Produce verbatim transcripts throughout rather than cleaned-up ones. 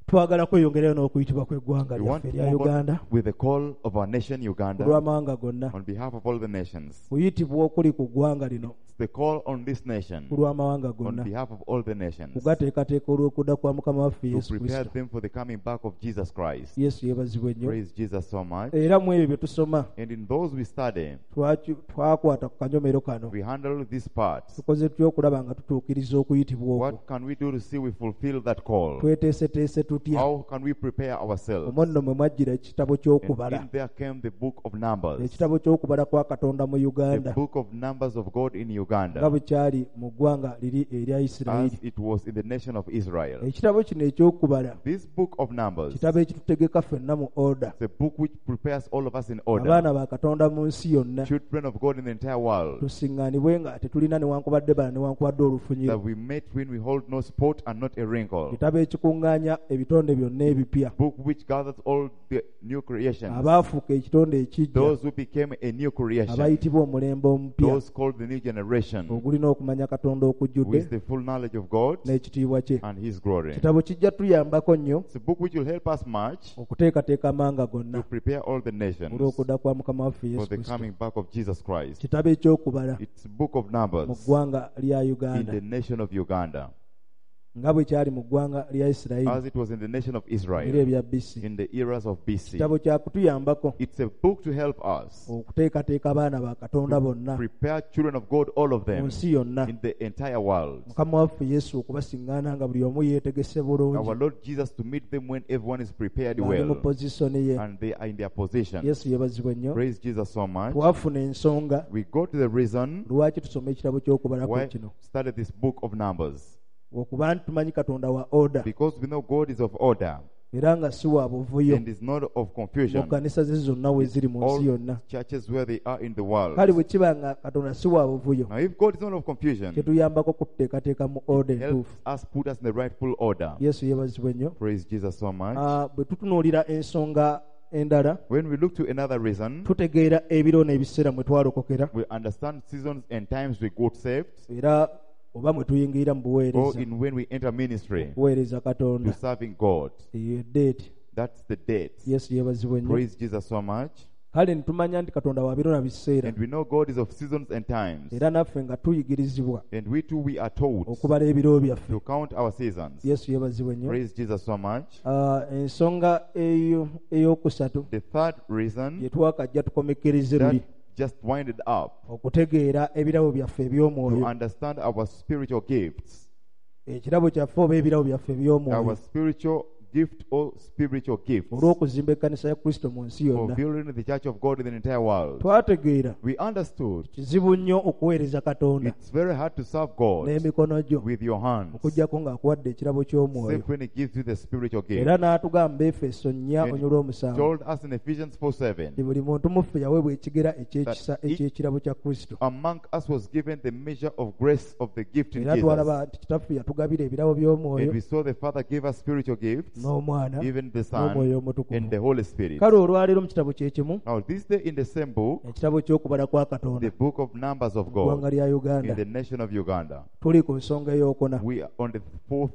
twagala kweyongerayo n'okuyitibwa kw'eggwanga We want lyaffe to erya move on Uganda with the call of our nation, Uganda, olw'amawanga gonna. on behalf of all the nations. Kuyitibwa okuli ku ggwanga lino It's the call on this nation, ku lw'amawanga on gonna, behalf of all the nations, kugateekateeka olw'okudda kwa Mukama waffe to Yesu prepare Kristo. them for the coming back of Jesus Christ. Yesu yeebazibwe nnyo. Praise Jesus so much. Era mu ebyo bye tusoma And in those we study, twaki- twakwata ku kanyomero kano, we handle this part. tukoze tutya okulaba nga tutuukiriza okuyitibwa okwo. What can we do to see we fulfill that call? Tweteeseteese tutya? How can we prepare ourselves? Omwo nno mwe mwajjira ekitabo And ky'okubala. in there came the book of Numbers, Ekitabo ky'okubala kwa Katonda mu the Uganda book of Numbers of God in nga Uganda, bwe kyali mu ggwanga liri erya as Isirayiri. it was in the nation of Israel. Ekitabo kino eky'okubala This book of Numbers, kitabo ekitutegeka ffenna mu order. the book which prepares all of us in order, Abaana ba Katonda mu nsi yonna children of God in the entire world, tusiŋŋaanibwe nga tetulina newankubadde bala newankubadde olufunyiro. that we met when we hold no spot and not a wrinkle. Kitabo ekikuŋŋaanya ebitonde byonna ebipya, Book which gathers all the new creations, abaafuuka ekitonde ekijja, those who became a new creation, abayitibwa omulembe omupya those called the new generation, ogulina okumanya Katonda okujjudde with the full knowledge of God n'ekitiibwa kye. and His glory. Kitabo kijja tuyambako nnyo It's a book which will help us much okuteekateeka amanga to gonna prepare all the nations olw'okudda kwa Mukama waffe for Yesu the Kristo. coming back of Jesus Christ. Kitabo eky'okubala It's a book of mu Numbers ggwanga lya in Uganda the nation of Uganda, nga bwe kyali mu ggwanga lya Isirayiri as it was in the nation of biro Israel ebya B C. in the eras of B C. Kitabo kya kutuyambako It's a book to help us okuteekateeka abaana ba Katonda bonna prepare children of God, all of mu them, nsi yonna. in the entire world. Mukama waffe Yesu okubasiŋŋaana nga buli omu yeetegese Our bulungi Lord Jesus to meet them when everyone is prepared ng'ali mu well pozisoni ye. and they are in their position. Yesu yeebazibwe nnyo. Praise Jesus so much. Twafuna ensonga We go to the reason lwaki tusoma ekitabo ky'okubalako why kino, study this book of Numbers. okuba nti tumanyi Katonda wa order Because we know God is of order era nga si wa buvuyo and is not of mu confusion. kkanisa ze zonna we ziri mu nsi All yonna. churches where they are in the world. Kale bwe kiba nga Katonda si wa buvuyo, Now, if God is not of confusion, kituyambako kututeekateeka mu order it helps entuufu. us put us in the rightful order. Yesu yeebazibwe nnyo. Praise Jesus so much. Ah, bwe tutunuulira ensonga endala When we look to another reason, tutegeera ebiro n'ebiseera mwe twalokokera we understand seasons and times we got saved, era oba mwe tuyingira mu or buweereza in when we enter ministry kuweereza to Katonda. serving God. Eyo date. That's the date. Yesu yeebazibwe nnyo. Praise Jesus so much. Kale nitumanya nti Katonda wa biro na biseera And we know God is of seasons and times. era naffe nga tuyigirizibwa And we too, we are told okubala ebiro byaffe. to count our seasons. Yesu yeebazibwe nnyo. Praise Jesus so much. Ah, ensonga eyo ey'okusatu The third reason gye twakajja tukomekkereze that luli just winded up okutegeera ebirabo byaffe to eby'omwoyo, understand our spiritual gifts, ekirabo kyaffe oba ebirabo byaffe our eby'omwoyo, spiritual gift or spiritual gifts olw'okuzimba ekkanisa ya Kristo mu nsi for yonna. building the church of God in the entire world. Twategeera We understood kizibu nnyo okuweereza Katonda it's very hard to serve God n'emikono gyo with your hands, okuggyako ng'akuwadde ekirabo ky'omwoyo. except when He gives you the spiritual gift. Era n'atugamba Efeso nnya And onyolwa omusanvu told us in Ephesians four seven, nti buli muntu mu ffe yaweebwa ekigera eky'ekisa That each- eky'ekirabo kya Kristo. among us was given the measure of grace of the gift in Era Jesus. twalaba nti kitaffe yatugabira ebirabo And by'omwoyo we saw the Father gave us spiritual gifts, n'omwana even the Son n'omwoyo and the omutukuvu. Holy Spirit. Kale olwaleero mu kitabo kye kimu, Now this day in the same book, ekitabo ky'okubala kwa Katonda the book of Numbers of mu ggwanga God, lya in Uganda, the nation of Uganda, tuli ku nsonga ey'okuna, we are on the fourth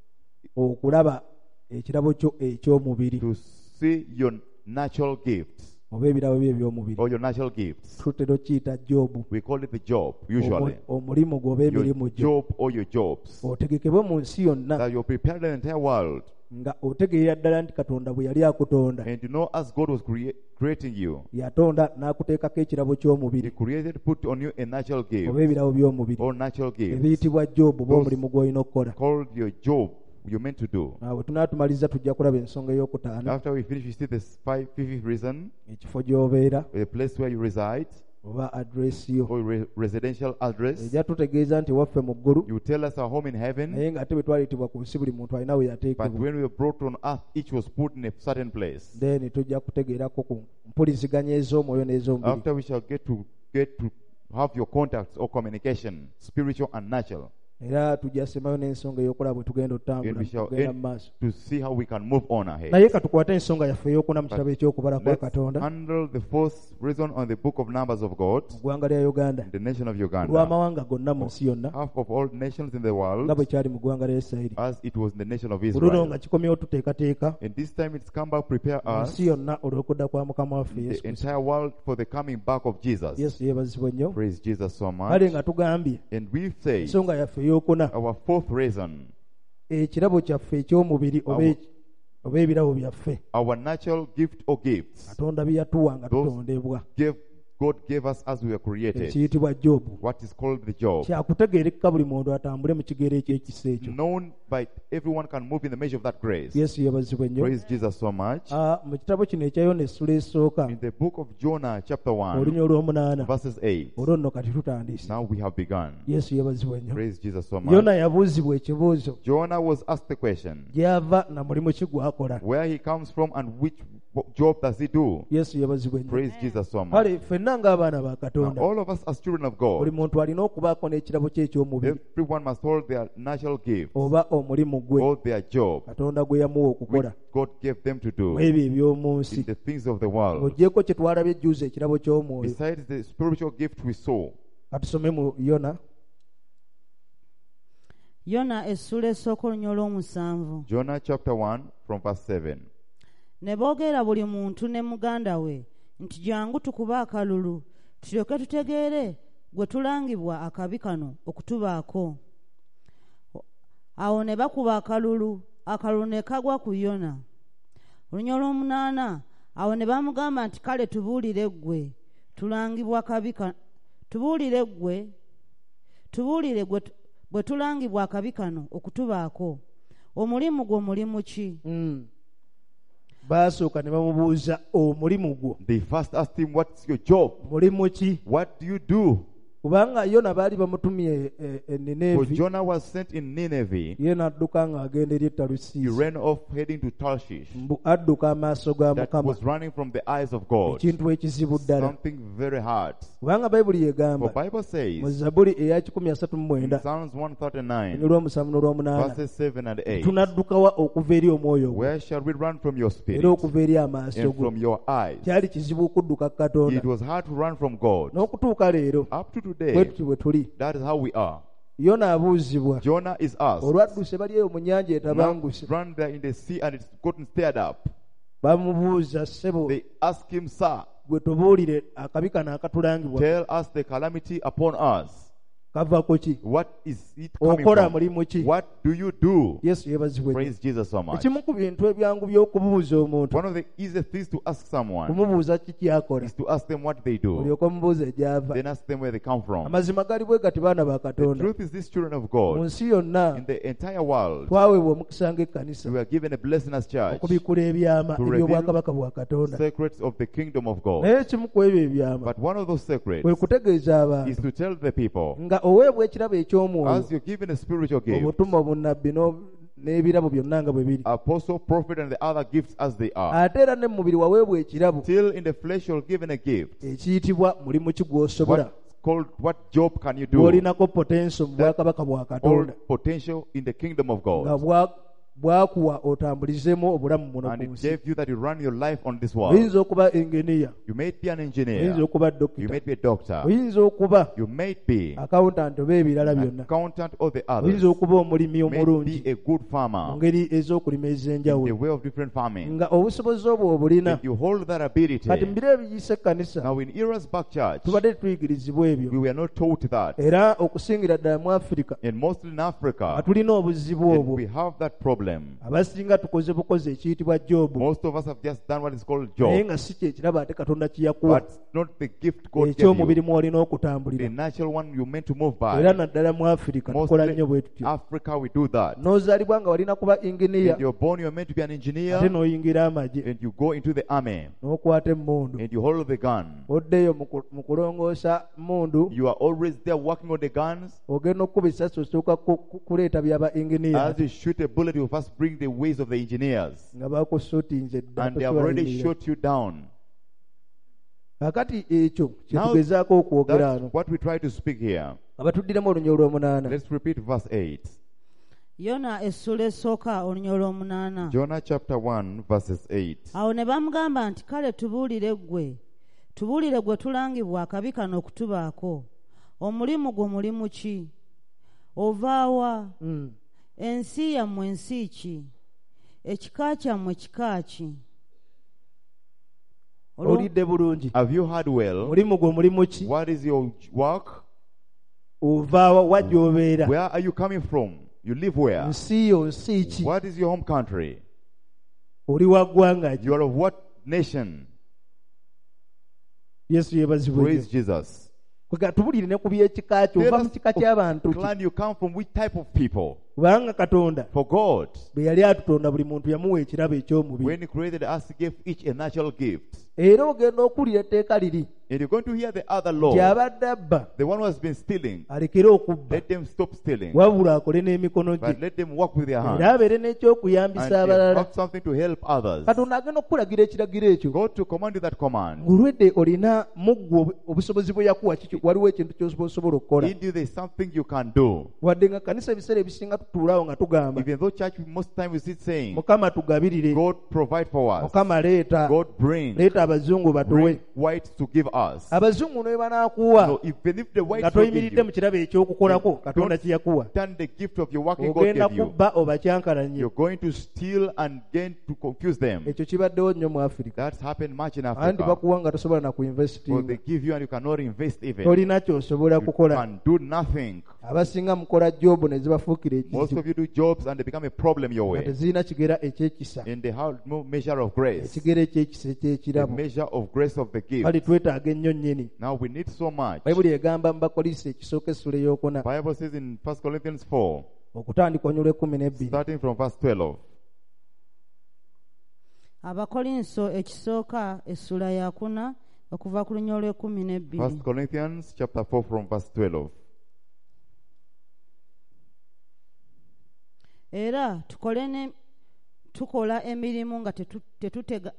okulaba ekirabo kyo eky'omubiri to see your natural gifts oba ebirabo bye eby'omubiri. or your natural gifts. Tutera okiyita Jobu. We call it the job usually. Omu- omulimu gwo oba Your emirimu gyo job or your jobs otegekebwe mu nsi yonna that you're prepared in the entire world, nga otegeera ddala nti Katonda bwe yali akutonda and you know as God was crea- creating you, yatonda n'akuteekako ekirabo He ky'omubiri created, put on you a natural gift oba ebirabo by'omubiri or natural gift ebiyitibwa Jobu oba Those- omulimu gw'olina okukola. called your job you're meant to do. Awo tunaatumaliza tujja kulaba ensonga ey'okutaano, After we finish, we see this five, fifth reason, ekifo gy'obeera a place where you reside, oba adresi yo. or re- residential address. Ejja tutegeeza nti waffe mu ggulu, You tell us our home in heaven, naye ng'ate bwe twayitibwa ku nsi buli muntu alina we but yateekebwa. when we were brought on earth, each was put in a certain place. Then tujja kutegeerako ku mpuliziganya ez'omwoyo n'ez'omubiri. After we shall get to get to have your contacts or communication, spiritual and natural. era tujasemayo n'ensonga ey'okulaba bwe tugenda and otambula we shall tugenda mu end maaso. to see how we can move on ahead. Naye katukwate ensonga yaffe ey'okuna mu kitabo eky'okubala kwa Let's Katonda handle the fourth reason on the book of Numbers of God, mu ggwanga lya Uganda, the nation of Uganda, lw'amawanga gonna mu nsi yonna half of all nations in the nga world, bwe kyali mu ggwanga lya Isirayiri. as it was in the nation of Oluno Israel. nga kikomyewo tuteekateeka And this time it's come back, prepare mu us, nsi yonna olw'okudda kwa Mukama waffe the Yesu Kristo. entire world, for the coming back of Jesus. Yesu yeebazibwe nnyo. Praise Jesus so much. Kale nga tugambye And we say ensonga yaffe ey'okuna, our fourth reason, ekirabo kyaffe eky'omubiri oba Awo. eki- oba ebirabo byaffe our natural gift or gifts, Katonda bye yatuwa nga Those- tutondebwa, gave, God gave us as we were created, ekiyitibwa Jobu. what is called the job, Kyakutegeerekeka buli muntu atambule mu kigero eky'ekisa ekyo. known by everyone can move in the measure of that grace. Yesu yeebazibwe nnyo. Praise Jesus so much. Ah, mu kitabo kino ekya Yona essula esooka In the book of Jonah, chapter one, olunya olw'omunaana, verses eight, olwo nno kati tutandise. now we have begun. Yesu yeebazibwe nnyo. Praise Jesus so much. Yona yabuuzibwa ekibuuzo, Jonah was asked the question, gy'ava na mulimu ki gw'akola. where he comes from and which job does he do? Yesu yeebazibwe nnyo. Praise Jesus so much. Kale ffenna ng'abaana ba Now, Katonda, all of us as children of buli God, muntu alina okubaako n'ekirabo kye eky'omubiri everyone must hold their natural gift oba omulimu gwe or their job Katonda gwe yamuwa which okukola God gave them to mu do ebyo eby'omu nsi. in the things of the world. Ng'oggyeko kye twalabye ejjuuza ekirabo ky'omwoyo. Besides the spiritual gift we saw, Katusome mu Yona Yona essula esooka olunya olw'omusanvu. Jonah chapter one from verse seven. Ne boogera buli muntu ne muganda we nti jangu tukube akalulu tulyoke tutegeere gwe tulangibwa akabi kano okutubaako. Awo ne bakuba akalulu, akalulu ne kagwa ku Yona. Olunya olw'omunaana awo ne bamugamba nti kale tubuulire ggwe tulangibwa akabi kano, tubuulire ggwe tubuulire ggwe bwe tulangibwa akabi kano okutubaako. Omulimu gwo mulimu ki? Mm. baasooka ne bamubuuza omulimu gwo They first asked him, what's your job? mulimu ki? What do you do? Kubanga Yona baali bamutumye e, e, For Nineevi, Jonah was sent in Nineveh. ye n'adduka ng'agenda eri He Talusiisi, ran off heading to Tarshish. mbu adduka amaaso ga That Mukama, was running from the eyes of God. ekintu ekizibu ddala. Something very hard. Kubanga Bayibuli For yegamba Bible mu says Zabbuli eya kikumi asatu mu in mwenda Psalms one thirty-nine, olw'omusanvu n'olw'omunaana, verses seven and eight, tunaddukawa okuva eri omwoyo gwo where shall we run from your era spirit okuva eri amaaso and go. from your eyes? Kyali kizibu okudduka ku Katonda, It was hard to run from God. n'okutuuka leero Up to bwe today, tuti bwe tuli. that is how we are. Yona abuuzibwa, Jonah is asked, olwadduse bali eyo mu nnyanja now etabanguse, run there in the sea and it's gotten stirred up. bamubuuza ssebo, They ask him, sir, gwe tubuulire akabi kano akatulangibwa tell us the calamity upon us. kava ku ki? What is it coming Okola from? mulimu ki? What do you do? Yesu yeebazibwe. Praise Jesus so much. Ekimu ku bintu ebyangu by'okubuuza omuntu, One of the easiest things to ask someone kumubuuza ki ky'akola, is to ask them what they do. olyoka omubuuza gy'ava. Then ask them where they come from. Amazima gali bwe gati baana ba The Katonda, truth is, these children of mu God, nsi yonna in the entire world, twaweebwa omukisa ng'ekkanisa we were given a blessing as church, okubikula ebyama to eby'obwakabaka bwa Katonda. secrets of the kingdom of God. Naye ekimu ku ebyo ebyama But one of those secrets kwe kutegeeza is abantu to tell the people, nga oweebwa ekirabo eky'omwoyo, as you're given a spiritual gift, obutumwa, obunnabbi no- n'ebirabo byonna nga bwe biri, apostle, prophet, and the other gifts as they are, ate era ne mu mubiri waweebwa ekirabo till in the flesh you're given a gift. ekiyitibwa mulimu ki gw'osobola, What called, what job can you do? gw'olinako potential mu That bwakabaka bwa All Katonda, potential in the kingdom of nga God. bwa- bwakuwa otambulizemu obulamu muno And ku it nsi. gave you that you run your life on this world. Oyinza okuba engeniya, You may be an oyinza engineer. okuba You dokita, may be a doctor. oyinza okuba You may be accountant oba ebirala an byonna, accountant or the oyinza others. okuba omulimi You may omulungi be a good mu farmer ngeri ez'okulima in the ez'enjawulo, way of different farming. nga obusobozi obwo obulina. If you hold that ability, Kati mu biro ebiyise ekkanisa now in eras back church, tubadde tuyigirizibwa ebyo, we were not taught that. era okusingira ddala mu Afirika And mostly in nga Africa, tulina obuzibu and obwo. we have that problem. Abasinga tukoze bukozi ekiyitibwa Jobu, Most of us have just done what is called naye job, nga si kyekirabo ate Katonda kyeyakuwa, but not the gift God gave eky'omubiri you. mw'olina The okutambulira. natural one you meant to move Era by. naddala mu Afirika tukola Mostly nnyo bwe tutyo. Africa we do that. N'ozaalibwa nga walina kuba inginiya, And you're born, you're meant to be an ate engineer, n'oyingira amagye, and you go into the army, n'okwata emmundu, and you hold the gun. oddeyo mu ku- mu kulongoosa mmundu, You are always there working on the guns. ogenda okkuba essasi osooka ku- ku- kuleeta byaba inginiya, As you shoot a bullet, you first bring the ways of the engineers. nga bakusuutinze dda And they have already tosobola shot you down. kakati ekyo Now, kyetugezaako okwogera That's ano what we try to speak here. abatuddiremu olunya olw'omunaana. Let's repeat verse eight. yona essula esooka olunya olw'omunaana. Jonah chapter one, verses eight. Awo ne bamugamba nti kale tubuulire ggwe tubuulire ggwe tulangibwa akabi kano okutubaako. Omulimu gwo mulimu ki? Ova wa? Mm. Ensi yammwe nsi ki? Ekika kyammwe kika ki? Olwo- olidde bulungi. Have you heard well? Mulimu gwo mulimu ki? What is your work? Ovaawa wa gy'obeera? Where are you coming from? You live where? Nsi yo nsi ki? What is your home country? Oli wa ggwanga ki? You are of what nation? Yesu yeebazibwe. Praise Jesus. Kwega tubulire ne ku by'ekika kyo, Tell ova mu us kika ky'abantu of ki? clan you come from, which type of people? Kubanga Katonda For God, bwe yali atutonda buli muntu yamuwa ekirabo eky'omubiri. when He created us, He gave each a natural gift. Era ogenda okuwulira etteeka liri And you're going to hear the other nti law. abadde abba The one who has been stealing, alekere okubba, let them stop stealing, wabula akole n'emikono but gye, let them work with their era hands abeere n'ekyokuyambisa and abalala. have something to help others. Katonda agenda okukulagira ekiragiro ekyo. God to command you that command. Ng'olwedde olina muggwo obu- obusobozi bwe yakuwa kiki, waliwo ekintu ky'osobola osobola okukola. In you, there's something you can do. Wadde nga kanisa ebiseera ebisinga tutuulaawo nga tugamba Even though church, most time we sit saying, Mukama tugabirire, God provide for us. Mukama leeta, God bring, leeta abazungu batuwe. bring whites to give us. Abazungu ne banaakuwa No, even if the nga whites will give toyimiridde mu you, kirabo ekyokukolako Katonda kye yakuwa, turn the gift of your working God ogenda gave you. kubba obakyankalanye. You're going to steal and gain to confuse them. Ekyo kibaddewo nnyo mu Afirika. That's happened much in Anti Africa. bakuwa nga tosobola na So they kuinvestinga, give you and you cannot invest even. tolina kyosobola You kukola. can do nothing. Abasinga mukola jobu ne zibafuukira Most ekizibu of you do jobs and they become a problem your nga way. tezirina kigera ekyekisa, And they have no measure of grace. ekigera ekyekisa The ekyekirabo. measure of grace of the gift. Kale twetaaga ennyo nnyini. Now we need so much. Bayibuli egamba mu Bakolinso ekisooka essula ey'okuna Bible says in First Corinthians four, okutandika onyula ekkumi n'ebbiri. starting from verse twelve. Abakolinso ekisooka essula ya kuna okuva ku lunya olw'ekkumi n'ebbiri. First Corinthians chapter four from verse twelve. Era tukole ne tukola emirimu nga tetu- tetutega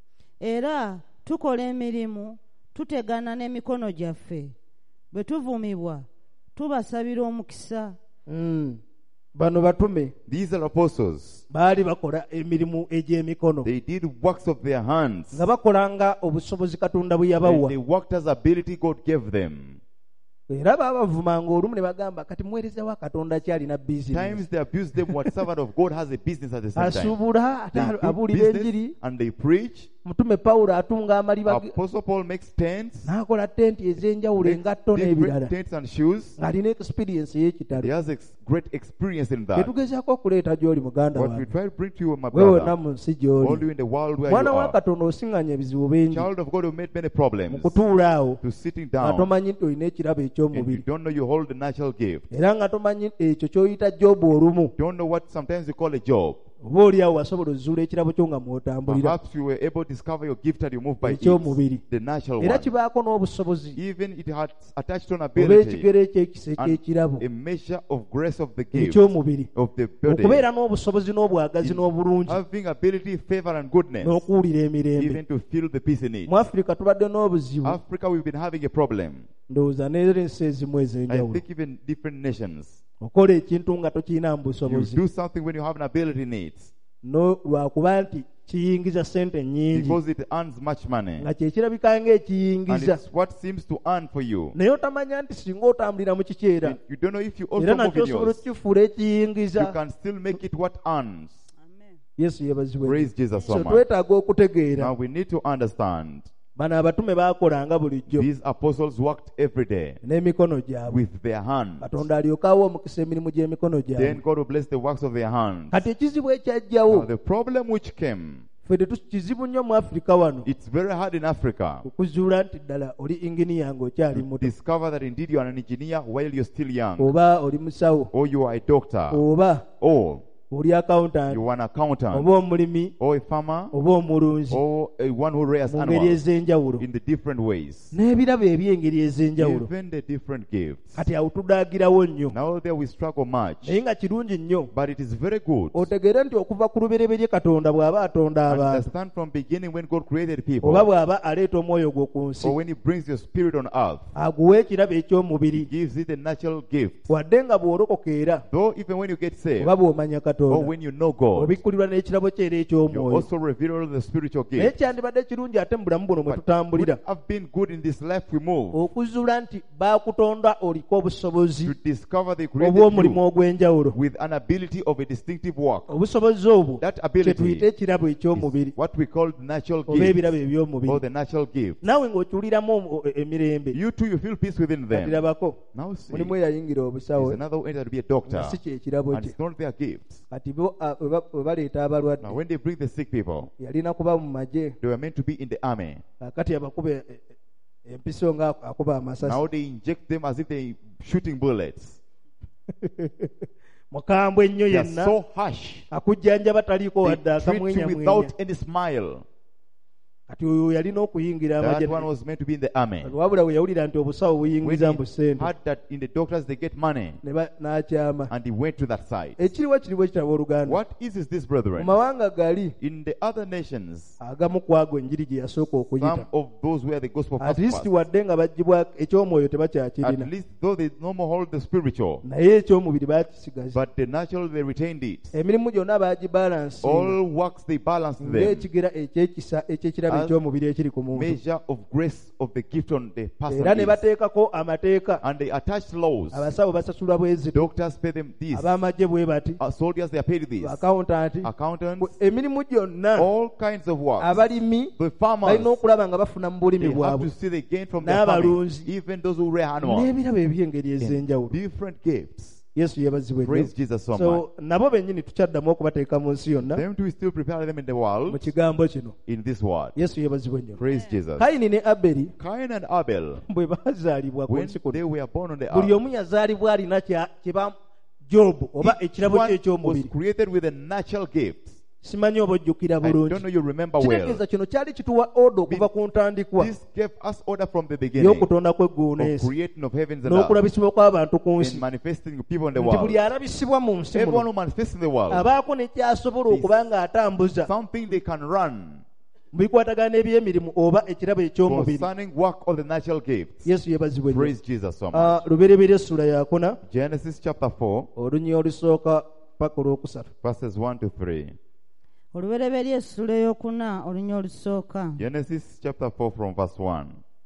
era tukola emirimu tutegana n'emikono gyaffe. Bwe tuvumibwa tubasabira omukisa. Mm. Bano batume These are apostles. baali bakola emirimu egy'emikono They did works of their hands. nga bakolanga obusobozi Katonda bwe And yabawa, they worked as ability God gave them. era baabavumanga olumu ne bagamba kati muweereza wa Katonda ki alina bizinesi, Times they abuse them. What servant of God has a business at the same time. asuubula ate They do abuulira business enjiri. and they preach. Mutume Pawulo atunga amaliba ge- Apostle Paul makes tents, n'akola tenti ez'enjawulo, makes engatto different n'ebirala, tents and shoes. ng'alina experience He ey'ekitalo. has ex- great experience in that. Tetugezaako okuleeta gy'oli muganda What we wange, try to bring to you, my gwe wonna brother, mu nsi all gy'oli. you in the world where you Mwana wa are, Katonda osiŋŋanya ebizibu bingi child of God who made many mu problems kutuula awo to sitting nga down, tomanyi nti olina ekirabo and you eky'omubiri, don't know you hold the natural gift. era nga tomanyi ekyo ky'oyita jobu olumu, Don't know what sometimes you call a job. oba oli awo wasobola ozuula ekirabo kyo nga mwotambulira Perhaps you were able to discover your gift and you move by it, eky'omubiri, the natural era one. kibaako n'obusobozi Even it had attached on oba ability ekigero eky'ekisa and eky'ekirabo a measure of grace of the gift eky'omubiri, of the body, okubeera n'obusobozi n'obwagazi n'obulungi having ability, favor, and goodness, n'okuwulira emirembe. even to feel the peace in it. Mu Afirika tubadde n'obuzibu, Africa, we've been having a problem. ndowooza n'ensi ezimu I ez'enjawulo, think even different nations. okola ekintu nga tokiyinamu You busobozi, do something when you have an ability in it, no lwakuba nti kiyingiza sente nnyingi, because it earns much money. nga kyekirabika And ng'ekiyingiza, it's what seems to earn for you. naye otamanya nti singa otambulira mu kiki era, And you don't know if you era also move nakyo in osobola yours. okukifuula You ekiyingiza. can still make it what earns. Yesu yebazibwe. Praise Jesus so So much. twetaaga okutegeera Now we need to understand bano abatume baakolanga bulijjo these apostles worked every day n'emikono gyabwe, with their hands. Katonda alyoke awa omukisa emirimu gy'emikono Then gyabwe. God will bless the works of their hands. Kati ekizibu Now ekyajjawo, the problem which came, ffe tetu- kizibu nnyo mu Afirika wano it's very hard in Africa okuzuula nti ddala oli inginiya ng'okyali to muto, discover that indeed you are an engineer while you're still young, oba oli musawo, or you are a doctor, oba or oli accountant You are an accountant oba omulimi or a farmer oba omulunzi or a one who rears mu ngeri animals ez'enjawulo in the different ways. n'ebirabo eby'engeri ez'enjawulo. Even the different gifts. Kati awo tudaagirawo nnyo Now there we struggle much. naye nga kirungi nnyo But it is very good. otegeere nti okuva ku lubereberye katonda bw'aba atonda abantu Understand from beginning when God created people, oba bw'aba aleeta omwoyo gwo ku nsi or when He brings your spirit on earth, aguwa ekirabo eky'omubiri gives it a natural gift. wadde nga bw'olokoka era Though even when you get saved, oba bw'omanya or katonda when you know God, obikkulirwa n'ekirabo kye era you eky'omwoyo. also reveal the spiritual naye gift. kyandibadde kirungi ate mu bulamu buno mwe But tutambulira would have been good in this life we move okuzuula nti baakutonda oliko obusobozi to discover the created obw'omulimu you ogw'enjawulo. with an ability of a distinctive work. obusobozi obwo That kye ability tuyita ekirabo eky'omubiri is what we call natural oba ebirabo gift, or eby'omubiri. the natural gift. naawe ng'okyuliramu omu- emirembe You too, you feel peace within them. katirabako Now see, mulimu there's eyayingira obusawo another who entered to be a doctor, nga si kyekirabo and kye. it's not their gifts. kati bo a- we ba- we baleeta Now abalwadde when they bring the sick people, yalina kuba mu magye they were meant to be in the army. kakati abakuba e- e- empiso nga akuba amasasi Now they inject them as if they shooting bullets. mukambwe ennyo They are yenna so harsh. akujjanjaba taliiko They wadde treat you akamwenyamwenya. without any smile. kati oyo yalina okuyingira amagye That one was meant to be in the army. wabula we yawulira nti obusawo When buyingiza mbu he ssente heard that in the doctors they get money, ne ba- n'akyama. and he went to that side. ekiriwo kiriwo kitabo oluganda What is is this, mu brethren? mawanga gali In the other nations, agamu ku ago enjiri gye yasooka some okuyita of those where the gospel at first least passed, wadde nga bagibwa ekyomwoyo at tebakyakirina least though they no more hold the spiritual, naye ekyomubiri baakisigaza. but the natural they retained it. emirimu gyonna baagibalansinga All works they balanced them. ng'ekigera ekyekisa ekyekirabo As ekyomubiri ekiri ku muntu Measure of grace of the gift on the person era ne is. bateekako amateeka. And they attached laws. abasawo basasulwa bwezito, Doctors pay them this. ab'amagye bwe bati, Uh, soldiers they are paid this. akawuntanti, Accountants, emirimu gyonna all kinds of work. abalimi The farmers, balina okulaba nga bafuna mu bulimi they have bwabwe to see the gain from their farming. n'abalunzi Even those who rear animals. n'ebirabo eby'engeri ez'enjawulo. Different gifts. yesu yeebazibwe Praise nnyo. Jesus so much. so nabo bennyini tukyaddamu okubateeka mu nsi yonna Them to still prepare them in the mu world, kigambo kino. in this world. yesu yeebazibwe nnyo. Praise Jesus. kayini ne aberi Cain and Abel, bwe baazaalibwa ku when nsi kuno, they were born on the buli earth, omu yazaalibwa alina kya- kye ba jobu oba each ekirabo one kye was eky'omubiri. created with a natural gift. simanyi oba ojjukira I don't know bulungi. you remember well. kitegeeza kino kyali kituwa oda okuva ku ntandikwa This gave us order from the beginning y'okutonda kw'eggulu of n'ensi creating of heavens and earth n'okulabisibwa kw'abantu ku and nsi, manifesting people in the nti buli world. alabisibwa mu nsi Everyone muno who manifests in the world, abaako ne kyasobola okuba nga atambuza something they can run mu bikwatagana eby'emirimu oba ekirabo eky'omubiri. concerning work of the natural gifts. yesu yeebazibwe nnyo. Praise Jesus so Ah, much. lubereberye essula yakuna Genesis chapter four, olunyi olusooka paka olwokusatu. verses one to three. olubereberye essula eyokuna olunya olusooka. Genesis chapter four from verse one.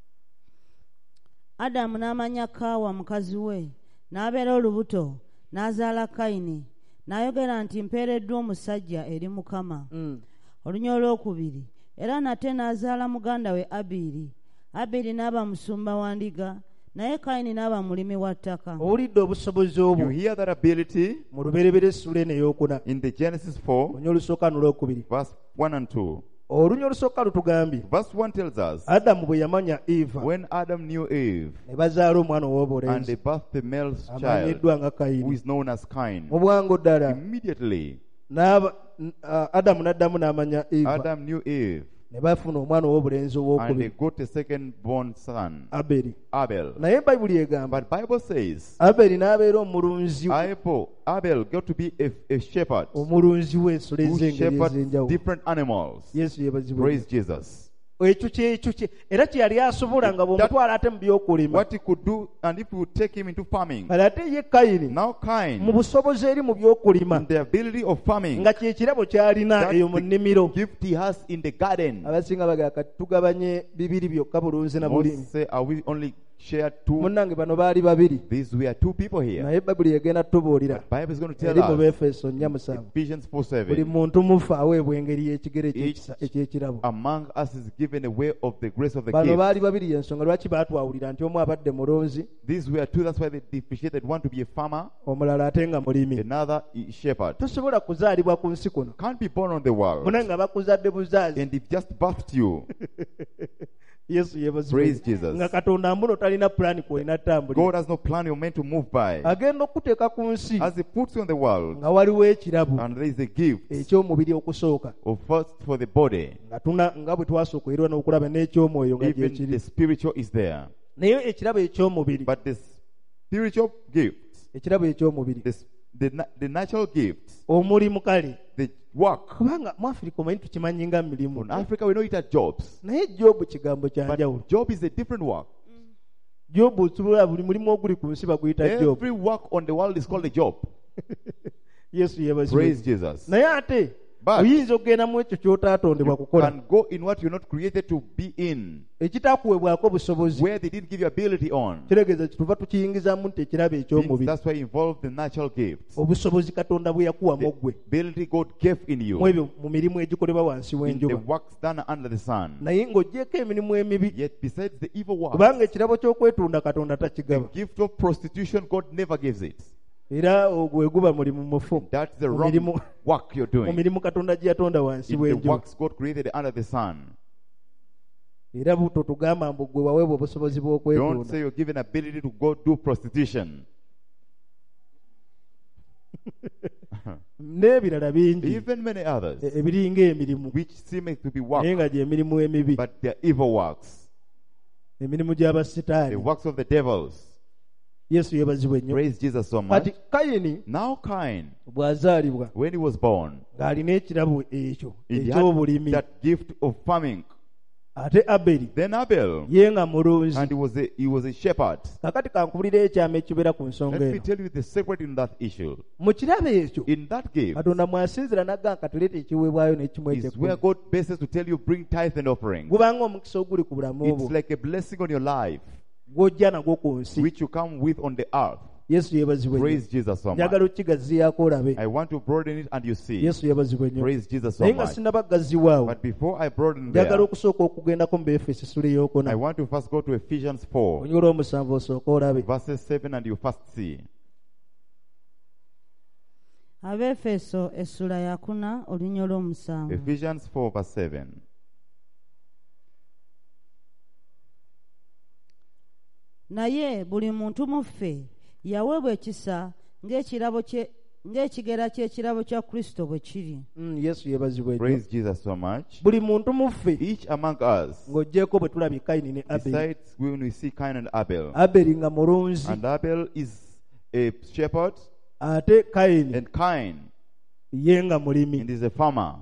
adamu n'amanya kaawa mukazi we n'abeera olubuto n'azaala kayini n'ayogera nti mpeereddwa omusajja eri mukama. olunya olwokubiri era nate n'azaala muganda we abiiri. abiiri n'aba musumba wa ndiga naye kayini n'aba mulimi wa ttaka. owulidde obusobozi You obwo hear that ability mu lubereberye essula eno eyokuna in the Genesis four, olunya olusooka n'olwokubiri. verse one and two. olunya olusooka lutugambye Verse one tells us, adamu bwe yamanya eva when Adam knew Eve, ne bazaala omwana and ow'obulenzi they birthed the male child, amanyiddwa nga who kayini. is known as Cain. mu bwangu ddala Immediately, n'aba- n- ah, adamu n'addamu n'amanya eva Adam knew Eve, ne bafuna omwana ow'obulenzi and they ow'okubiri got a second born son, aberi. Abel. naye bayibuli egamba But Bible says, aberi n'abeera omulunzi Abel, Abel got to be a, a shepherd omulunzi w'ensolo who ez'engeri shepherds ez'enjawulo. different animals. yesu yeebazibwe. Praise Jesus. ekyo kyekyo kye era kyeyali asobola nga bw'omutwala ate mu by'okulima. What he could do, and if we would take him into farming, kale ate ye kayini now mu Cain, busobozi eri mu by'okulima in the ability of farming, nga kye kirabo ky'alina that's eyo mu nnimiro. the gift he has in the garden. abasinga bagamba kati tugabanye bibiri byokka bulunzi na bulimi. Most say, are we only shared two? munnange bano baali babiri These were two people here. naye bayibuli egenda tubuulira Bible is going to tell eri mu us, Befeso nnya musanvu Ephesians four buli seven, muntu mufa aweebwa engeri y'ekigere Each ekyekisa- eky'ekirabo. among us is given a way of the grace of the bano gift. baali babiri y'ensonga lwaki baatwawulira nti omu abadde mulunzi These were two, that's why they differentiated one to be a farmer, omulala ate nga mulimi. another a shepherd. tosobola kuzaalibwa ku nsi kuno Can't be born on the world, munange nga bakuzadde buzaazi and they've just birthed you. yesu yeebazibwe. Praise Jesus. Nga katonda mbuno talina pulaani kwolina ttambulira. God has no plan you're meant to move by. Agenda okuteeka ku nsi As He puts you on the world, nga waliwo ekirabo and there is a gift eky'omubiri okusooka of first for the body, nga tuna nga bwe twasooka era n'okulaba n'eky'omwoyo nga even gyekiri. the spiritual is there. Naye ekirabo eky'omubiri But the spiritual gift, ekirabo eky'omubiri the, the, na- the natural gift, omulimu kale the work. kubanga mu Afirika omanyi tukimanyi nga mirimu In Africa, we know it as jobs. naye jobu kigambo kya njawulo. But job is a different work. jobu osobola buli mulimu oguli ku nsi baguyita jobu. Every work on the world is called a job. yesu yeebazibwe. Praise Jesus. naye ate But oyinza okugenda mu ekyo ky'otaatondebwa you kukola can go in what you're not created to be in, ekitaakuweebwako busobozi where they didn't give you ability on. kiregeeza kituva tukiyingizamu nti ekirabo eky'omubiri. That's why it involves the natural gifts. obusobozi katonda bwe yakuwamu The ggwe ability God gave in mu you ebyo mu mirimu egikolebwa wansi in the w'enjuba. works done under the sun. naye ng'ogyeko emirimu emibi Yet besides the evil works, kubanga ekirabo ky'okwetunda katonda the takigaba gift of prostitution, God never gives it. era ogwe guba mulimu mufu That's the mu wrong mirimu work you're mu doing. mirimu katonda gye yatonda wansi In the w'enjuba. works God created under the sun. era buto tugamba mbu gwe waweebwa obusobozi Don't bw'okwetunda. say you're given ability to go do prostitution. n'ebirala bingi Even many others, e- ebiringa emirimu which seem to be naye work, nga gy'emirimu emibi, but they're evil works. emirimu The gy'abasitaani. works of the devils. yesu yeebazibwe nnyo. Praise Jesus so much. kati kayini Now Cain, bw'azaalibwa when he was born, ng'alina ekirabo ekyo he had eky'obulimi, that gift of farming. ate aberi Then Abel, ye nga mulunzi. and he was a, he was a shepherd. kakati kankubulira ekyama ekibeera ku nsonga Let me eno. tell you the secret in that issue. mu kirabo ekyo In that gift katonda mwasinzira nagga nkatuleeta ekiweebwayo n'ekimu is where ekyekumi. God bases to tell you bring tithe and offering. gubanga omukisa oguli ku bulamu It's obwo like a blessing on your life, gw'ojja nagwo ku nsi. which you come with on the earth. yesu yeebazibwe nnyo. Praise Jesus so much. njagala okigaziyaako olabe. I want to broaden it and you see. yesu yeebazibwe nnyo. Praise Jesus so naye nga much. sinnabagaziwaawo But before I broaden njagala there, okusooka okugendako mu Efeso essula I ey'okuna want to first go to Ephesians four, onywa olw'omusanvu osooke olabe. verses seven, and you first see. Abefeso essula yakuna olunya olw'omusanvu. Ephesians four, verse seven. Naye buli muntu mu ffe yaweebwa ekisa ng'ekirabo kye ng'ekigera ky'ekirabo kya Kristo bwe kiri. Mm, yesu yeebazibwe nnyo. Praise Jesus so much. buli muntu mu ffe Each among us, ng'oggyeko bwe tulabye kayini ne aberi. besides when we see Cain and Abel, aberi nga mulunzi and Abel is a shepherd, ate kayini and Cain ye nga mulimi. and is a farmer.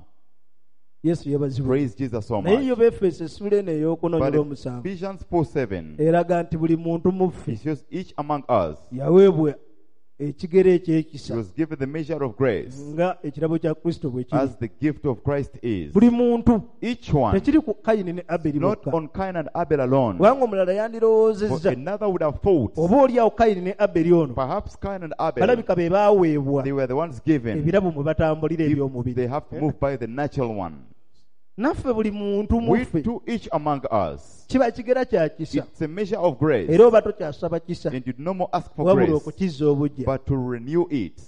yesu yeebazibwe. Praise Jesus so naye yo much. befeso essula eno ey'okuna But olw'omusanvu Ephesians four, seven, eraga nti buli muntu mu ffe it says each among us, yaweebwa ekigero he eky'ekisa was given the measure of grace nga ekirabo kya kristo bwe kiri. as the gift of Christ is. buli muntu Each one, tekiri ku kayini ne aberi not bokka. on Cain and Abel alone. kubanga omulala For yandirowoozezza another would have thought, oba oliawo kayini ne aberi ono perhaps Cain and Abel, balabika be baaweebwa they were the ones given. ebirabo mwe batambulira If eby'omubiri. they have to move by the natural one. naffe buli muntu mu We ffe to each among us, kiba kigera kya kisa it's a measure of grace, era oba tokyasaba kisa and you no more ask for wabula grace, okukizza obujja but to renew it.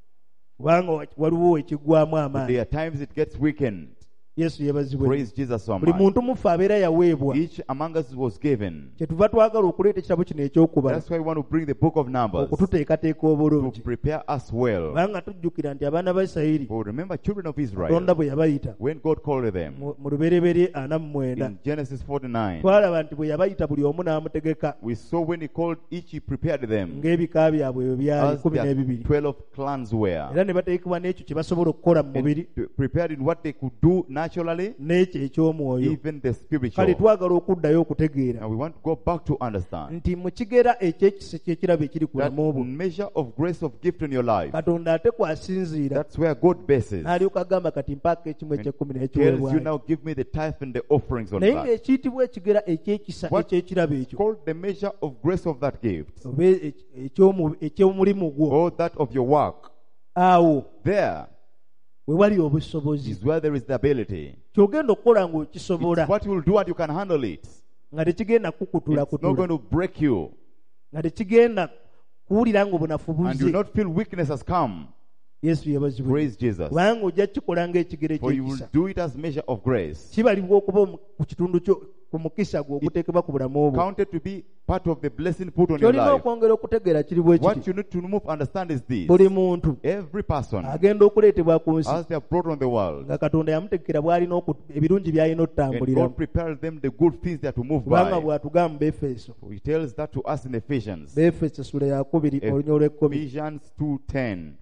kubanga waliwo ekiggwamu amaanyi. There are times it gets weakened. yesu yeebazibwe. Praise Jesus so buli much. muntu mu ffe abeera yaweebwa. Each among us was given. kyetuva twagala okuleeta ekitabo kino ekyokubala That's why we want to bring the book of Numbers okututeekateeka to obulungi prepare us well. kubanga tujjukira nti abaana ba isirayiri For remember, children of katonda Israel, bwe yabayita when God called them mu mu lubereberye ana mu mwenda in Genesis forty-nine, twalaba nti bwe yabayita buli omu n'amutegeka we saw when He called each, He prepared them ng'ebika byabwe bwe byali as kumi their n'ebibiri twelve clans were, era ne bateekebwa n'ekyo kye basobola okukola mu mubiri and prepared in what they could do naturally, n'ekyo eky'omwoyo. even the kale spiritual. twagala okuddayo okutegeera And we want to go back to understand nti mu kigera eky'ekisa ky'ekirabo ekiri ku that bulamu bwo measure of grace of gift in your life. katonda ate kwasinziira That's where God bases. n'alyoka agamba kati mpaako ekimu eky'ekkumi Tells you n'ekiweebwayo now, give me the tithe and the offerings on naye that. ng'ekiyitibwa ekigera eky'ekisa What- eky'ekirabo ekyo Called the measure of grace of that gift, oba e- ekyomu- eky'omulimu gwo or that of your work. awo There we wali obusobozi is where there is the ability. kyogenda okukola It's ng'okisobola what you will do and you can handle it. nga tekigenda kukutula It's not going kutula to break you, nga tekigenda kuwulira ng'obunafu and you buzze will not feel weakness has come. yesu yebazibwe Praise Jesus. kubanga ojja kukikola ng'ekigere For you will ky'ekisa do it as measure of grace. kibalibwa okuba omu- ku kitundu kyo ku mukisa gwe oguteekebwa ku bulamu obwo Counted to be part of the blessing put on your kyolina life. okwongera okutegeera kiri bwe What kiti you need to move, understand is this. buli muntu Every person, agenda okuleetebwa ku nsi as they are brought on the world, nga katonda yamutegekera bw'alina oku- ebirungi by'alina and okutambuliramu God prepared them the good things they are to move kubanga by. bw'atugamba mu Befeso He tells that to us in Ephesians. Befeso sula yakubiri olunya olw'ekkumi Ephesians two ten.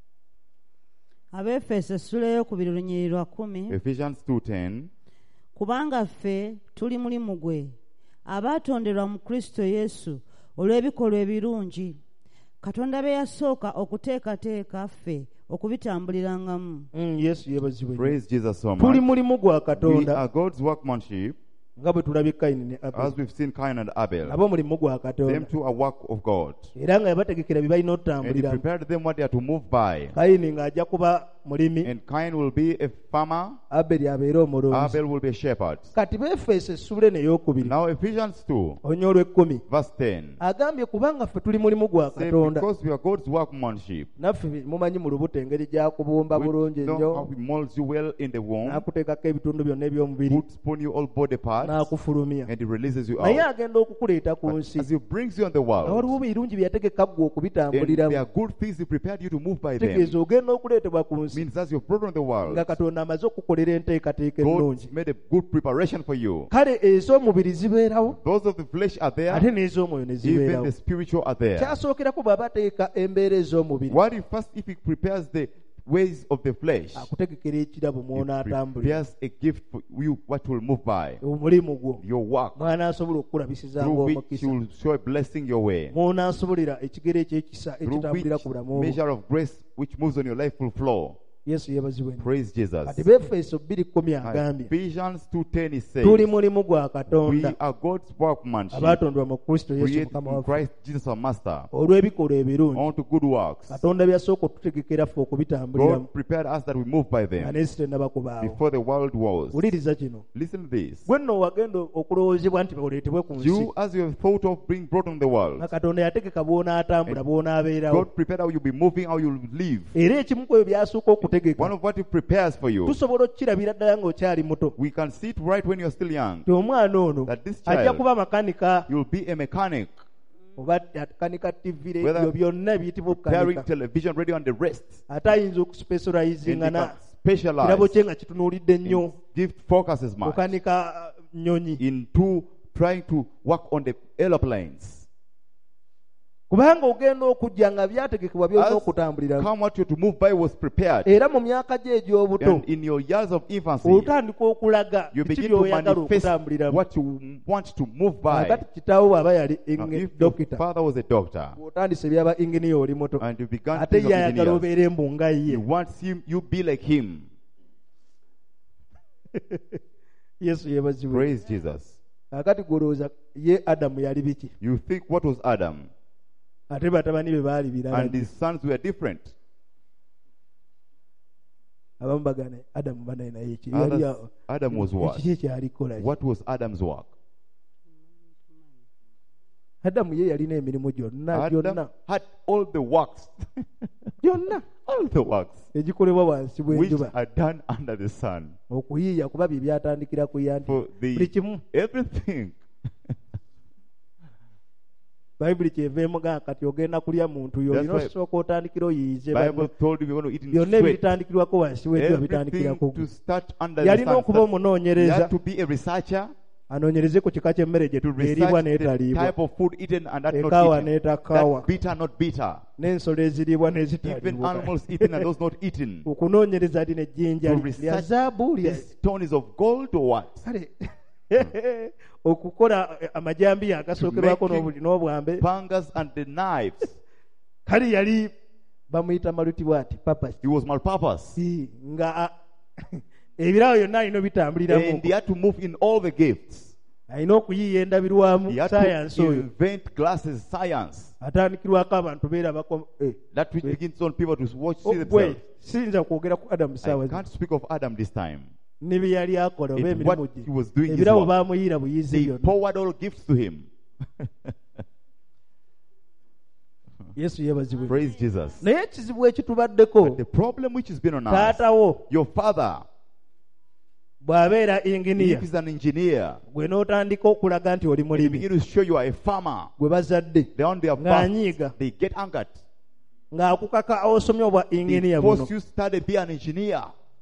Abefeso essula ey'okubiri lunyiri lwa kumi. Ephesians two ten. Kubanga ffe tuli mulimu gwe abaatonderwa mu Kristo Yesu olw'ebikolwa ebirungi Katonda be yasooka okuteekateeka ffe okubitambulirangamu. Mm, yesu yebazibwe Praise Jesus so tuli much. mulimu gwa We katonda are God's workmanship, nga bwe tulabye Kayini ne as Abel we've seen Cain and Abel. nabo mulimu gwa Them katonda too are work of God. era nga yabategekera bye balina And He okutambuliramu prepared them what they are to move by. Kayini ng'ajja kuba mulimi And Cain will be a farmer, Aberi abeere omulunzi Abel will be a shepherd. kati Befeso essula eno ey'okubiri Now Ephesians two, olunya olw'ekkumi verse ten. agambye kubanga ffe tuli mulimu gwa Say, katonda because we are God's workmanship. naffe mumanyi mu lubuto engeri gy'akubumba We bulungi know ennyo how He molds you well in the womb, n'akuteekako ebitundu byonna eby'omubiri puts upon you all body parts, n'akufulumya and He releases you naye out. agenda okukuleeta ku But nsi as He brings you on the nga waliwo world, birungi bye yategeka ggwe and okubitambuliramu there are good things He prepared you to move by them. tegeeza ogenda okuleetebwa ku nsi Means as you're brought on the world, nga katonda amaze okukolera enteekateeka God ennungi made a good preparation for you. kale ez'omubiri zibeerawo Those of the flesh are ate there, n'ez'omwoyo ne even zibeerawo the spiritual are there. kyasookerako bw'aba ateeka embeera ez'omubiri What if first if He prepares the ways of the flesh, akutegekera ekirabo He mw'onaatambulira prepares a gift for you what will move by, omulimu gwo your work, mw'anaasobola okukulabisizanga through which omukisa you will show a blessing your way, mw'onaasobolera ekigere ekyekisa through ekitambulira which ku bulamu obwo measure of grace which moves on your life will flow. yesu yeebazibwe nnyo. Praise Jesus. kati Befeso bbiri kkumi agambye Ephesians two ten is saying, tuli mulimu gwa we katonda are God's workmanship, abaatondebwa mu kristo yesu created mukama in waffe Christ Jesus our Master, olw'ebikolwa ebirungi unto good works. katonda byasooka okututegekera ffe okubitambuliramu God prepared us that we move by nga them n'ensi tennaba kubaawo before the world was. wuliriza kino Listen to this. gwe nno wagenda okulowoozebwa nti oleetebwe ku nsi You, as you have thought of being brought on the world, nga katonda yategeka bw'onaatambula bw'onaabeerawo God prepared how you'll be moving, how you'll live. era ekimu ku ebyo byasooka One okutegeka of what He prepares for you, tusobola okukirabira ddala ng'okyali muto we can see it right when you're still young. ti omwana ono That this ajja child, kuba makanika you'll be a mechanic, oba akanika tivi Whether ebyo byonna ebiyitibwa preparing okukanika television, radio, and the rest. ate ayinza And he okuspecializinga na can specialize kirabo kye nga kitunuulidde nnyo in gift focuses much okukanika uh, nnyonyi into trying to work on the aeroplanes. kubanga ogenda okujja nga byategekebwa byolina As okutambuliramu come what you're to move by was prepared. era mu myaka gye egy'obuto And in your years of infancy, olutandika okulaga you biki begin to by'oyagala manifest okutambuliramu what you want to move by. agati kitaawo bw'aba yali Now, enge- if your dokita father was a doctor bw'otandise byaba inginiya oli muto and you began ate to think ye of ayagala engineers, obeere embunga he ye wants him, you be like him. yesu yeebazibwe Praise Jesus. akati golowooza ye adamu yali biki You think what was Adam? ate batabani be baali And birala his sons were different. abamu bagana adamu banaye naye eki yali Others, awo. Adam was what? Ekiki ekyalikola What was Adam's work? adamu ye yalina emirimu gyonna gyonna Adam had all the works, gyonna all the works egikolebwa wansi which bw'enjuba are done under the sun. okuyiiya kuba bye byatandikira kuyiya nti For buli the kimu everything. bayibuli kyeva emugaa kati ogenda kulya muntu yo That's olina why osooka otandikira oyiyize Bible told you we want to eat in byonna sweat. ebitandikirwako wansi w'enjuba bitandikira Everything ku to start under the yalina sun. okuba You omunoonyereza have to be a researcher anoonyereze ku kika ky'emmere gye to eriibwa research the n'etaliibwa type of food eaten and that not ekaawa eaten. n'etakaawa That bitter, not bitter. n'ensolo eziriibwa Even n'ezitaliibwa animals eaten and those not eaten. okunoonyereza lino ejjinja To lya research zaabu lya This stone is of gold or what? kale okukola amajambiya agasookerwako Making n'obuli- n'obwambe Pangas and the knives. kale yali bamuyita malutibwa ati papasi He was malpurpose. Si, nga a- ebirawo byonna alina bitambuliramu And he had to move in all the gifts. alina okuyiiya endabirwamu He had sayansi to oyo invent glasses, science. atandikirwako abantu beerabako eh, That which begins on people to watch, see oh, themselves. gwe siyinza kwogera ku adamu I saawa can't speak of Adam this time. ne bye yali akola oba It's emirimu what he was doing gye his ebirawo work. baamuyiira buyizi They byonna poured all gifts to him. yesu yeebazibwe. Praise Jesus. Naye ekizibu ekitubaddeko, But the problem which has been on us, taatawo your father, bw'abeera if inginiya, he's an engineer, gwe n'otandika okulaga nti oli he mulimi, begin to show you are a farmer. gwe bazadde They on their ng'anyiiga, back, they get angered. ng'akukaka osomye obwa They inginiya buno. force you to study be an engineer.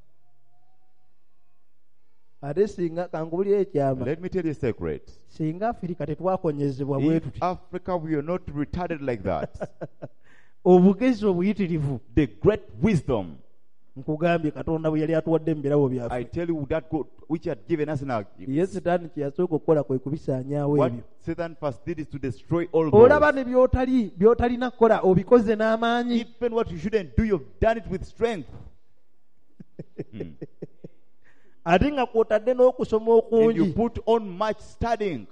Ate singa kankubulira ekyama, Let me tell you a secret. singa Afirika tetwakonyezebwa bwe In tuti, Africa, we are not retarded like that. obugezi obuyitirivu, The great wisdom, nkugambye Katonda bwe yali atuwadde mu birabo I byaffe, tell you, that God which had given us in our ye Setaani kye yasooka okukola kwe kubisaanyaawo what ebyo. Satan first did is to destroy all Olaba those. ne by'otali by'otalina kukola obikoze n'amaanyi. Even what you shouldn't do, you've done it with strength. Hmm. Ate nga kw'otadde n'okusoma And you okungi. put on much studying.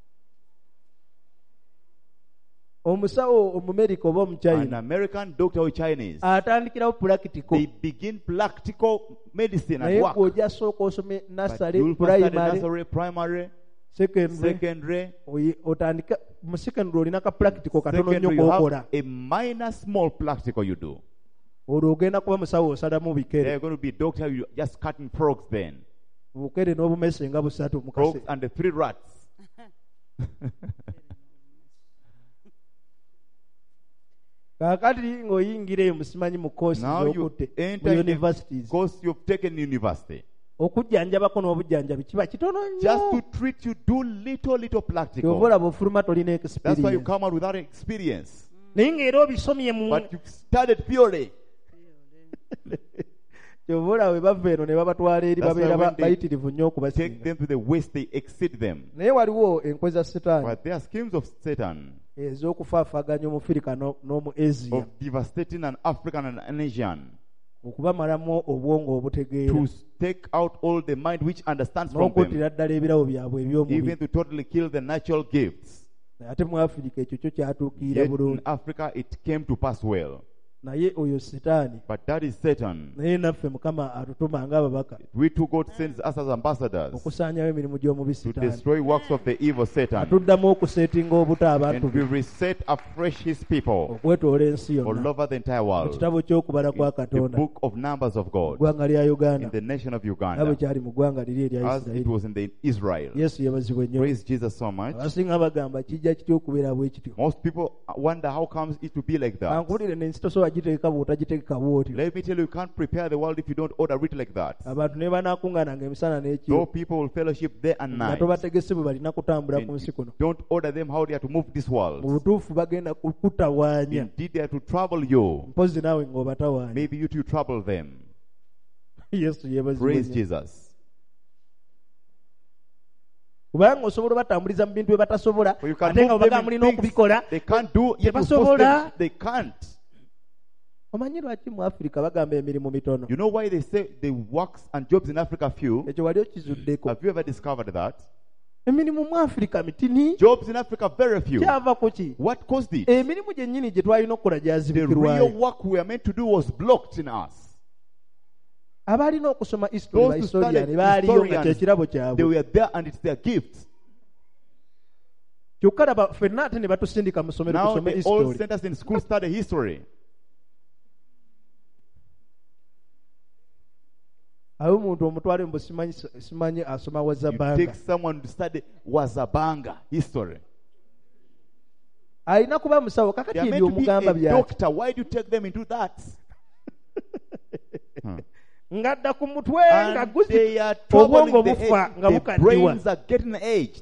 Omusawo Omumerika oba An Omuchina American doctor or Chinese, atandikirawo practical, they begin practical medicine naye and work. gw'ojja sooka osome But nasale, you'll first study primary, nursery, primary, secondary. secondary. Oyi- otandika mu secondary olina ka practical katono nnyo Secondary, you k'okola. have a minor small practical you do. Olwo ogenda kuba musawo osalamu bikere, They're going to be doctor, you just cutting frogs then. bukere n'obumese nga busatu mu Frogs kase. and the three rats. Kaakati ng'oyingira eyo musimanyi mu course Now you z'okutte mu enter in the universities, course you've taken in university. okujjanjabako n'obujjanjabi kiba kitono Just nnyo. to treat you, do little, little Kyova practical. olaba ofuluma tolina That's why you experience. come out without experience. Naye ng'era obisomye mu But you've studied theory. kyova olaba bwe bava eno ne babatwala eri That's why babeera when ba- they bayitirivu nnyo Take okubasinga. them to the west, they exceed them. Naye waliwo enkwe za Setaani But there are schemes of Satan ez'okufaafaaganya Omufirika no- n'omu Asia, of devastating an African and an Asian okubamalamu obwongo obutegeera, to take out all the mind which understands from them, n'okuttira ddala ebirabo byabwe even eby'omubiri. to totally kill the natural gifts. Ate mu Afirika ekyo kyo kyatuukiira Yet in bulungi. Africa it came to pass well. Naye oyo Setaani, But that is Satan. naye naffe Mukama atutuma ng'ababaka We too, God sends us as ambassadors okusaanyawo emirimu gy'omubi to Setaani. destroy works of the evil Satan. Atuddamu okuseetinga obuta abantu And we be reset afresh his people okwetoola ensi all yonna. over the entire Mu world. kitabo ky'okubala kwa In the Katonda, book of Numbers of God, ggwanga lya in Uganda, the nation of nga bwe Uganda, kyali mu ggwanga liri erya as it Isirayiri. was in the Israel. Yesu yebazibwe nnyo. Praise Jesus so much. Abasinga bagamba kijja kitya okubeera bwe kityo. Most people wonder how comes it to be like that. Ankubulire n'ensi tosobola giteeka bw'otagitegeka bw'otyo. Let me tell you, you can't prepare the world if you don't order it like that. Abantu ne banaakuŋŋaananga emisana Though n'ekiro people will fellowship day and nga night, tobategese bwe balina kutambula and ku nsi kuno. don't order them how they are to move this Mu world. butuufu bagenda kukutawaanya. Indeed, they are to trouble you. Mpozi naawe ng'obatawaanya. Maybe you too trouble them. Yesu yebazibwe Praise nnyo. Jesus. Kubanga osobola obatambuliza mu bintu bye batasobola, For you can ate nga move them obaga in mulina things okubikola. they can't do, yet you force Tebasobola. them, they can't. Omanyi lwaki mu Afirika bagamba emirimu mitono? You know why they say the works and jobs in Africa few? Ekyo wali okizuddeko. Have you ever discovered that? Emirimu mu Afirika mitini. Jobs in Africa very few. Kyava ku ki? What caused it? Emirimu gyennyini gye twalina okukola The real gyazibikirwayo. work we are meant to do was blocked in us. Abalina okusoma history ba Those who historian studied baaliyo nga historians, kyekirabo They kyabwe. were there and it's their gift. Kyokka laba ffenna ate ne batusindika mu ssomero Now tusome they all history. sent us in school study history. Awo omuntu omutwale mbu simanyi simanyi asoma You Wazabanga. take someone to study Wazabanga history. Alina kuba musawo They kakati are ebyo meant to be omugamba a byaki. doctor. Why do you take them into that? Hmm. Ng'adda ku mutwe nga And guzi they are obwongo troubling the, bufa nga age. The bukaddiwa. brains are getting aged.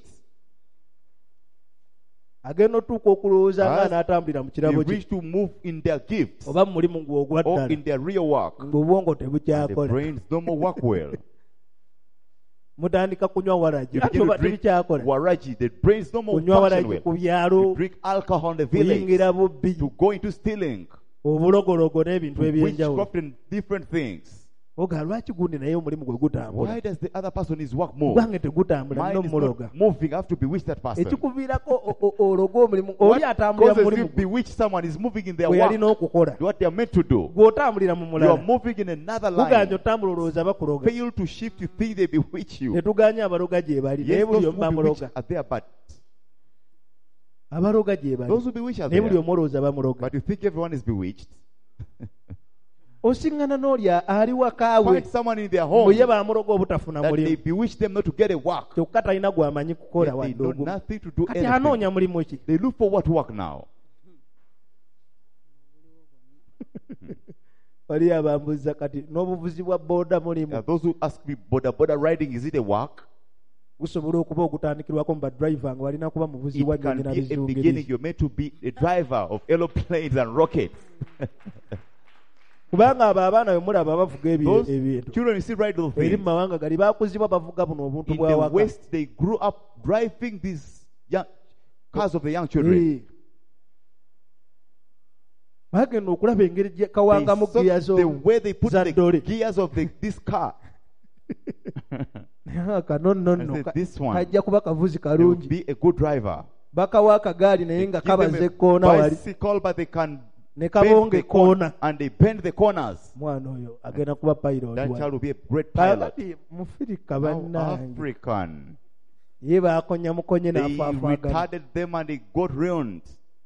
Agenda otuuka okulowooza nga As n'atambulira mu They kirabo kye reach to move in their gifts oba mu mulimu gw'ogwa or ddala in their real work. ng'obwongo The tebukyakola. brains no more work well. Mutandika kunywa waragi You ate begin oba to drink tebikyakola. waraji. The brains no more Kunywa function waragi ku well. byalo, You drink alcohol in the village. kuyingira bubbi, To go into stealing, obulogologo n'ebintu eby'enjawulo. witchcraft and different things. Oga lwaki gundi naye omulimu gwe gutambula? Why does the other person his work move? Gwange tegutambula Mine nno is muloga. not moving. I have to bewitch that person. Ekikuviirako o- o- ologe omulimu What oli atambulira mu causes mulimu you gwe bewitch someone is moving in their gwe work. yalina okukola. What they are meant to do. Gw'otambulira mu You are mulala. moving in another Guganja line. otambula olowooza bakuloga. Fail to shift, you think they bewitch you. Tetuganya abaloga gye bali naye Yes, buli those omu who bewitch bamuloga. are there, but abaroga gye bali Those who bewitch are naye buli there. omu olowooza bamuroga But you think everyone is bewitched. osiŋŋana n'oli ali wakaawe Find someone in their bwe home ye bamuroga obutafuna that they mulimu bewitch them not to get a work. kyokka talina gwamanyi kukola Yet they wadde know ogumu nothing to do kati anything. anoonya mulimu ki They look for what work now. wali abambuza kati n'obuvuzi bwa booda There mulimu are those who ask me, border border riding, is it a work? gusobola okuba okutandikirwako mu badriver nga walina kuba muvuzi It wa can nnyonyi na be a beginning. bizungirizi You're meant to be a driver of aeroplanes and rockets. kubanga abo abaana bwe mulaba bavuga ebi- Those ebintu children you see ride those eri things. mu mawanga gali bakuzibwa bavuga buno obuntu In bwa the waka West, they grew up driving these young cars of the young children. Eh. bagenda okulaba engeri gye They kawangamu saw giya the way they put za the ddole gears of the, this car. kano nno I nno said, ka- this one, kajja kuba kavuzi they will kalungi be a good driver. bakawa akagaali naye They nga give them kabaza a ekkoona wali bicycle, but they can ne bend kabonga the corner, ekkoona and they bend the corners. mwana oyo agenda kuba pilot That wali. child will be a great pilot. kakati mufirika Now, bannange African. ye baakonya mukonye They n'afaafaagana retarded them and they got ruined.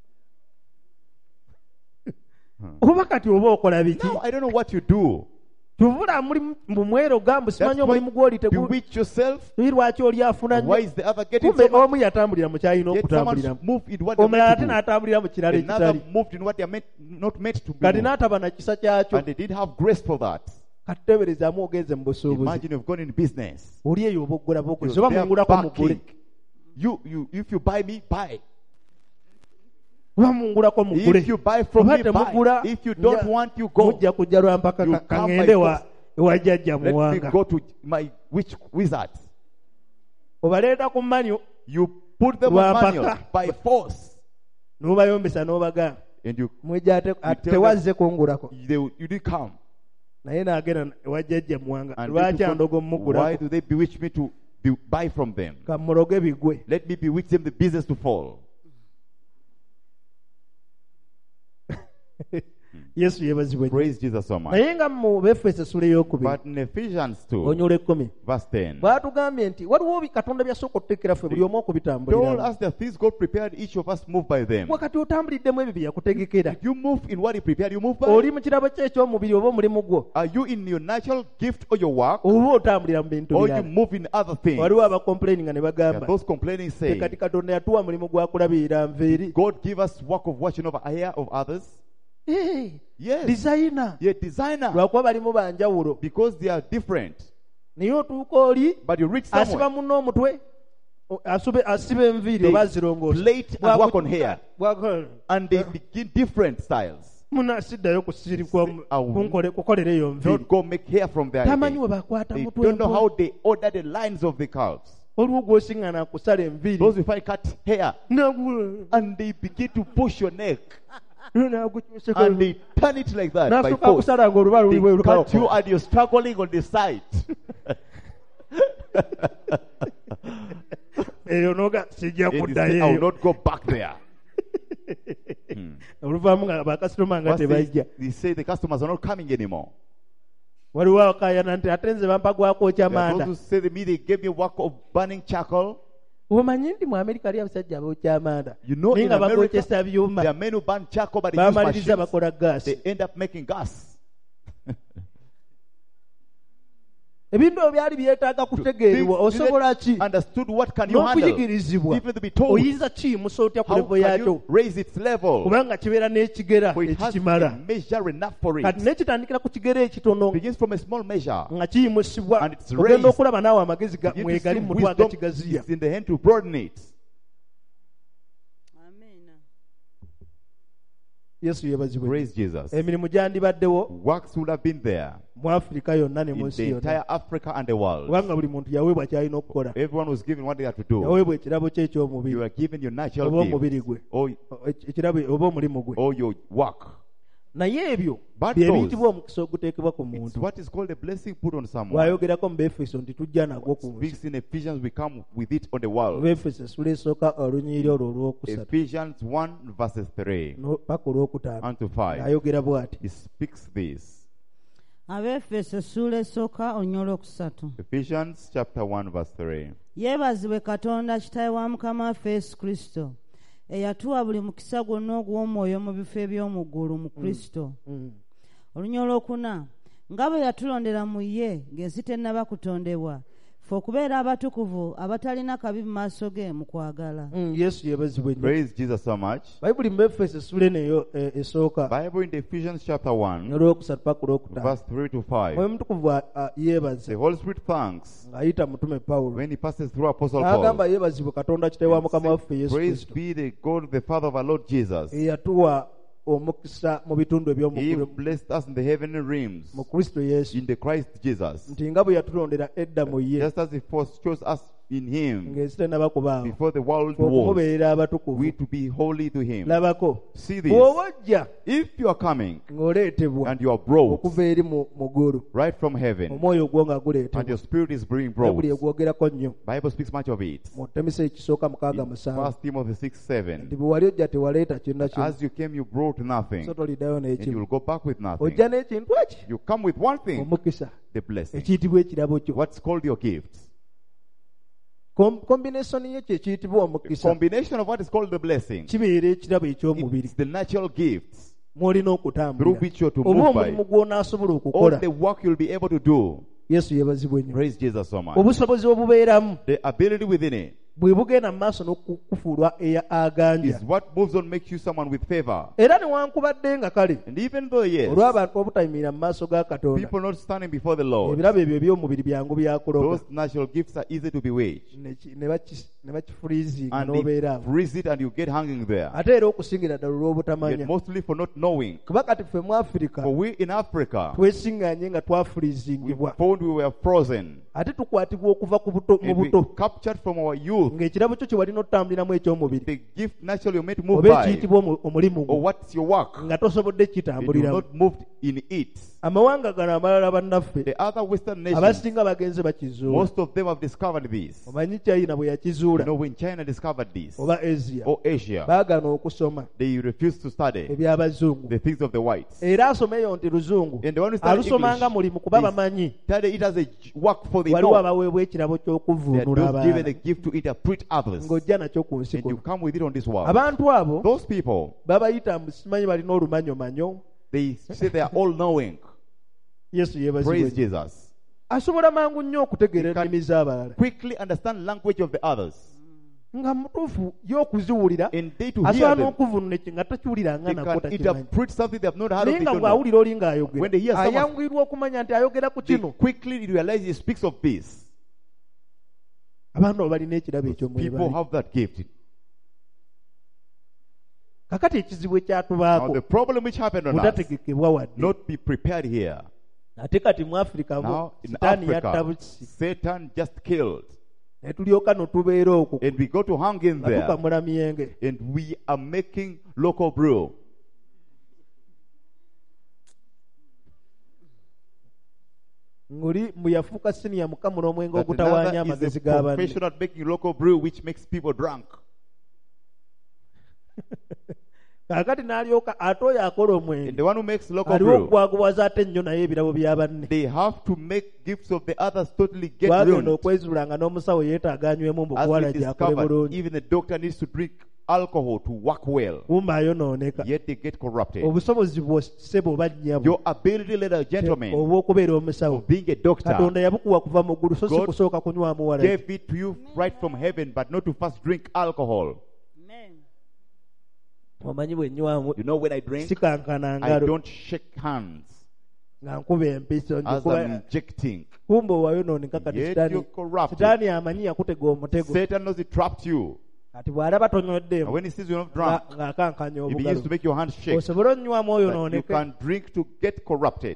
oba kati oba okola biki Now I don't know what you do. tubula muri mu mwero gambu That's simanyi why omulimu gw'oli you tegu bewitch yourself. tuyi lwaki oli afuna Why nnyo is the other getting kumbe so much? omu yatambulira mu kyalina Yet someone okutambuliramu moved in what they're omulala ate meant to n'atambulira mu kirala do. Another ekitali moved in what they're meant, not meant to be. kati moved. n'ataba na kisa kyakyo And they didn't have grace for that. kati teberezaamu ogenze mu busuubuzi Imagine you've gone in business. oli eyo oba oggula bwogezi You're oba there mungulako mugule backing. You, you, if you buy me, buy. oba mungulako mugule If you buy from oba me, temugula buy. If you don't nja- want, you go. mujja kujja lwampaka You ka- come kaŋŋende by wa force. ewa jjajja Let me muwanga go to my witch wizard. obaleeta ku mmanyo You put them on Lwampaka. manual by force. n'obayombesa n'obagamba And you, mwejja ate ate tell tewazze kungulako they, you didn't come. naye n'agenda ewa jjajja muwanga And lwaki people andogo thought, why mumugulako do they bewitch me to be, buy from them? kamuloge bigwe Let me bewitch them the business to fall. yesu yeebazibwe nnyo. Praise Jesus so much. naye nga mu befeso essula ey'okubiri But in Ephesians two, onyula ekkumi verse ten, bwatugambye nti waliwo bi- katonda byasooka okuteekera ffe buli omu told okubitambuliramu us that things God prepared, each of us move by them. wakati otambuliddemu ebyo bye yakutegekera If you move in what He prepared, you move by. oli mu kirabo kye eky'omubiri oba omulimu gwo Are you in your natural gift or your work, oba otambulira mu bintu or you birala move in other things? waliwo abakomplaining nga ne There are bagamba those complaining saying, kati katonda yatuwa mulimu gwa kulabirira nveeri God give us work of watching over here of others. Yes. dizayina Yet designer, lwakuba balimu banjawulo because they are different. naye otuuka oli But you reach asiba somewhere, munno omutwe o- asube- asiba enviiri They oba azirongoosa plait and work on hair. Bwaku- and they begin different styles. muna siddayo kusirikwa mu- Awo. kunkole- kukolera eyo nviiri Don't go make hair from there. tamanyi again. we bakwata They mutwe don't know mpo. how they order the lines of the calves. oliwo gwosiŋŋana kusala enviiri Those who find cut hair, Nagu- and they begin to push your neck, nagukyuseko- and they turn it like that by n'asooka force. kusala nga oluba luli bwe They cut you, lukawo and you're struggling on the side. eyo noga sijja And you kuddayo say, I will eyo not go back there. oluvaamu nga bakasitoma nga Once they, tebajja they say the customers are not coming anymore. waliwo akayana nti ate nze bampa gwakwokya There are manda those who say to me, they gave me work of burning charcoal. omanyi nti mu amerika ali abasajja abookya amanda You know, naye in nga America, bagokyesa byuma there are men who burn charcoal, but they use bamaliriza machines. bakola gaasi They end up making gas. ebintu ebyo byali byetaaga kutegeerwa Things osobola needed ki understood, what can you handle? n'okuyigirizibwa Even to be told, oyinza kiyimusa otya ku how levo can yaakyo you raise its level? kubanga kibeera n'ekigera For it has ekikimala a measure enough for kati it. nekitandikira ku kigera ekitono Begins from a small measure. nga kiyimusibwa And it's ogenda raised. okulaba naawe amagezi ga- Begin to mwegali see mu mutwe wisdom agakigaziya is in the hand to broaden it. Amen. yesu yeebazibwe Praise Jesus. emirimu gyandibaddewo Works would have been there mu afirika yonna ne mu in nsi the yonna entire Africa and the world. kubanga buli muntu yaweebwa kyalina okukola Everyone was given what they had to do. yaweebwa ekirabo kye You eky'omubiri were given your natural oba omubiri gift gwe or, ekirabo oba omulimu gwe or your work. naye ebyo But bye those- biyitibwa omukisa oguteekebwa ku It's muntu what is called a blessing put on someone. bw'ayogerako mu befeso nti tujja nagwo ku nsi Speaks in Ephesians, we come with it on the world. befeso essula esooka olunyiriri olwo olwokusatu Ephesians one verses three no- paka olwokutaano unto five. ayogera bw'ati He speaks this. Abefeso essula esooka olunya olwokusatu. Ephesians chapter one verse three. Yeebazibwe Katonda kitaawe wa Mukama waffe Yesu Kristo eyatuwa buli mukisa gwonna ogw'omwoyo mu bifo eby'omu ggulu mu Kristo. Mm. Olunya olwokuna nga bwe yatulondera mu ye ng'ensi tennaba kutondebwa ffe okubeera abatukuvu abatalina kabi mu maaso ge mu kwagala. Mm, Yesu yebazibwe nnyo. Praise Jesus so much. Bayibuli mu Efeso essula eno eyo eh, esooka Bible in Ephesians chapter one, olwokusatu paka olwokutaano. verse three to five. Mwoyo Mutukuvu a- a- yeebaze The Holy Spirit thanks ng'ayita mutume Pawulo when he passes through Apostle n'agamba Paul. yeebazibwe Katonda Kitaawe wa Mukama waffe Yesu Praise Kristo be the God, the Father of our Lord Jesus. eyatuwa omukisa mu bitundu He eby'omuggulu blessed us in the heavenly realms mu Kristo Yesu, in the Christ Jesus. nti nga bwe yatulondera edda mu ye Just as he first chose us in him ng'ensi tennaba kubaawo, before the world ffe was, okumubeerera we abatukuvu. to be holy to him. Labako, See this. bw'oba ojja If you are coming ng'oleetebwa and you are brought okuva eri mu mu ggulu, right from heaven omwoyo ogwo nga and guleetebwa, your spirit is being brought, Bayibuli egwogerako nnyo Bible speaks much of it. mu Timoseewo ekisooka mukaaga In musanvu First Timothy six seven. nti bwe wali ojja tewaleeta kyonna kimu, As you came, you brought nothing, so toliddayo and you n'ekimu. will go back with nothing. Ojja n'ekintu eki You come with one thing, omukisa the blessing. ekiyitibwa ekirabo kyo. What's called your gift. Kom- kombination ye kye ekiyitibwa A omukisa combination of what is called the blessing. kibeera ekirabo eky'omubiri It's the natural gifts mw'olina through okutambulira, which you're to oba move by. omulimu gw'onaasobola All okukola. the work you'll be able to do. Yesu yeebazibwe nnyo. Praise Jesus so much. Obusobozi obubeeramu The ability within it bwe bugenda mu maaso n'okufuulwa eya aganja. is what moves on, makes you someone with favor. Era newankubadde nga kale And even though, yes, olw'abantu obutayimirira mu maaso ga Katonda, people not standing before the Lord, ebirabo ebyo eby'omubiri byangu byakuloga those natural gifts are easy to bewitch. ne ki- ne baki- ne bakifuliizinga And n'obeera they awo. freeze it and you get hanging there. Ate era okusingira ddala olw'obutamanya, Yet mostly for not knowing. kuba kati ffe mu Afirika For we in Africa, twesiŋŋaanye nga we twafuliizingibwa, found we were frozen. ate tukwatibwa okuva ku buto- mu And we buto, captured from our youth ng'ekirabo kyo kye walina otambuliramu eky'omubiri the gift naturally you're meant to move oba by. ekiyitibwa omu- omulimu Or gwo what's your work? nga tosobodde And you're kitambuliramu. not moved in it. Amawanga gano amalala bannaffe The other Western nations, abasinga bagenze bakizuula. most of them have discovered this. Omanyi China bwe You yakizuula know, when China discovered this, oba Asia, or Asia, baagana okusoma they refused to study eby'abazungu, the things of the whites. era asomeyo nti luzungu And the one who studied alusomanga English, mulimu kuba they bamanyi study it as a j- work for the waliwo know. abaweebwa ekirabo They are ky'okuvuunula those given a abalala gift to interpret others. ng'ojja nakyo ku nsi And you kuno. come with it on this world. Abantu abo Those people, babayita mu simanyi balina olumanyomanyo. they say they are all knowing. Yesu Praise yeebazibwe. Jesus. Asobola mangu nnyo okutegeera He can- ennimi z'abalala Quickly understand language of the others. nga mutuufu y'okuziwulira And they to hear asobola them. n'okuvunula eki nga takiwuliranga They nako can takimanyi, interpret something they have not heard of. naye They nga don't know. bw'awulira oli When they hear ng'ayogera someone- ayanguyirwa okumanya nti ayogera ku They kino. quickly realize he speaks of this. Abantu abo balina ekirabo ekyo mu People bali. have that gift. Kakati ekizibu Now ekyatubaako the problem which happened on us, butategekebwa wadde, not be prepared here. ate kati mu Afirika bo Now in sitaani yatta Africa, busi, Satan just killed. ne tulyoka no tubeera okwo And we go to hang in nga there. tukamula myenge. And we are making local brew. ng'oli mbu yafuuka siniya mukamula omwenge That ogutawaanya another is amagezi a g'abanne. professional at making local brew which makes people drunk. Kaakati n'alyoka ate oyo akola And omwenge the one who makes local aliwo brew, okugwagubaza ate nnyo naye ebirabo bya banne. they have to make gifts of the others totally get Twagenda ruined. okwezuula nga n'omusawo yeetaaga anywemu mbu As okuwala we gy'akole discovered, bulungi, even the doctor needs to drink alcohol to work well. kumba ayonooneka. Yet they get corrupted. Obusobozi bwose bwoba nnyabo Your ability, ladies and gentlemen, obw'okubeera omusawo, of being a doctor, Katonda yabukuwa kuva mu ggulu, so si God kusooka kunywamu wala. gave it to you right from heaven, but not to first drink alcohol. Omanyi bwe nnywamu You know, when I drink, sikankana I ngalo don't shake hands nga nkuba empiso as nkuba- I'm injecting. kumba owayonooneka kati Yet sitaani you're corrupted. sitaani amanyi yakutega omutego Satan knows he trapped you. kati bw'alaba And tonyoddemu when he sees you're not drunk, nga- ng'akankanya he begins to obugalo make your hands shake. osobole onywamu oyo That you nooneke. can drink to get corrupted.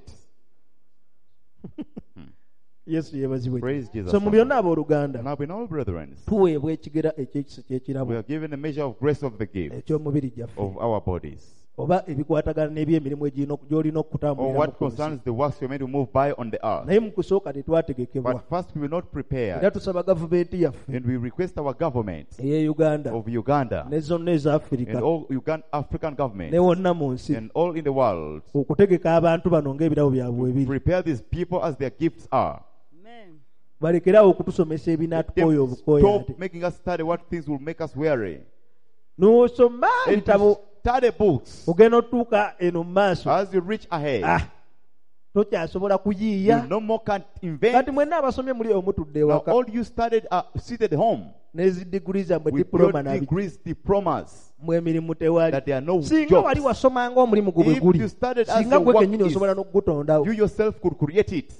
Yesu yeebazibwe. Praise Jesus. So mu byonna abooluganda Now, in all brethren, tuweebwa ekigera eky'ekisa we ky'ekirabo are given a measure of grace of the gift eky'omubiri gyaffe, of our bodies, oba ebikwatagana n'ebyemirimu egirina oku- gy'olina or okutambuliramu what ku nsi. concerns the works you're meant to move by on the earth. Naye mu kusooka tetwategekebwa, But first, we were not era prepared, tusaba gavumenti yaffe and we request our government ey'e Uganda of Uganda ne zonna eza Afirika and all Ugandan African ne governments wonna mu nsi and all in the world okutegeka abantu bano ng'ebirabo byabwe bwe biri. prepare these people as their gifts are. Balekerawo okutusomesa Them ebinatukooya obukooya Stop ate. making us study what things will make us weary. n'osoma and ebitabo you study books, ogenda otuuka eno mu maaso as you reach ahead, ah tokyasobola you kuyiiya. no more can Kati invent. mwenna abasomye muli omutudde Now ewaka all you studied are seated home n'ezidiguli zammwe with diploma your nabi degrees, diplomas, mu emirimu tewali. that there are no Singa wali jobs. wasomanga omulimu gwe bwe If guli, you studied as singa your gwe work kennyini is, osobola n'ogutondawo. you yourself could create it.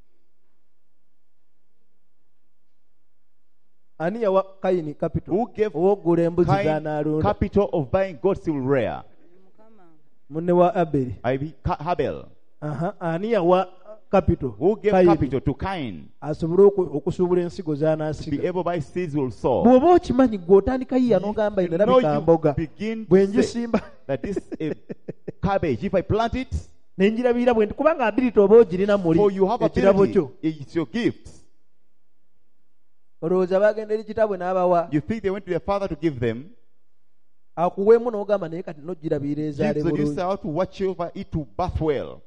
Ani yawa Kayini capital Who gave ow'oggula embuzi Cain z'anaalonda? capital of buying goats he will rear? Munne wa Aberi. I- Ka- Habel. Aha, ani yawa capital Who gave Kayini capital to Cain asobole oku- okusuubula ensigo to be z'anaasiga? able to buy seeds he will sow? Bw'oba okimanyi gwe otandika yiya n'ogamba You ino know erabika you mboga begin bwe to say ngisimba that this uh, cabbage, if I plant it, ne njirabira bwe nti kubanga ability oba ogirina muli for you have ekirabo ability, kyo. it's your gift. Olowooza bagenda eri kitabwe n'abawa You think they went to their father to give them? akuweemu n'ogamba naye kati n'ogirabira ezaale Gives and you say bulungi. how to watch over it to birth well.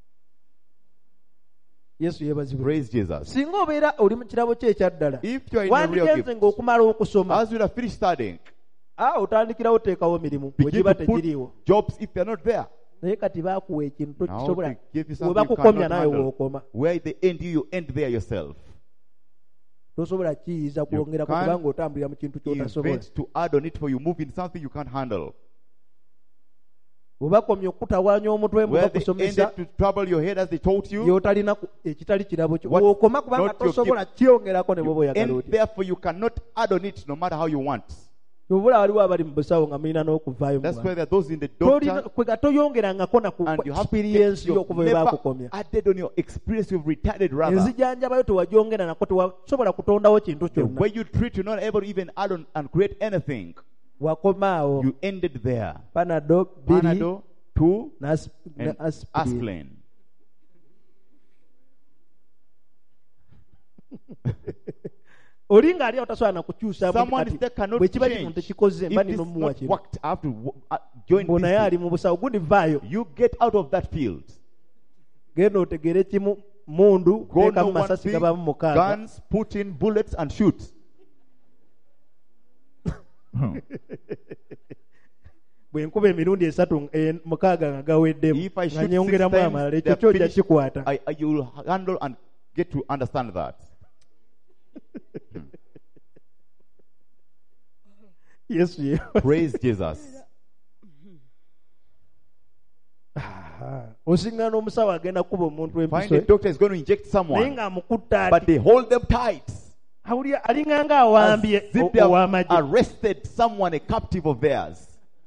Yesu yeebazibwe. Praise Jesus. Singa obeera oli mu kirabo kye ekyaddala If you are in a real wandigenze gift, ng'okumala okusoma as you have finished studying, ah otandikirawo oteekawo mirimu bwe begin giba to put tegiriiwo. jobs if they're not there. Naye kati baakuwa ekintu Now tokisobola. they give you Bwe something you bakukomya cannot naawe handle. w'okoma. Where they end you, you end there yourself. Tosobola kiyiza kwongerako can't kubanga otambulira mu kintu ky'otasobola. Invent to add on it for you, move in something you can't handle. Bwe bakomya okutawaanya omutwe mu Where they bakusomesa ended to trouble your head as they taught you, y'otalina ku- ekitali kirabo kyo. What- W'okoma kubanga not your tosobola kyongerako ne bw'oba you oyagala end otya. therefore you cannot add on it no matter how you want. Obula waliwo abali mu busawo nga mulina n'okuvaayo mu That's why bantu. there are those in the Tolina doctor, kwega toyongerangako na ku and you have experience you've y'okuva bwe never bakukomya. added on your experience, you've retarded rather. Enzijanjabayo tewagyongera nako tewasobola kutondawo kintu The kyonna. way you treat, you're not able to even add on and create anything. Wakomaawo You ended there. panado biri Panado, two, n'as- and ne aspirin. aspirin. oli ng'ali awo tasobola na kukyusa Someone is there cannot bwe kiba kino change. tekikoze mba If nino this muwa not kino worked, I have to wo- uh, join mbu naye this ali field. mu busawo gundi vaayo You get out of that field. genda otegere kimu mundu Go teekamu know one masasi thing, gabamu mukaaga guns, put in bullets and shoot. bwe nkuba emirundi esatu eh, mukaaga nga gaweddemu If I nga shoot six nyongeramu times, amalala ekyo they're kyojja finished. kikwata. I, I, you will handle and get to understand that. Yesu ye Praise Jesus. osinga n'omusawo agenda kuba omuntu Find empiso a doctor is going to inject naye someone, ng'amukutta but ati they hold them tight. awulira alinga nga As awambye if o- they have ow'amagye. arrested someone, a captive of theirs.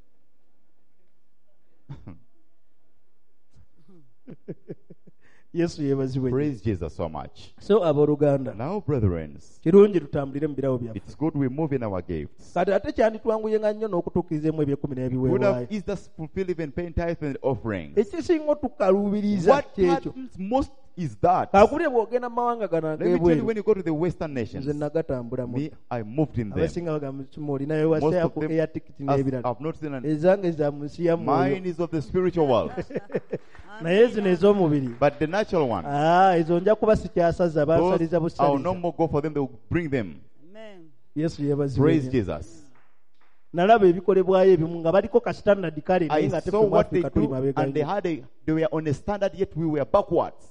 Yesu yeebazibwe. Praise Jesus so much. So abooluganda Now, brethren, kirungi tutambulire mu birawo byaffe. it's good we move in our gifts. Kati ate kyanditwanguyenga nnyo n'okutuukirizaemu ebyekumi Would n'ebiweebwayo. have eased us fulfill even paying tithe and offerings. Ekisinga otukaluubiriza What kyekyo. happens most is that. kaakubire bw'ogenda mu mawanga gano Let me tell you, ag'ebweru when you go to the Western nations, nze nagatambula mu me, I moved in them. abasinga bagamba kima olinayo Most waseya of ku them, eya tikiti as n'ebirala I've not seen an, ezange za mu nsi ya mwoyo mine is of the spiritual world, naye zino ez'omubiri but the natural one, Ah, ezo nja kuba sikyasaza bansaliza those, I'll no busaliza. more go for them. They will bring them. Amen. Yesu yeebazibwe Praise nnyo. Jesus. nalaba ebikolebwayo ebimu nga baliko ka standard kale naye I nga te saw mu what they Africa tuli do, mabega and they nnyo. had a, they were on a standard, yet we were backwards.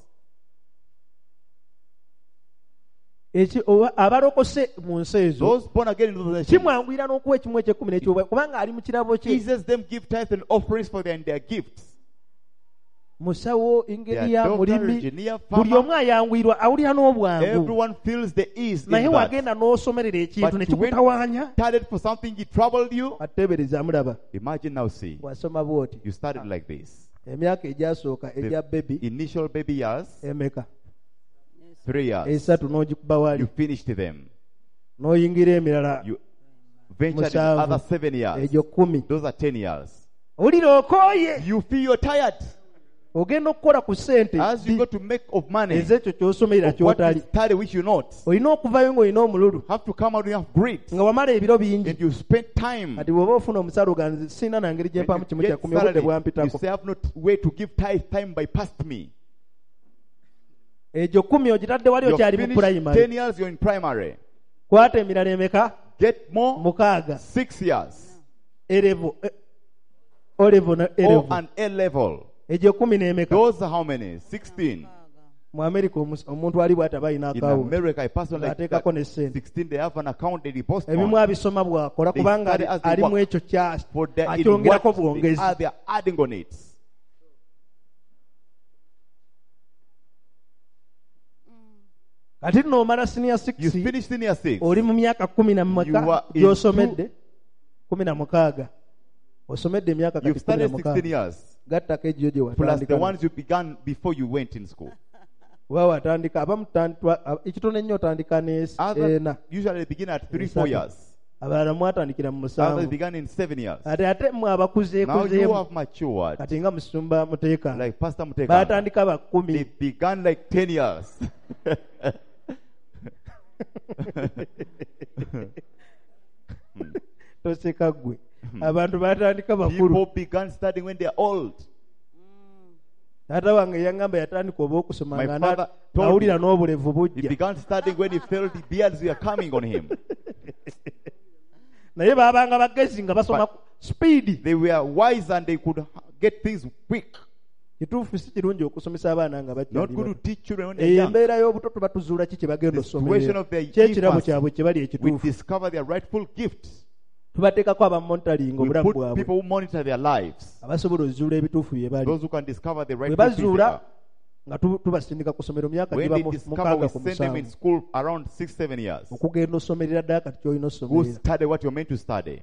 Eki oba- abalokose mu nsi ezo Those born again in those nations, kimwanguyira n'okuwa ekimu ekyekumi n'ekyobwa kubanga ali mu kirabo kye eases them give tithe and offerings for their, and their gifts. musawo Their ingeriya doctor, mulimi engineer, buli farmer, omu ayanguyirwa awulira n'obwangu everyone feels the ease in naye that. wagenda n'osomerera ekintu But ne when kikutawaanya started for something, it troubled you. ateebereza mulaba Imagine now, see, wasoma bw'oti you started like this. emyaka egyasooka egya bebi Initial baby years, emeka three years. esatu n'ogikuba You wali finished them. n'oyingira emirala You ventured into Musanvu. other seven years. egyo kumi Those are ten years. owulira okooye You feel you're tired. ogenda okukola ku ssente As you go to make of money, ezekyo kyosomerera of what kyotali you study which you not, olina okuvayo ng'olina omululu have to come out and have great. nga wamala ebiro bingi And you spend time. kati bw'oba ofuna omusala oganze sina nangeri gye When mpamu you kimu get kyakumi obudde salary, you bwampitako say, I have not way to give tithe, time bypassed me. egyo kumi ogitadde wali You've okyali mu finished ten pulayimale years, you're in primary. kwata emirala emeka Get more, mukaaga six years. Erevo, eh, O level na O Erevo. and A level. Egyo kumi n'emeka. Those are how many? sixteen. Mu America omus- omuntu ali bw'ati aba alina In akawunti. America, a person like that, Ng'ateekako ne ssente. sixteen, they have an account they deposit Ebimu on. abisoma bw'akola They kubanga study ali- as they ali mu work. ekyo kya For the in akyongerako what they bwongezi. are, they are adding on it. Kati nno omala senior six You finish senior six. oli mu myaka kumi na You mumeka are in gy'osomedde kumi na mukaaga osomedde emyaka You've kati kumi na studied sixteen mukaaga years. gattako egyo gye Plus the watandika ones you began before you went in school. oba watandika abamu tutandikwa- aba- ekitono ennyo otandika n'ena Others usually begin at three, four Esatu. years. abalala mwatandikira mu Others musanvu began in seven years. ate ate mwe Now you abakuzeekuzeemu have matured. kati nga musumba muteeka Like Pastor Muteka. baatandika They bakumi began like ten years. toseka ggwe abantu baatandika bakulu People began studying when they are old. taata wange yaŋŋamba yatandika oba okusoma My nga father na- told nawulira me n'obulevu He bujja began studying when he felt the beards were coming on him. naye baabanga bagezi nga basoma But- sipiidi They were wise and they could get things quick. kituufu si kirungi okusomesa abaana nga Not bakyali good to bato. teach children when they're eyo young. embeera y'obuto tuba tuzuula ki kye bagenda The situation osomerera of their kyekirabo infancy. kyabwe kye bali We ekituufu discover their rightful gifts. tubateekako abamonitalinga We obulamu put bwabwe people who monitor their lives. abasobola ozuula ebituufu bye bali Those who can discover the bwe rightful things they bazuula are. nga tu- tubasindika ku somero myaka When giba they mu discover, mukaaga we ku send them in musanvu school around six, seven years. okugenda osomerera ddala kati kyolina Who osomerera study what you're meant to study.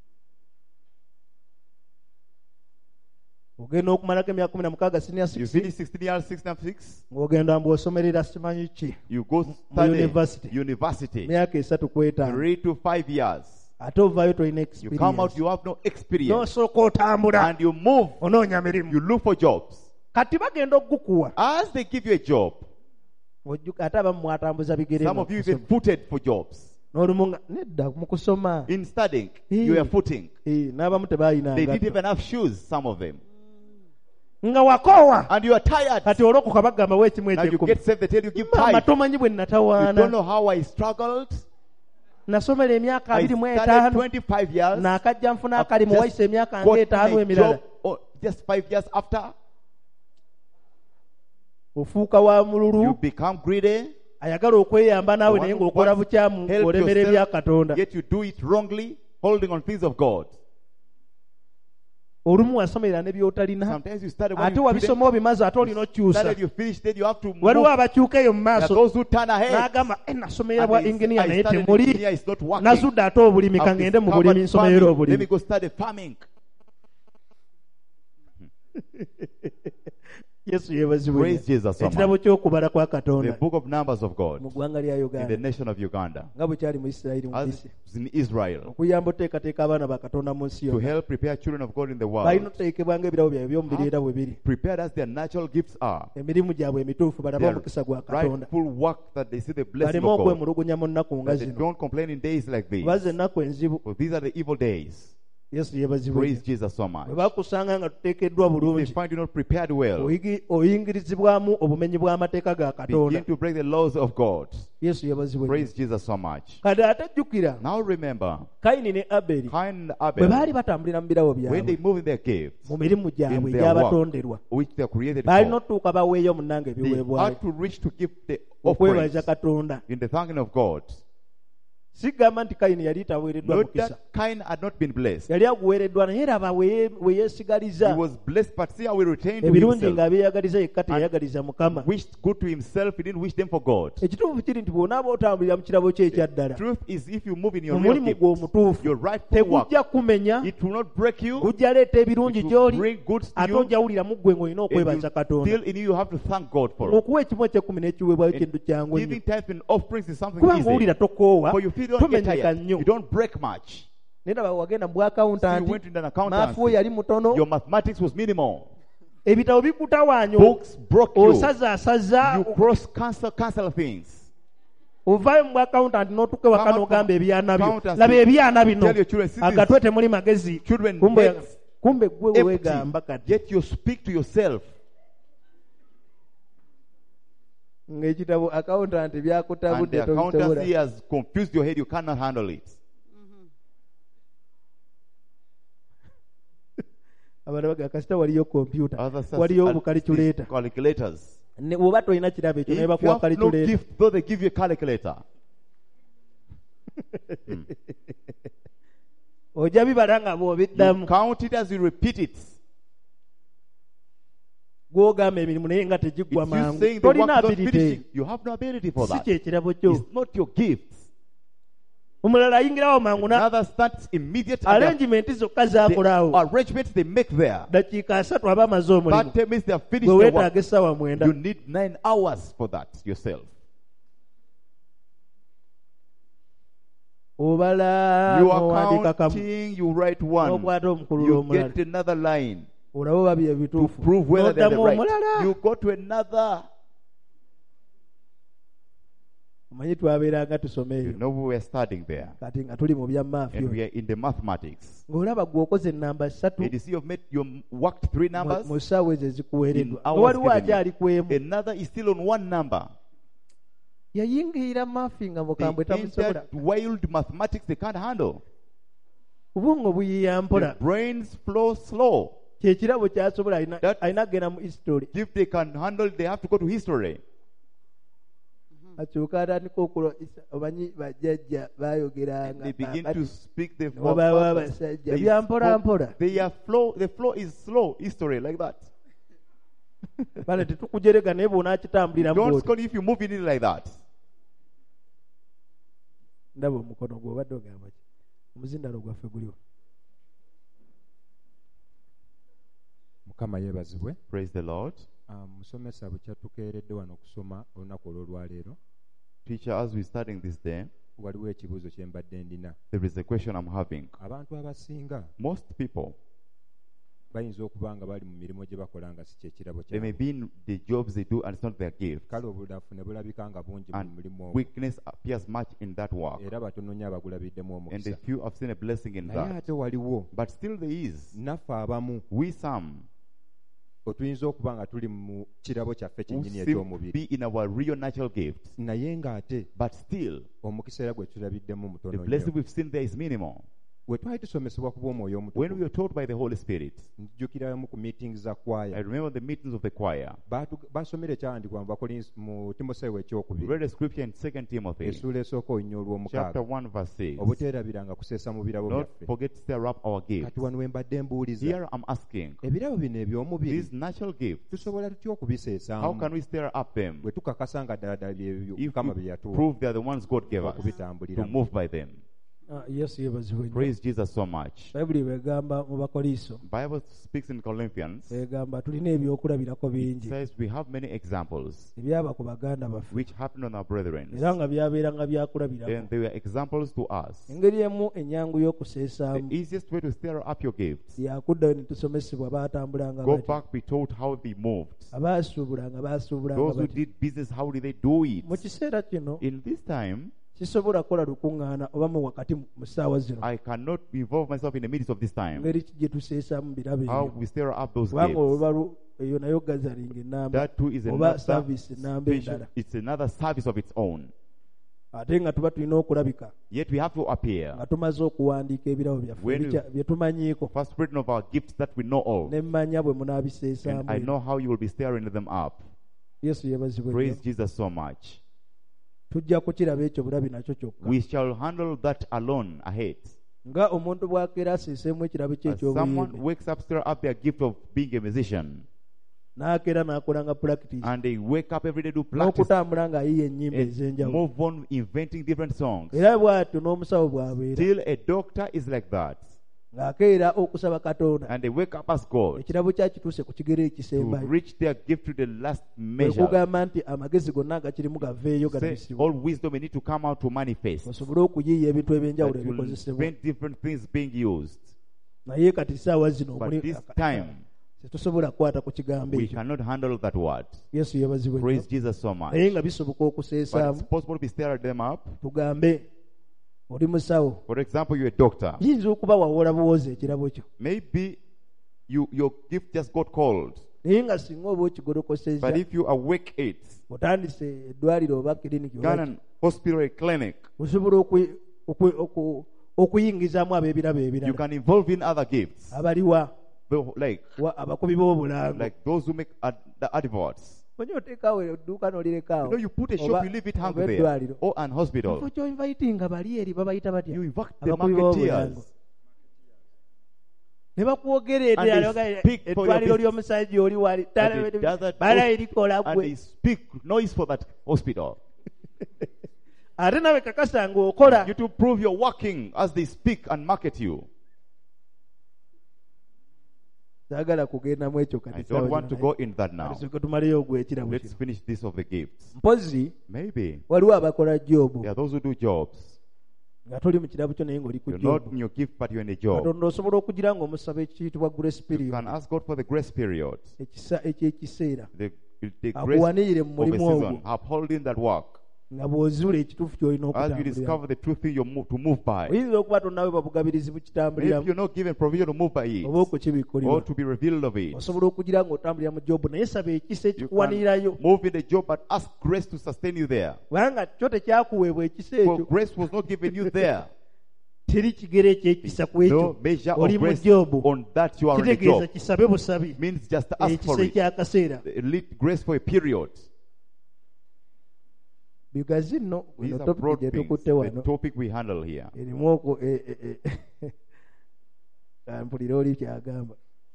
ogenda okumalako emyaka kumi na mukaaga senior You six finish sixteen years, six and six. ng'ogenda mbw'osomerera simanyi ki You go mu study university. university. myaka esatu kwetaano Three to five years. ate ovaayo tolina You come out, experience you have no experience. n'osooka otambula And you move. onoonya mirimu You look for jobs. kati bagenda okukuwa As they give you a job, ojjuka ate abamu mwatambuza bigere some of you even footed for jobs. n'olumu nga nedda mu kusoma In studying, Eh. you are footing. Eh, n'abamu tebaayina They didn't ngatto. even have shoes, some of them. nga wakoowa And you are tired. kati olwokuka bagamba weekimu Now you ekyekumi get saved, they tell you give mama tithe. tomanyi bwe You don't natawaana know how I struggled. nasomera emyaka I abiri mu studied etaano twenty-five years. naakajja nfuna I've akali mu just wayisa emyaka got ng'etaano my emirala job, oh, just five years after. ofuuka wa You mululu become greedy. ayagala okweyamba naawe The one naye who ng'okola wants bukyamu help ng'olemera ebya yourself, katonda yet you do it wrongly, holding on things of God. olumu wasomerera ne by'otalina Sometimes you study when ate you wabisoma obimaze ate olina okyusa studied, you finished it, you have to move. waliwo abakyuka eyo mu There are maaso those who turn ahead. n'agamba "Eh, nasomera And bwa they say, inginiya I naye studied temuli engineer, it's not working. nazudde ate obulimi I've kangende mu discovered bulimi nsomero farming. Let me obulimi go study farming. yesu yeebazibwe Praise Jesus so ekitabo much. ky'okubala kwa The katonda book of Numbers of mu God ggwanga lya in the uganda nation of Uganda. nga bwe kyali mu isirayiri mu As bisi is in Israel. okuyamba oteekateeka abaana ba katonda mu nsi To yonna help prepare children of God in the balina world. oteekebwa ng'ebirabo byabwe by'omubiri era bwe biri Prepared as their natural gifts are. emirimu gyabwe emituufu balabe Their omukisa gwa katonda rightful work that they see the blessing baleme of God. okwemulugunya mu nnaku nga That they zino don't complain in days like these. baze ennaku enzibu For these are the evil days. yesu yeebazibwe Praise Jesus so much. bwe bakusanga nga tuteekeddwa If they bulungi find you not prepared well, oyigi- oyingirizibwamu obumenyi bw'amateeka ga katonda begin to break the laws of God. yesu yeebazibwe Praise Jesus so much. kati ate jjukira Now remember, kayini ne aberi Cain and bwe Abel, baali batambulira mu birabo when they byabwe move in their gifts, mu mirimu gyabwe in their egyabatonderwa work, which they are created baalina for, otuuka baweeyo munnanga they ebiweebwayo had to reach to give the offerings okwebaza katonda in the thanking of God. sigamba nti kayini yali taweereddwa Note mukisa that Cain had not been blessed. yali aguweereddwa naye raba we we He yeesigaliza was blessed, but see how he retained to ebirungi himself. ng'abyeyagaliza yekka teyayagaliza mukama Wished good to himself, he didn't wish them for God. ekituufu kiri nti bw'onaaba otambulira mu kirabo kye ekyaddala Truth is, if you move in your mu real mulimu gift, gwe omutuufu your rightful work, tegujja kumenya it will not break you. gujja leeta ebirungi It will gy'oli bring goods to ate you. ojawuliramu ggwe ng'olina And okwebaza you katonda feel in you, you have to thank God for it. okuwa ekimu ekyekumi n'ekiweebwayo kintu kyangu nnyo Giving tithes and offerings is something kubanga easy. owulira tokoowa For you feel you don't get tomenyeka tired. nnyo You don't break much. naye naba wagenda mu So you bwakawuntanti went into an maafu we accountancy. yali mutono Your mathematics was minimal. ebitabo bikutawaanya Books broke you. osazaasaza You cross cancel cancel things. ovaayo mu bwakawuntanti n'otuka ewaka Come out n'ogamba from ebyana byo accountancy. laba ebyana bino Tell your children, see this. agatwe temuli magezi Children, kumbe heads kumbe gwe empty. weegamba kati Yet you speak to yourself. ng'ekitabo akawuntanti And the byakutabudde accountancy tobitobola has confused your head. You cannot handle it. abantu baga kasita waliyo kompyuta Others say, waliyo "Al- obukalikuleeta these calculators. Ne- bw'oba tolina kirabo ekyo If naye you bakuwa have no kalikuleeta gift, though they give you a calculator. ojja bibala nga You bw'obiddamu count it as you repeat it. gw'ogamba emirimu naye nga tegiggwa It's you mangu saying the work tolina is not ability finishing. You have no ability for si that. kyekirabo kyo It's not your gifts. omulala ayingirawo mangu na Another starts immediate. and arrangement zokka The zaakolaawo arrangements they make there. dakiika asatu aba amaze omulimu That means they have finished gwe the work. weetaaga essaawa mwenda You need nine hours for that yourself. obala You are n'owandiika kamu counting, you write one. n'okwata omukulula You omulala get another line olabe oba bye to bituufu prove whether they're the n'oddamu right. omulala You go to another. omanyi twabeeranga tusoma You ebyo know we were studying there. kati nga tuli mu bya And maafiyo we are in the mathematics. ng'olaba gwe okoze ennamba ssatu And you see you've made you worked three mu- numbers. mu ssaawa ezo ezikuweereddwa In hours waliwo given akyali ku emu Another is still on one number. yayingirira maafi nga They mukambwe tamusobola entered wild mathematics they can't handle. obwongo buyiiya mpola Their brains flow slow. kyekirabo kyasobola alina That- alina kgenda mu history If they can handle, they have to go to history. akyuka atandika okulo omanyi bajjajja baayogeranga They begin to speak the ne wabaawo abasajja They bya mpola spoke- mpola They are flow. The flow is slow. History like that. bale tetukujerega naye bw'onaakitambuliramu Don't bw'oti scold if you move in it like that. ndaba omukono gwe obadde ogamba ki omuzindalo gwaffe guliwo mukama yeebazibwe. Praise the Lord. Ah, musomesa bwe kyatukeeredde wano okusoma olunaku olw'olwaleero Teacher, as we're studying this day, waliwo ekibuuzo kye mbadde ndina. there is a question I'm having. Abantu abasinga Most people, bayinza okuba nga bali mu mirimu gye bakola nga si kyekirabo they may kyabwe, be in the jobs they do and it's not their gift. kale obulafu ne bulabika nga bungi mu And mulimu ogwo, weakness appears much in that work. era batono nnyo abagulabiddemu And omukisa. a few have seen a blessing in Naye that. ate waliwo But still there is. naffe abamu We some otuyinza okuba nga tuli mu kirabo kyaffe who kyennyini seem to eky'omubiri, be in our real natural gifts. naye ng'ate But still, omukisa era gwe tulabiddemu the mutono blessing nnyo. we've seen there is minimal. Bwe twali tusomesebwa ku bw'omwoyo When we omutukuvu, were taught by the Holy Spirit, njukiramu ku meetings za I kwaya remember the meetings of the choir. Baatu- basomera ekyawandiikibwa mu Bakolinsi- mu timoseewo We ekyokubiri read a scripture in Second Timothy, essuula esooka olunya chapter olw'omukaaga, one, verse six. obuteerabiranga kuseesa mu birabo Not byaffe. forget to stir up our gifts. Kati wano we mbadde mbuuliza, Here I'm asking, ebirabo bino eby'omubiri these natural gifts, tusobola tutya how okubiseesaamu can we stir up them bwe tukakasa nga ddala ddala byebyo if mukama bye we yatuwa prove they are the ones God gave us to okubitambuliramu? move by them? Ah, yesu yeebazibwe nnyo Praise Jesus so much. bayibuli bwegamba mu bakoliiso Bible speaks in Corinthians. egamba tulina ebyokulabirako It bingi says we have many examples ebyaba ku baganda baffe which happened on our brethren, era nga byabeeranga byakulabirako and they were examples to us. engeri emu ennyangu The y'okuseesaamu easiest way to stir up your gifts, yakuddayo ne tusomesebwa baatambulanga go bati back, be told how they moved. abaasuubulanga baasuubulanga Those who bati did business, how did they do it? mu kiseera kino In this time, sisobola kukola lukuŋŋaana oba mu wakati mu ssaawa zino I cannot involve myself in the midst of this time. ngeri ki gye tuseesaamu birabo How ebyo we stir up those kubanga gifts. olubalu eyo nayo gazaringa ennamba That too is oba another saavisi ennamba special, endala it's another service of its own. ate nga tuba tulina okulabika Yet we have to appear. nga tumaze okuwandiika ebirabo byaffe When ebikya- you- bye tumanyiiko First written of our gifts that we know of. ne mmanya bwe And munaabiseesaamu I know how you will be stirring them up. yesu yeebazibwe nnyo. Praise Jesus so much. tujja kukiraba ekyo bulabi nakyo kyokka We shall handle that alone ahead. nga omuntu bw'akeera aseeseemu ekirabo kye As someone eky'obuyimbi wakes up, stir up their gift of being a musician, n'akeera n'akola nga practice and they wake up every day to practice n'okutambula ng'ayiya ennyimba and ez'enjawulo move on inventing different songs. era bw'atyo n'omusawo bw'abeera Till a doctor is like that, ng'akeera okusaba katonda and they wake up as God ekirabo kyakituuse ku kigere to ekisembayo reach their gift to the last kwe measure. kugamba nti amagezi gonna agakirimu gaveeyo Say, galabisibwa all wisdom may need to come out to manifest. osobole okuyiiya ebintu That ebyenjawulo will ebikozesebwa invent different things being used. naye kati saawa zino But omuli- this time, tetusobola kukwata ku kigambo we ekyo cannot handle that word. yesu yeebazibwe Praise nnyo. Jesus so much. naye nga bisoboka But okuseesaamu it's possible to be stirred them up. tugambe oli musawo For example, you're a doctor. kiyinza okuba wawola buwoozi ekirabo kyo Maybe you your gift just got called. naye nga singa oba okigolokosezza But if you awake it, otandise eddwaliro oba kiriniki oba got an hospital or clinic, osobola okwi- okwi- oku- okuyingizaamu ab'ebirabo you ebirala can involve in other gifts. abaliwa the, like, wa- abakubi b'obulango like those who make ad, the adverts. onye oteekawo edduuka You n'olirekawo know, you put a shop, Oba- you leave it hung oba there, eddwaliro. or an hospital. Kifo ky'oinvitinga bali eri babayita batya You invite the abakubi marketeers. b'obulango ne bakwogera And eddala they baga- speak for your eddwaliro business. ly'omusajja oli wali And they gather- bala erikola And they gwe speak noise for that hospital. ate nawe kakasa ng'okola You to prove you're working as they speak and market you. saagala kugendamu ekyo I kati don't want to go in that now. tusooke tumaleyo ogw'ekiramu Let's kino finish this of the gifts. mpozi Maybe waliwo abakola jobu there are those who do jobs. nga toli mu kirabu kyo naye ng'oli ku You're not jobu in your gift, but you're in a job. katonda osobola okugira ng'omusaba ekiyitibwa grace You period can ask God for the grace period, ekisa ekyekiseera the, the grace akuwanirire mu of a mulimu season, ogwo upholding that work. nga bw'ozuula ekituufu ky'olina As you okutambulira discover the true thing you move, to move by. oyinza okuba tonnawe babugabirizi If bukitambuliramu you're not given provision to move by it, oba or okukibikkulirwa to be revealed of it, osobola okugira ng'otambulira mu jobu naye saba ekisa you can ekikuwanirirayo move in the job, but ask grace to sustain you there. kubanga kyo tekyakuweebwa ekisa For ekyo grace was not given you there. teri kigero ekyekisa ku No ekyo measure oli of mu grace jobu on that you are in the kitegeeza job. kisabe busabi Means just ask ekisa for it. ekyakaseera Elite grace for a period. bigazi nno These eno are topiki broad gye things. tukutte The wano topic we handle here. erimu oku e- e- e- kampulira oli kyagamba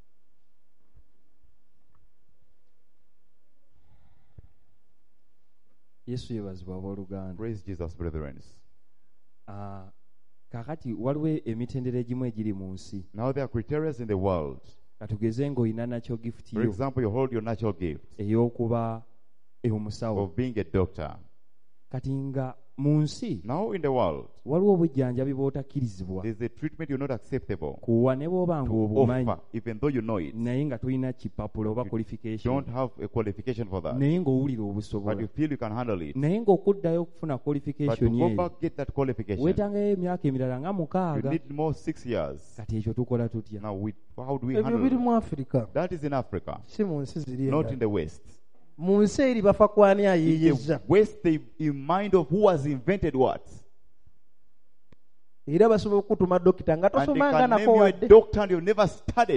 yesu yeebazibwa abooluganda. Praise Jesus, brethren. Ah, kaakati waliwo emitendera egimu egiri mu nsi Now there are criteria in the world. katugeze ng'olina nakyo gifuti For yo example, you hold your natural gift ey'okuba omusawo. of being a doctor. Kati nga mu nsi Now in the world, waliwo obujjanjabi bw'otakkirizibwa there's a treatment you're not acceptable kuwa ne bw'oba to ng'obumanyi offer, even though you know it. naye nga tolina kipapula oba You qualification don't have a qualification for that, naye ng'owulira but you obusobola feel you can handle it. naye ng'okuddayo okufuna But to qualification go eyo back get that qualification, weetangayo emyaka emirala nga you mukaaga. need more six years. Kati ekyo tukola tutya? Now, we, how do we ebyo biri handle mu afirika that? Is in Africa, si mu nsi ziri not in endala. the West. mu nsi eri bafa kwani In ayiiyizza the West, they in mind of who has invented what, era basobola okukutuma dokita nga and they tosomanga can name nako you a wadde doctor and you've never studied.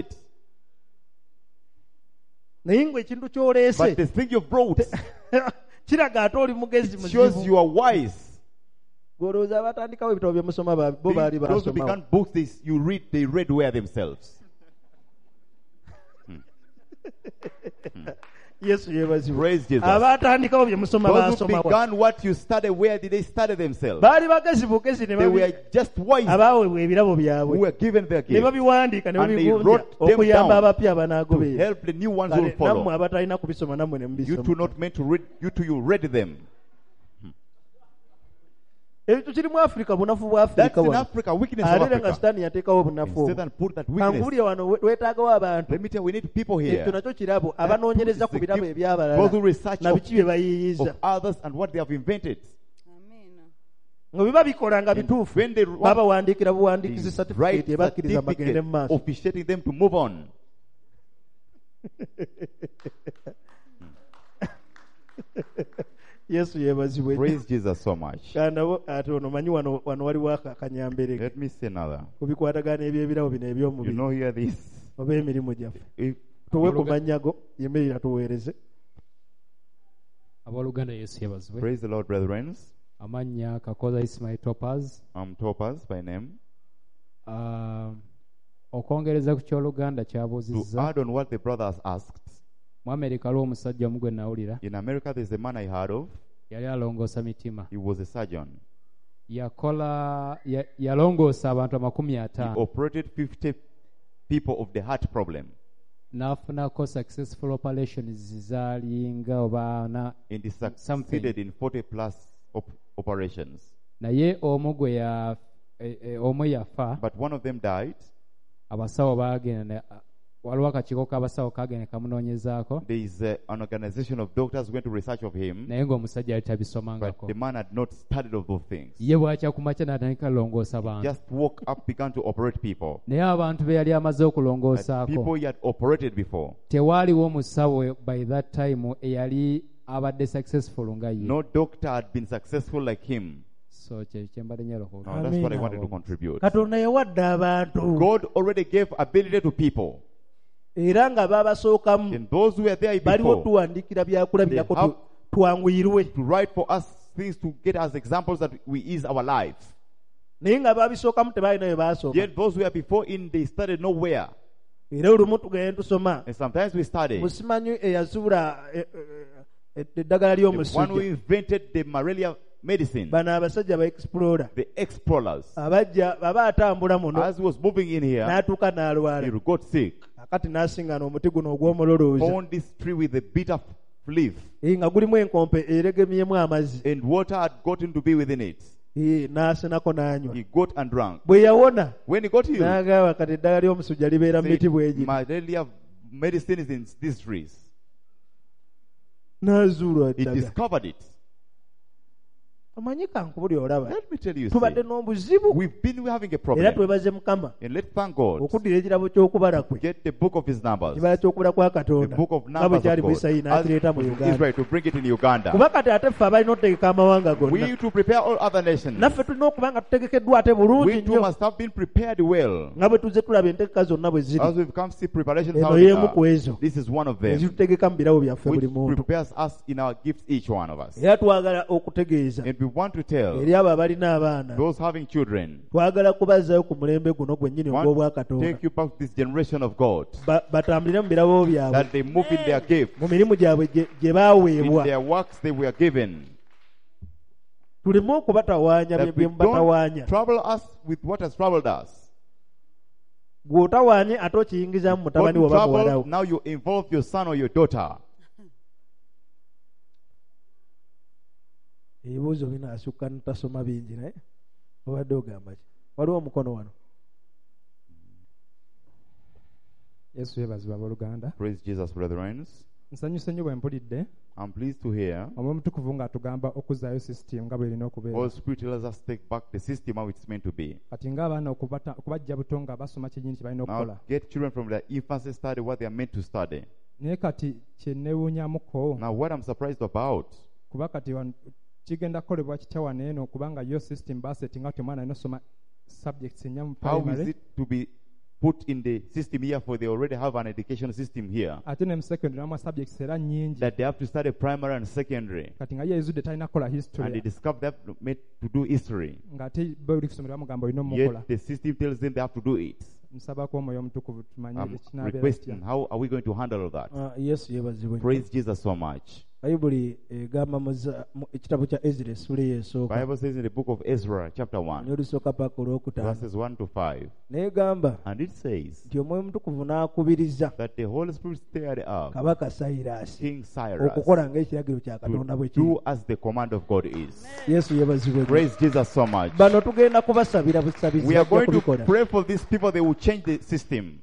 naye ng'ekintu ky'oleese But the thing you brought kiraga ate oli mugezi it shows muzibu you are wise. golowooza abatandikawo ebitabo bye musoma ba- bo baali Those who began basomawo books, they, you read, they read where themselves. yesu yeebazibwe Praise Jesus. abatandikawo bye musoma Those who basomawa began what you studied, where did they study themselves? baali bagezi bugezi ne They babi- were just wise abaweebwa ebirabo who byabwe were given their ne gift babiwandiika ne And they babigunja wrote them okuyamba down abapya to abanaagoberera help the new ones who will Kale nammwe follow. abatalina kubisoma nammwe ne You mubisoma two not meant to read, you two you read them. ebintu kiri mu afirika bunafu bwa That's afirika in wano Africa, weakness of ate era nga Africa. sitaani yateekawo obunafu Instead obwo than put that weakness, kangulire wano we- weetaagawo abantu let me tell you, we need people ekyo here. nakyo kirabo abanoonyereza ku is the birabo gift- ebyabalala those who research na of- biki bye bayiiyiza Of others and what they have invented. nga biba bikola nga And bituufu when they want- babawandiikira They buwandiikizi write certificate ebakkiriza bagende certificate mu maaso officiating them to move on. yesu yeebazibwe Praise Jesus so much. kandabo ate ono manyi wano wano waliwo aka- akanyamberege Let me say another. ku bikwatagana ebyebirabo bino You ebyomubiri know here this. oba emirimu gyaffe If tuwe ku mannyago yemerera tuweereze abooluganda yesu yebazibwe. praise the Lord, brethren. Amannya Kakoza Ismail Topaz. I'm Topaz by name. Uh, okwongereza ku kyoluganda To kyabuuzizza add on what the brother has asked, mu Amerika aliwo omusajja omu gwe nawulira in America there's a man I heard of. yali alongoosa mitima He was a surgeon. yakola ya- yalongoosa abantu amakumi He ataano operated fifty people of the heart problem. n'afunako successful operations zaalinga oba na And he Something. succeeded in forty plus op- operations. naye omu gwe ya e- e- omu yafa But one of them died. abasawo baagenda ne- waliwo akakiiko k'abasawo kaagenda kamunoonyezaako There is uh, an organization of doctors went to research of him, naye ng'omusajja yali but tabisomangako the man had not studied of those things. ye bwakya ku makya n'atandika longoosa bantu Just woke up, began to operate people. naye abantu be yali amaze But okulongoosaako people he had operated before. tewaaliwo musawo by that time eyali abadde successful nga ye No doctor had been successful like him. so kye kyembadde nyeroko No, that's what I Amen. wanted to contribute. katonda yawadde abantu God already gave ability to people. era nga babasookamu And those who were there baliwo before, tuwandikira byakulabirako They have- tu- twanguyirwe to write for us things to get as examples that we ease our lives. naye nga babisookamu tebalina bye baasooka Yet those who were before in, they started nowhere. era olumu tugende tusoma And sometimes we study. musimanyi eyazuula e- e- e- eddagala The one who ly'omusujja invented the malaria medicine, bano abasajja ba explora the explorers. abajja aba atambula muno As he was moving in here, n'atuuka n'alwala he got sick. akati n'asingana omuti guno ogw'omulolooza Found this tree with a bitter leaf, Eh, nga gulimu enkompe eregemyemu amazzi and water had gotten to be within it. Eh, n'asenako n'anywa He got and drank. bwe yawona When he got healed, n'agamba kati eddagala ly'omusujja libeera mu said, miti bwe giri malaria medicine is in these trees. n'azuulwa He eddagala discovered it. omanyi kankubuli olaba Let me tell you, tubadde see, n'obuzibu we've been having a era problem. twebaze mukama And let's thank God. okuddira ekirabo ky'okubala kwe Get the book of his numbers. ekibala ky'okubala kwa The katonda book of nga bwe numbers kyali of mu God. isayi As n'akireeta mu was in uganda Israel to bring it in Uganda. kuba kati ate ffe abalina okutegeka amawanga gonna We to prepare all other nations. naffe tulina okuba nga tutegekeddwa ate bulungi We too nnyo must have been prepared well. nga bwe tuze tulaba entegeka zonna bwe ziri As we've come see preparations how eno they y'emu ku are. ezo This is one of them, ezitutegeka mu birabo byaffe which buli muntu prepares us in our gifts, each one of us. era twagala okutegeeza And we want to tell eri abo abalina abaana those having children, twagala kubazzayo ku mulembe guno gwennyini want to ogw'obwakatonda take you back to this generation of God, Ba- batambulire mu birabo byabwe that they move in their gift, mu mirimu gyabwe gye- gye in baaweebwa their works they were given. tuleme okubatawaanya bye That bye we mubatawaanya don't trouble us with what has troubled us. gw'otawaanye ate okiyingizaamu Got mutabani in oba trouble, muwalawo now you involve your son or your daughter. ebibuuzo binaasukka ntasoma bingi naye obadde ogamba ki waliwo omukono wano yesu yeebazibwa abooluganda Praise Jesus, brethren. nsanyuse nnyo bwe mpulidde I'm pleased to hear omwoyo omutukuvu ng'atugamba okuzzaayo sisitimu nga bw'erina okubeera Holy Spirit tells us take back the system how it's meant to be. kati ng'abaana okubata- okubajja buto nga basoma kyenyini kye balina okukola Now get children from their infancy study what they are meant to study. naye kati kye neewuunyamuko Now what I'm surprised about, kuba kati wan- kigenda kukolebwa kitya wano eno kubanga yo system basetinga ti omwana alina osoma subjects ennya mu how is primary it to be put in the system here for they already have an education system here ate ne mu secondary namu subjects era nnyingi that they have to study primary and secondary, kati nga ye yezudde talina kukola and they history discover they have meant to do history, ng'ate buli kusomero bamugamba olina omukola yet the system tells them they have to do it. nsabako omwoyo omutukuvu tumanye I'm ekinabeera requesting, kitya how are we going to handle all that? Ah, yesu yeebazibwe Praise Jesus so much. bayibuli egamba mu za- mu ekitabo kya ezira essula ey'esooka Bible says in the book of Ezra, chapter one, n'olusooka paka olwokutaano verses one to five, n'egamba and it says nti omwoyo omutukuvu n'akubiriza that the Holy Spirit stirred up kabaka sayiraasi King Cyrus okukola ng'ekiragiro kya katonda bwe to kiri do as the command of God is. yesu yeebazibwe Praise Jesus so much. bano tugenda kubasabira busabizi We are bajja going to kubikola pray for these people, they will change the system.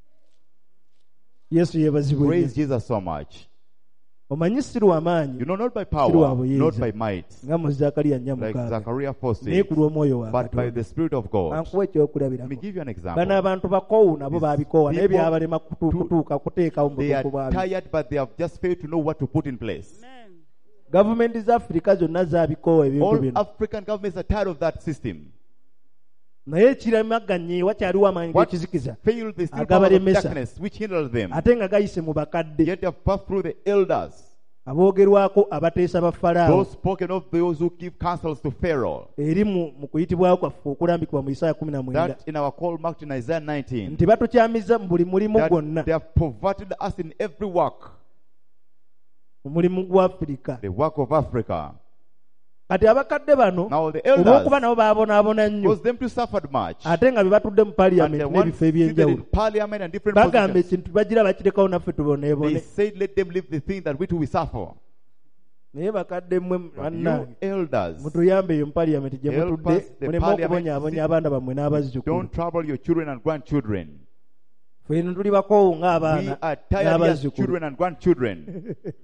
yesu yeebazibwe Praise Jesus so much. omanyi si lwa maanyi You know, not by Si lwa power, buyinza. not by might, nga mu zakaliya nnya like mukaaga Zachariah four naye says, ku lw'omwoyo wa but by katonda the Spirit of God. ankuwa Let me ekyokulabirako give you an bano example. abantu bakoowu nabo These baabikoowa naye people byabalema kutu- do- kutuuka kuteekawo mu They butuufu are bwabyo tired, but they have just failed to know what to put in place. gavumenti za afirika zonna zaabikoowa ebintu All bino African governments are tired of that system. naye kiramaganye wakyaliwo amaanyi What g'ekizikiza failed, they still power of agabalemesa darkness, which hinders them. ate nga gayise mu bakadde Yet they have passed through the elders, aboogerwako abateesa ba falaawo those spoken of, those who give counsels to Pharaoh. eri mu mu kuyitibwawo kwaffe okulambikibwa mu isaya kumi na mwenda That in our call marked in Isaiah nineteen, nti batukyamiza mu buli mulimu that gwonna they have perverted us in every work, omulimu gwa afirika the work of Africa. kati abakadde bano Now the olw'okuba elders nabo baabonaabona nnyo caused them to suffer much. ate nga be batudde mu And they paliyamenti once n'ebifo seated in eby'enjawulo parliament and different bagamba positions. ekintu bagira bakirekawo naffe They tuboneebone said, let them live the thing that we too will suffer. naye bakadde mmwe But you bannange elders, mutuyambe eyo mu paliyamenti gye Help mutudde us, the muleme parliament okubonyaabonya sit- abaana bammwe n'abazzukulu don't trouble your children and grandchildren. ffe tuli bakoowu We ng'abaana are tired as n'abazzukulu children and grandchildren.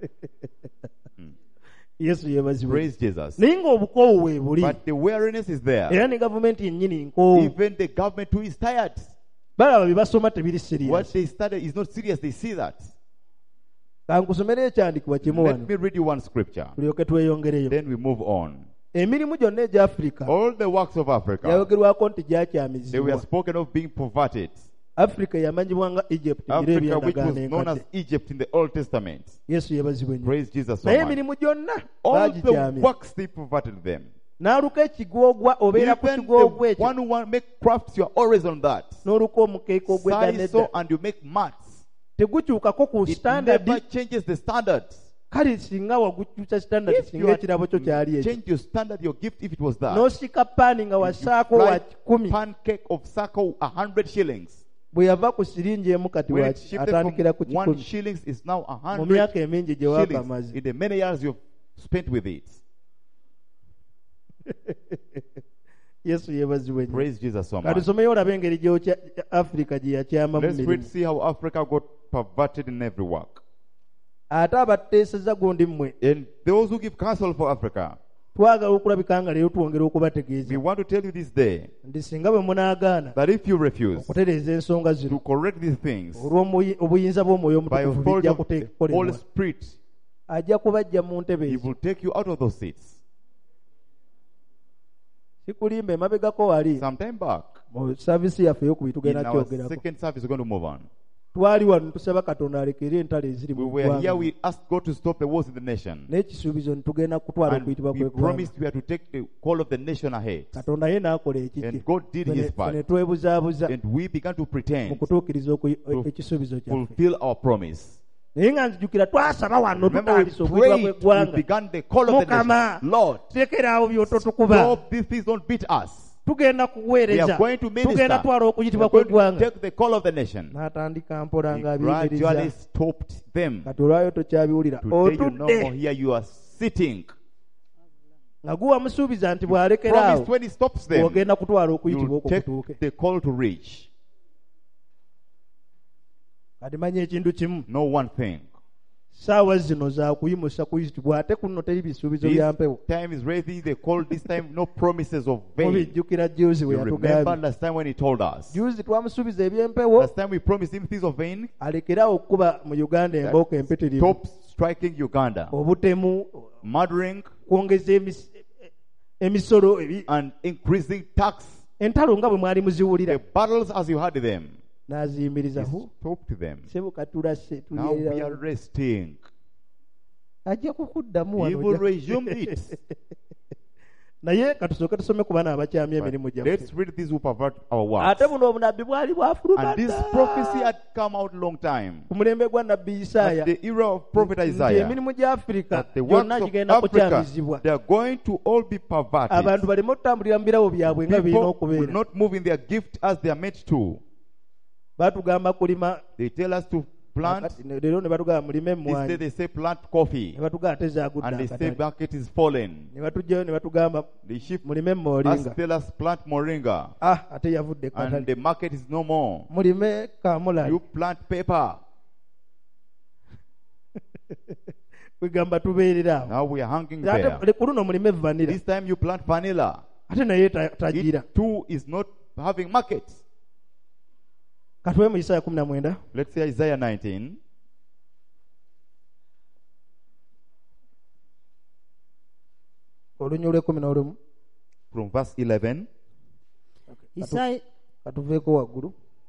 yesu yeebazibwe Praise Jesus. naye ng'obukoowu bwe buli But the weariness is there. era ne gavumenti yennyini nkoowu Even the government too is tired. balaba bye basoma tebiri What serious they study is not serious. They see that. kankusomera ekyandikibwa kimu wano Let me read you one scripture. tulyoke tweyongereyo Then we move on. emirimu gyonna egya afirika All the works of Africa, yayogerwako nti they were gyakyamizibwa spoken of being perverted. Africa yamanyibwanga Egypt ngire Africa, which was ebyendagaano known as enkadde. Egypt in the Old Testament. Yesu yebazibwe nnyo. Praise Jesus so Naye much. emirimu gyonna All the baagikyamya. works they perverted them. N'aluka ekigoogwa obeera ku Even kigoogwa the ekyo one who want make crafts, you are always on that. n'oluka omukeeka Size ogweddanedda so and you make mats. tegukyukako ku It standard. never changes the standards. Kale singa wagukyusa standard If you singa had ekirabo kyo kyali ekyo change your standard, your gift, if it was that, n'osika paani nga you wasaako wa fry kikumi pancake of circle a hundred shillings. bwe yava ku siringi emu kati When wa- it shifted atandikira ku from one kikumi shillings is now a mu hundred myaka emingi gye waava shillings amaze. in the many years you've spent with it. Yesu yeebazibwe nnyo. Praise Jesus so much. katusomeyo olabe engeri gy'okya Africa gye yakyama mu Let's read, mirimu. see how Africa got perverted in every work. Ate abateeseza gundi mmwe And those who give counsel for Africa, twagala okulabika nga leero twongera we okubategeeza want to tell you this day nti singa bwe munaagaana that if you refuse okutereeza ensonga to zino correct these things olw'obuyinza bw'omwoyo by omutukuvu authority bijja of the Holy kuteekolebwa Spirit, ajja kubajja mu ntebe He ezo. will take you out of those seats. Sikulimba emabegako wali Sometime back, mu saavisi yaffe ey'okubiri in tugenda our kyogerako. second service, we're going to move on. Twali wano tusaba Katonda alekere entalo eziri We mu were here, ggwanga. we asked God to stop the wars in the nation. N'ekisuubizo ntugenda kutwala And okuyitibwa we kw'eggwanga. promised we had to take the call of the nation ahead. Katonda ye n'akola ekiki. And God did Ffe ne- His ffe part. ne twebuzaabuza And we began to mu pretend kutuukiriza oku- to ekisuubizo kyaffe. fulfill our promise. Naye nga nzijukira twasaba wano Remember, we tutandise okuyitibwa prayed, we kw'eggwanga. began the call of the Mukama, nation. Lord, teekerawo by'ototukuba. stop these things, don't beat us. Tugenda We kuweereza. are going to minister. Tugenda twala We okuyitibwa are going to kw'eggwanga. take the call of the nation. N'atandika mpola He ng'abiyimiriza. gradually stopped them. Kati olwayo tokyabiwulira. Today you no more Otudde. here, you are sitting. Nga guwa musuubiza nti Promise bw'alekeraawo when He stops them, ogenda kutwala okuyitibwa you okwo take kutuuke. the call to reach. Kati manya ekintu kimu. No one thing. Saawa zino za kuyimusa kuyitibwa ate kuno teri bisuubizo This bya mpewo. time is ready. They call this time no promises of vain. Mubijjukira Juzi we You remember yatugambye. last time when He told us. Juzi twamusuubiza eby'empewo Last time we promised Him things of vain. alekerawo okuba mu Uganda embooko empitirivu. Stop striking Uganda. Obutemu, Murdering kwongeza emis- emisolo, ebi- and increasing tax. entalo nga bwe mwali The muziwulira. battles as you had them. N'aziyimiriza. He stopped them. Sebuka tulase Now we are tulira. resting. Ajja kukuddamu He wano. will ojja- resume it. Naye katusooke tusome ku bana abakyamya But emirimu gyaffe. let's read these who pervert our works. Ate buno obunabbi bwali bwafuluma And this dda. prophecy had come out long time. ku mulembe gwa nabbi At Isaaya the era of prophet nti Isaiah. emirimu gya Afirika That the works gyonna of gigenda Africa, kukyamizibwa. they are going to all be perverted. Abantu baleme okutambulira mu birabo byabwe nga birina People will okubeera. not move in their gift as they are meant to. Batugamba kulima They tell us to plant. Kati leero ne batugamba mulime This day emmwanyi. they say plant coffee. Ne batugamba tezaagudde And they say akatale. market is fallen. Ne batujjayo ne batugamba The shift mulime us moringa. tell us plant moringa. Ah, ate yavudde And katale. the market is no more. Mulime kamulali. You plant pepper. Kwegamba tubeerera awo. Now we are hanging Ate there. ku luno mulime vanilla. This time you plant vanilla. Ate naye ta- tagira. It too is not having markets. Katuwe mu Isaaya kumi na mwenda. Let's say Isaiah nineteen. Olunya olw'ekkumi n'olumu. From verse eleven. Isaaya Katuveeko waggulu.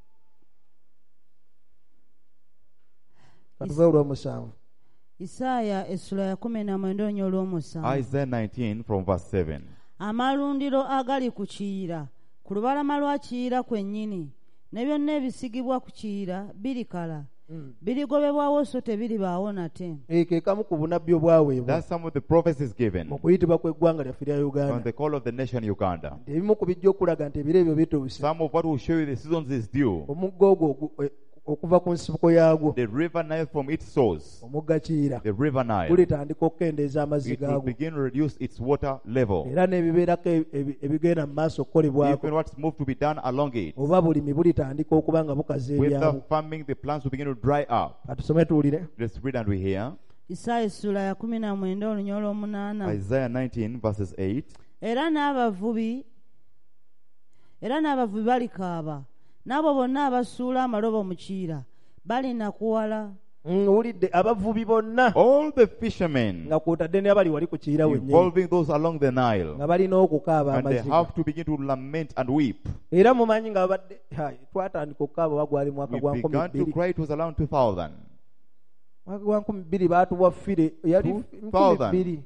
Katuve olw'omusanvu. Isaaya essula ya kumi na mwenda olunya olw'omusanvu. Isaiah nineteen from verse seven. Amalundiro agali ku kiyira ku lubalama lwa kiyira kwennyini ne byonna ebisigibwa ku kiyira birikala birigobebwawo so tebiribaawo nate. Eh, ke kamu ku bunabbi obwaweebwa That's some of the prophecies given mu kuyitibwa kw'eggwanga lyaffe lya on Uganda. the call of the nation Uganda. Ebimu ku bijja okulaga nti ebiro ebyo bituuse. Some of what will show you the seasons is due. Omugga ogwo ogu- eh, okuva ku nsibuko yaagwo, The river Nile from its source, omugga Kiyira, the river Nile, gulitandika okukendeeza amazzi it will gaagwo. begin to reduce its water level. Era n'ebibeerako ebi- ebigenda mu maaso okukolebwako, Even what's moved to be done along it. oba bulimi bulitandika okuba nga bukaza With the ebyabwo. farming, the plants will begin to dry up. Katusome tuwulire. Let's read and we hear. Isaaya essula ya kumi na mwenda olunya olw'omunaana. Isaiah nineteen verses eight. Era n'abavubi era n'abavubi balikaaba n'abo bonna abasuula amalobo mu kiyira balinakuwala Mm, wulidde abavubi bonna All the fishermen, nga kwotadde ne abali wali ku kiyira wennyini involving those along the Nile, nga balina okukaaba and they amaziga have to begin to lament and weep. era mumanyi nga babadde hai, twatandika okukaaba bagwali mwaka We gwa nkumi began to bbiri cry, it was around two thousand. mwaka gwa nkumi bbiri baatuwa fire yali Two nkumi thousand. bbiri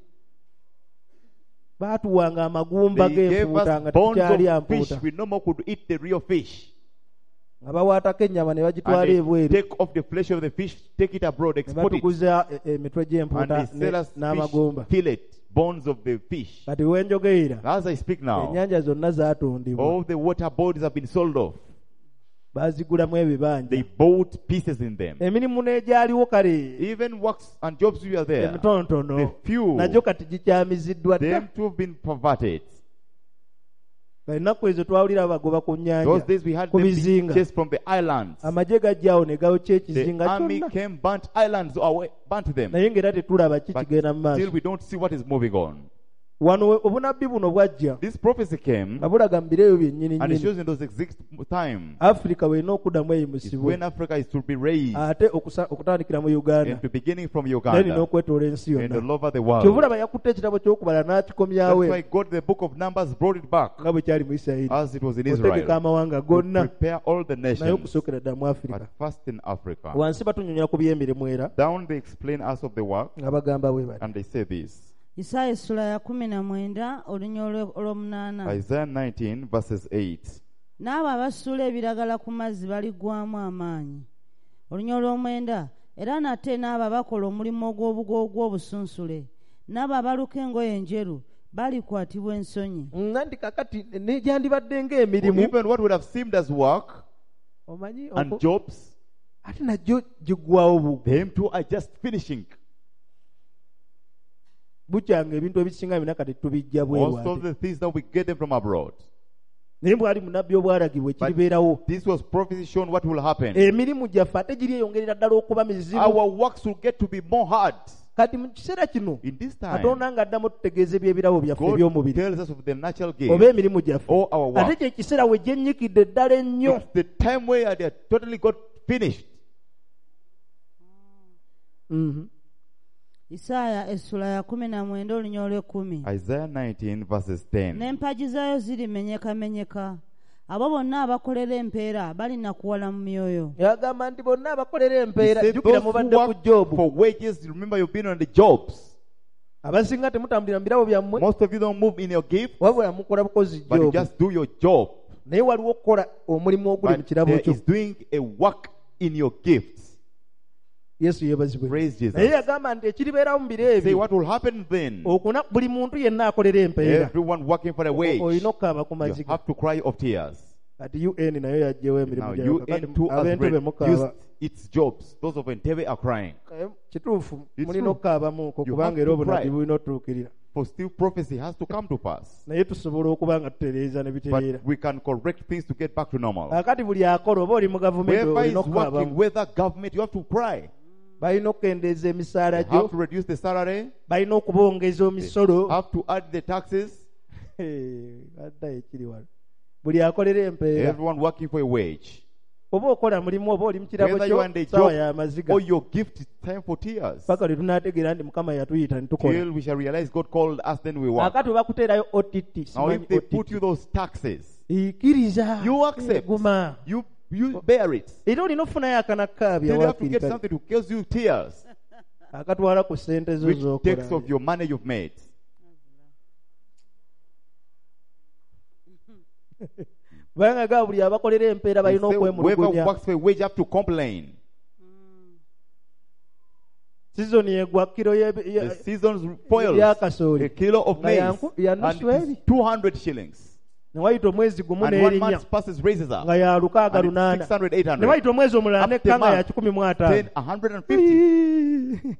baatuwanga amagumba They gave g'empuuta nga us bones tukyali of fish. ampuuta We no more could eat the real fish. nga bawaatako ennyama ne And bagitwala they ebweru take off the flesh of the fish, take it abroad, ne export it, batukuza e- emitwe and gy'empuuta they sell ne- us fish n'amagumba fillet, bones of the fish. kati wenjogeera As I speak now, ennyanja zonna zaatundibwa all the water bodies have been sold off. baazigulamu They ebibanja bought pieces in them. emirimu n'egyaliwo kale Even works and jobs we are there, emitonotono the few, nagyo kati gikyamiziddwa dda them too have been perverted. ennaku ezo twawulira abagoba ku Those nnyanja days we had ku them being bizinga chased from the islands. amagye gajjaawo ne gawokya The ekizinga army kyonna came, burnt islands away, burnt them. naye ng'era tetulaba ki But kigenda mu still maaso we don't see what is moving on. wano we- obunabbi buno bwajja This prophecy came, nga bulaga mu biro ebyo byennyini and it nnyini shows in those exact time afirika weerina okuddamu is eyimusibwe when Africa is to be raised, ate okusa- okutandikira mu uganda and to beginning from nalina Uganda okwetoola ensi and yonna all over the world. kyobulaba yakutte ekitabo ky'okubala That's n'akikomyawo why God, the book of Numbers, brought it back nga bwe kyali mu isirayiri as it was in otegeka Israel. amawanga To gonna prepare all the naye nations, okusookera ddala mu afirika but first in Africa. wansi batunyonyola ku by'emirimu era Down they explain us of the work, nga bagamba bwe bati and they say this. isaaya essula ya kumi na mwenda olunya olwe- olw'omunaana Isaiah nineteen verses eight. n'abo abasuula ebiragala ku mazzi baligwamu amaanyi olunya olw'omwenda era nate n'abo abakola omulimu ogw'obugo ogw'obusunsule n'abo abaluka engoye enjeru balikwatibwa ensonyi nandi kakati nejandibadde ng'emirimu Even what would have seemed as work omanyi and oko- jobs, ate najjo giggwawo bu them too are just finishing. bukyanga ebintu ebisinga bina kati tubijja bweru Most of ate the things that we get them from abroad. naye bwali munabbi obwaragibwa But ekiribeerawo this was prophecy shown what will happen. emirimu gyaffe ate giryeyongerera ddala okuba mizibu Our works will get to be more hard. kati mu kiseera kino In this time, katonda nga addamu tutegeeza ebyebirabo byaffe God eby'omubiri tells us of the natural oba gifts, emirimu gyaffe all our ate work. kyekiseera we gyennyikidde ddala ennyo It's the time where they are totally got finished. Mhm. isaaya essula ya kumi na mwenda olunya olw'ekkumi Isaiah nineteen verses ten. n'empagi zaayo zirimenyekamenyeka abo bonna abakolera empeera balinakuwala mu myoyo yagamba nti bonna abakolera He empeera said, jjukira those who mubadde ku work jobu for wages, remember you've been on the jobs. abasinga temutambulira mu birabo byammwe Most of you don't move in your gift, wabula mukola bukozi but you jobu just do your job. naye waliwo okukola omulimu oguli mu But kirabo there kyo is doing a work in your gifts. yesu yeebazibwe Praise Jesus. naye yagamba nti ekiribeerawo mu biro Say ebyo what will happen then? okuna buli muntu yenna akolera empeera Everyone working for a wage. olina okukaaba ku You maziga have to cry of tears. kati un nayo yagyewo emirimu Now gyayo U kakati N too has ab'entebe reduced mukaaba its jobs. Those of Entebbe are crying. Eh, kituufu It's mulina true. okukaabamuuko You kubanga have era to obunabbi cry. bulina otutuukirira For still prophecy has to come to pass. naye tusobola okuba nga tutereeza ne But bitereera we can correct things to get back to normal. akati buli akola oba oli mu gavumenti Whoever is olina working, okukaabamu whether government, you have to cry. balina okukendeeza emisaala You gyo have to reduce the salary. balina okubongeza omisolo Have to add the taxes. adda ekiri wano buli akolera empeera Everyone working for a wage. oba okola mulimu oba oli mu kirabo Whether you are in kyo the sawa job y'amaziga or your gift, it's time for tears. paka lwe tunaategeera nti mukama yatuyita ne tukola Till we shall realize God called us, then we work. akati obakuteerayo ott Now simanyi if they ott put you those taxes, ikiriza you accept. guma You you bear it. era olina okufunayo akanakaabya Till you have to get something to cause you tears, akatwala ku ssente zo which takes z'okola of your money you've made. kubanga gaa buli abakolera empeera They balina say whoever okwemulugunya works for a wage have to complain. sizoni egwa kiro y'ebi- The ya- season's spoils. y'akasooli A kilo of Nga maize, yanku- ya and nusu it eri. is two hundred shillings. ne wayita omwezi gumu And one n'erinnya month passes, raises up. nga ya lukaaga And it's lunaana six hundred, eight ne hundred. wayita omwezi omulala Up the nekka nga ya month, kikumi mu ten, ataano one hundred fifty.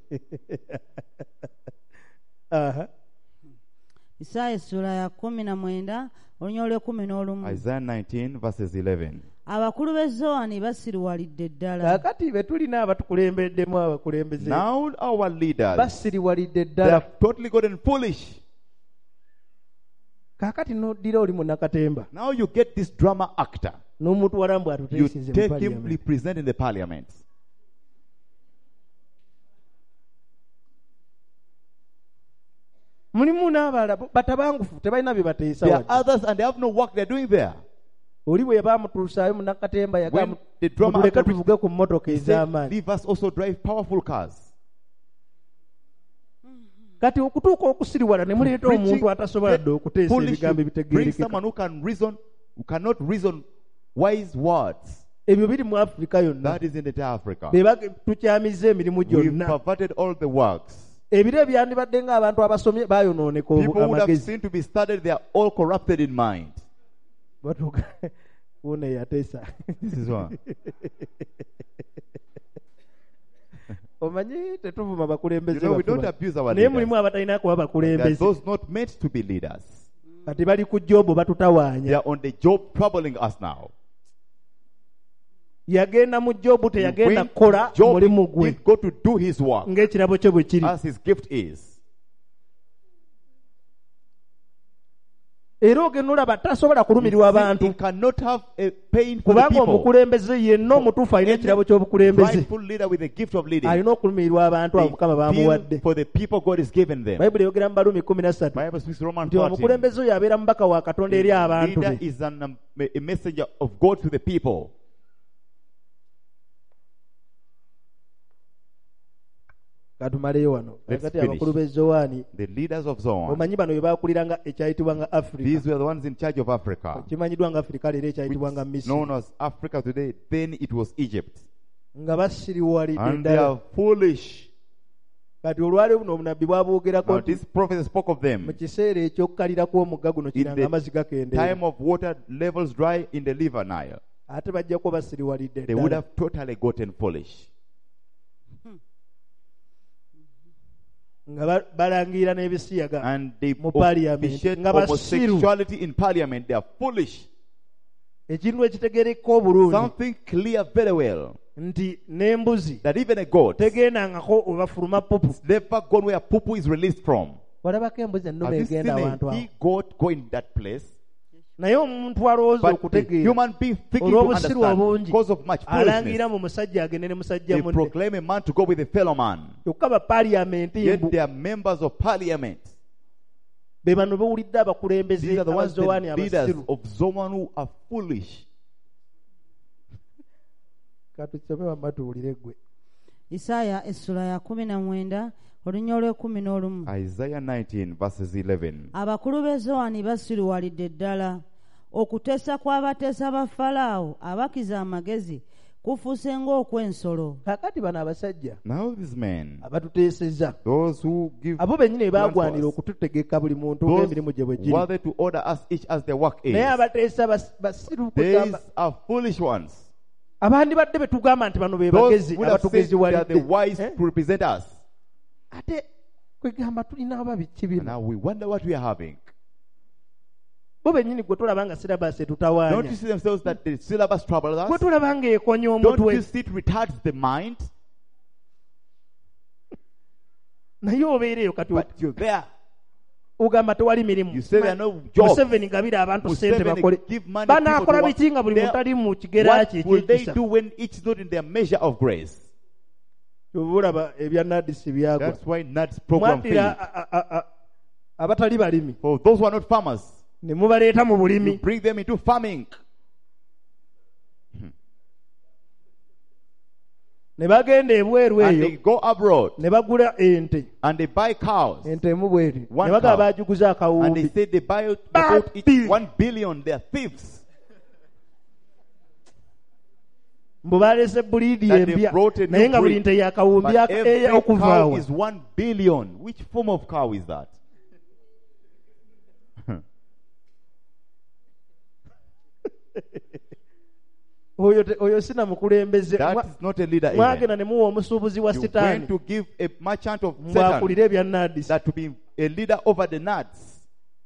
Aha. isaaya essula ya kumi na mwenda olunya olw'ekkumi n'olumu Isaiah nineteen verses eleven. abakulu b'e zoani basiriwalidde ddala kaakati be tulina abatukulembeddemu abakulembeze Now our leaders, basiriwalidde they ddala have totally gotten foolish. kaakati n'oddira oli munnakatemba Now you get this drama actor. n'omuntu wala mbw You atuteesize mu take him, Parliament. represent in the parliament. mulimu n'abalala batabangufu tebalina bye bateesa There are wadde. others and they have no work they're doing there. Oli bwe baamutuusaayo Munnakatemba When yagamba the drummer mutuleke had to tuvuge ku mmotoka He said, ez'amaanyi. leave us also drive powerful cars. Kati okutuuka okusiriwala ne muleeta Preaching, omuntu atasobola get dde okuteesa foolish, ebigambo you bring someone ebitegeerekeka. who can reason, who cannot reason wise words. Ebyo biri mu Afirika yonna. That is in the entire Africa. Be bage- tukyamizza emirimu We've gyonna. perverted all the works. Ebiro ebyandibadde ng'abantu abasomye baayonooneka obu- People would have amagezi. seen to be studied, they are all corrupted in mind. Batuuka wuuno eyateesa. This is one. Omanyi tetuvuma bakulembeze You know, we don't baffe. abuse our Naye mulimu leaders. abatalina kuba They are bakulembeze. those not meant to be leaders. Kati bali ku jobu They batutawaanya. are on the job troubling us now. Yagenda mu jobu He teyagenda went kukola to job, mulimu he gwe didn't go to do his work ng'ekirabo kye bwe kiri. as his gift is. Era ogenda olaba tasobola kulumirwa He abantu cannot have a pain for the kubanga people. omukulembeze yenna omutuufu alina ekirabo ky'obukulembeze. Rightful leader with the gift of leading. Alina okulumirirwa abantu abo Mukama They feel baamuwadde. for the people God has given them. Bayibuli eyogera mu Baluumi kumi na ssatu Bible speaks Romans nti fourteen. omukulembeze oyo abeera mubaka wa Katonda eri abantu Leader be. is an, um, a messenger of God to the people. Katumaleyo wano Let's kati finish. abakulu b'e Zowaani The leaders of Zoan. omanyi bano bye baakuliranga ekyayitibwanga These Africa. were the ones in charge of Africa. Kimanyiddwa nga Afrika leero ekyayitibwanga Which is Misiri. known as Africa today. Then it was Egypt. Nga basiriwalidde And they ddala. are foolish. Kati olwaleero buno obunabbi bwaboogerako Now nti this prophet spoke of mu them. kiseera ekyokkalira kw'omugga guno In kiranga the amazzi gakendeera. time of water levels dry in the river Nile. Ate bajjako basiriwalidde They would ddala. have totally gotten foolish. Nga ba- balangirira n'ebisiyaga And they mu parliament officiate nga basiru. homosexuality in parliament. They are foolish. Ekintu ekitegereka obulungi Something clear very well. nti n'embuzi That even a goat tegendangako we bafuluma pupu. has never gone where poo is released from. Walabako embuzi ennume Have you seen egenda a awantu awo. he goat go in that place? Naye omuntu alowooza But the okutegeera human being thinking to olw'obusiru understand obungi because of much alangira foolishness. mu musajja agende ne musajja They munne. proclaim a man to go with a fellow man. Kyokka ba paliamenti Yet mbu they are members of parliament. be bano bewulidde abakulembeze These are the ones, the abazowaani leaders abasiru. of Zoan who are foolish. Katusome wamma tuwulire ggwe. Isaaya essula ya kumi na mwenda olunya olw'ekumi n'olumu. Isaiah nineteen verses eleven. Abakulu b'e Zowaani basiruwalidde ddala. Okuteesa kw'abateesa ba Falaawo abakiza amagezi kufuuse ng'okw'ensolo. Kaakati bano abasajja Now these men, abatuteesezza those who give, abo bennyini plans for baagwanira us, okututegeka buli muntu those ng'emirimu gye bwe giri. worthy to order us each as their work is. Naye abateesa bas- basiru These kugamba are foolish ones. abandibadde be tugamba nti bano be Those bagezi would have said they are the abatugeziwalidde. wise Eh? to represent us. Ate kwegamba tulina aba biki And bino. now we wonder what we are having. Bo bennyini gwe tulaba nga sirabasi Don't you etutawaanya. see themselves that the syllabus troubles Gwe us? tulaba ng'ekonya Don't you omutwe. see it retards the mind? Naye obeereyo kati But you're there. ogamba tewali mirimu. You say there are no jobs. Museveni gabira abantu sente Museveni bakole. give money to people Banaakola to work. biki nga buli They- muntu ali mu kigera kye What will they ekyekisa. do when each is not in their measure of grace? Olaba ebya nadisi byagwa. That's why N A D's program Mwatira failed. a- a- a- abatali balimi For those who are not farmers, ne mubaleeta mu you bulimi. bring them into farming. Ne bagenda ebweru And they eyo go abroad ne bagula ente. and they buy cows. Ente emu bweri. One Ne bagaba cow. bajuguza And they akawumbi. say they buy out Bad about each bill. one billion. They are thieves. Mbu baleese buliidi That they empya. brought a new Naye nga buli breed. nte yakawumbi But aka- every eya cow okuvaawa. is one billion. Which form of cow is that? Oyo te- oyo sina mukulembeze. That Mwa- is not a leader. Mwagenda Even. ne muwa omusuubuzi wa You sitaani. went to give a merchant of Mbwakulire Satan ebya nadisi. that to be a leader over the nuts.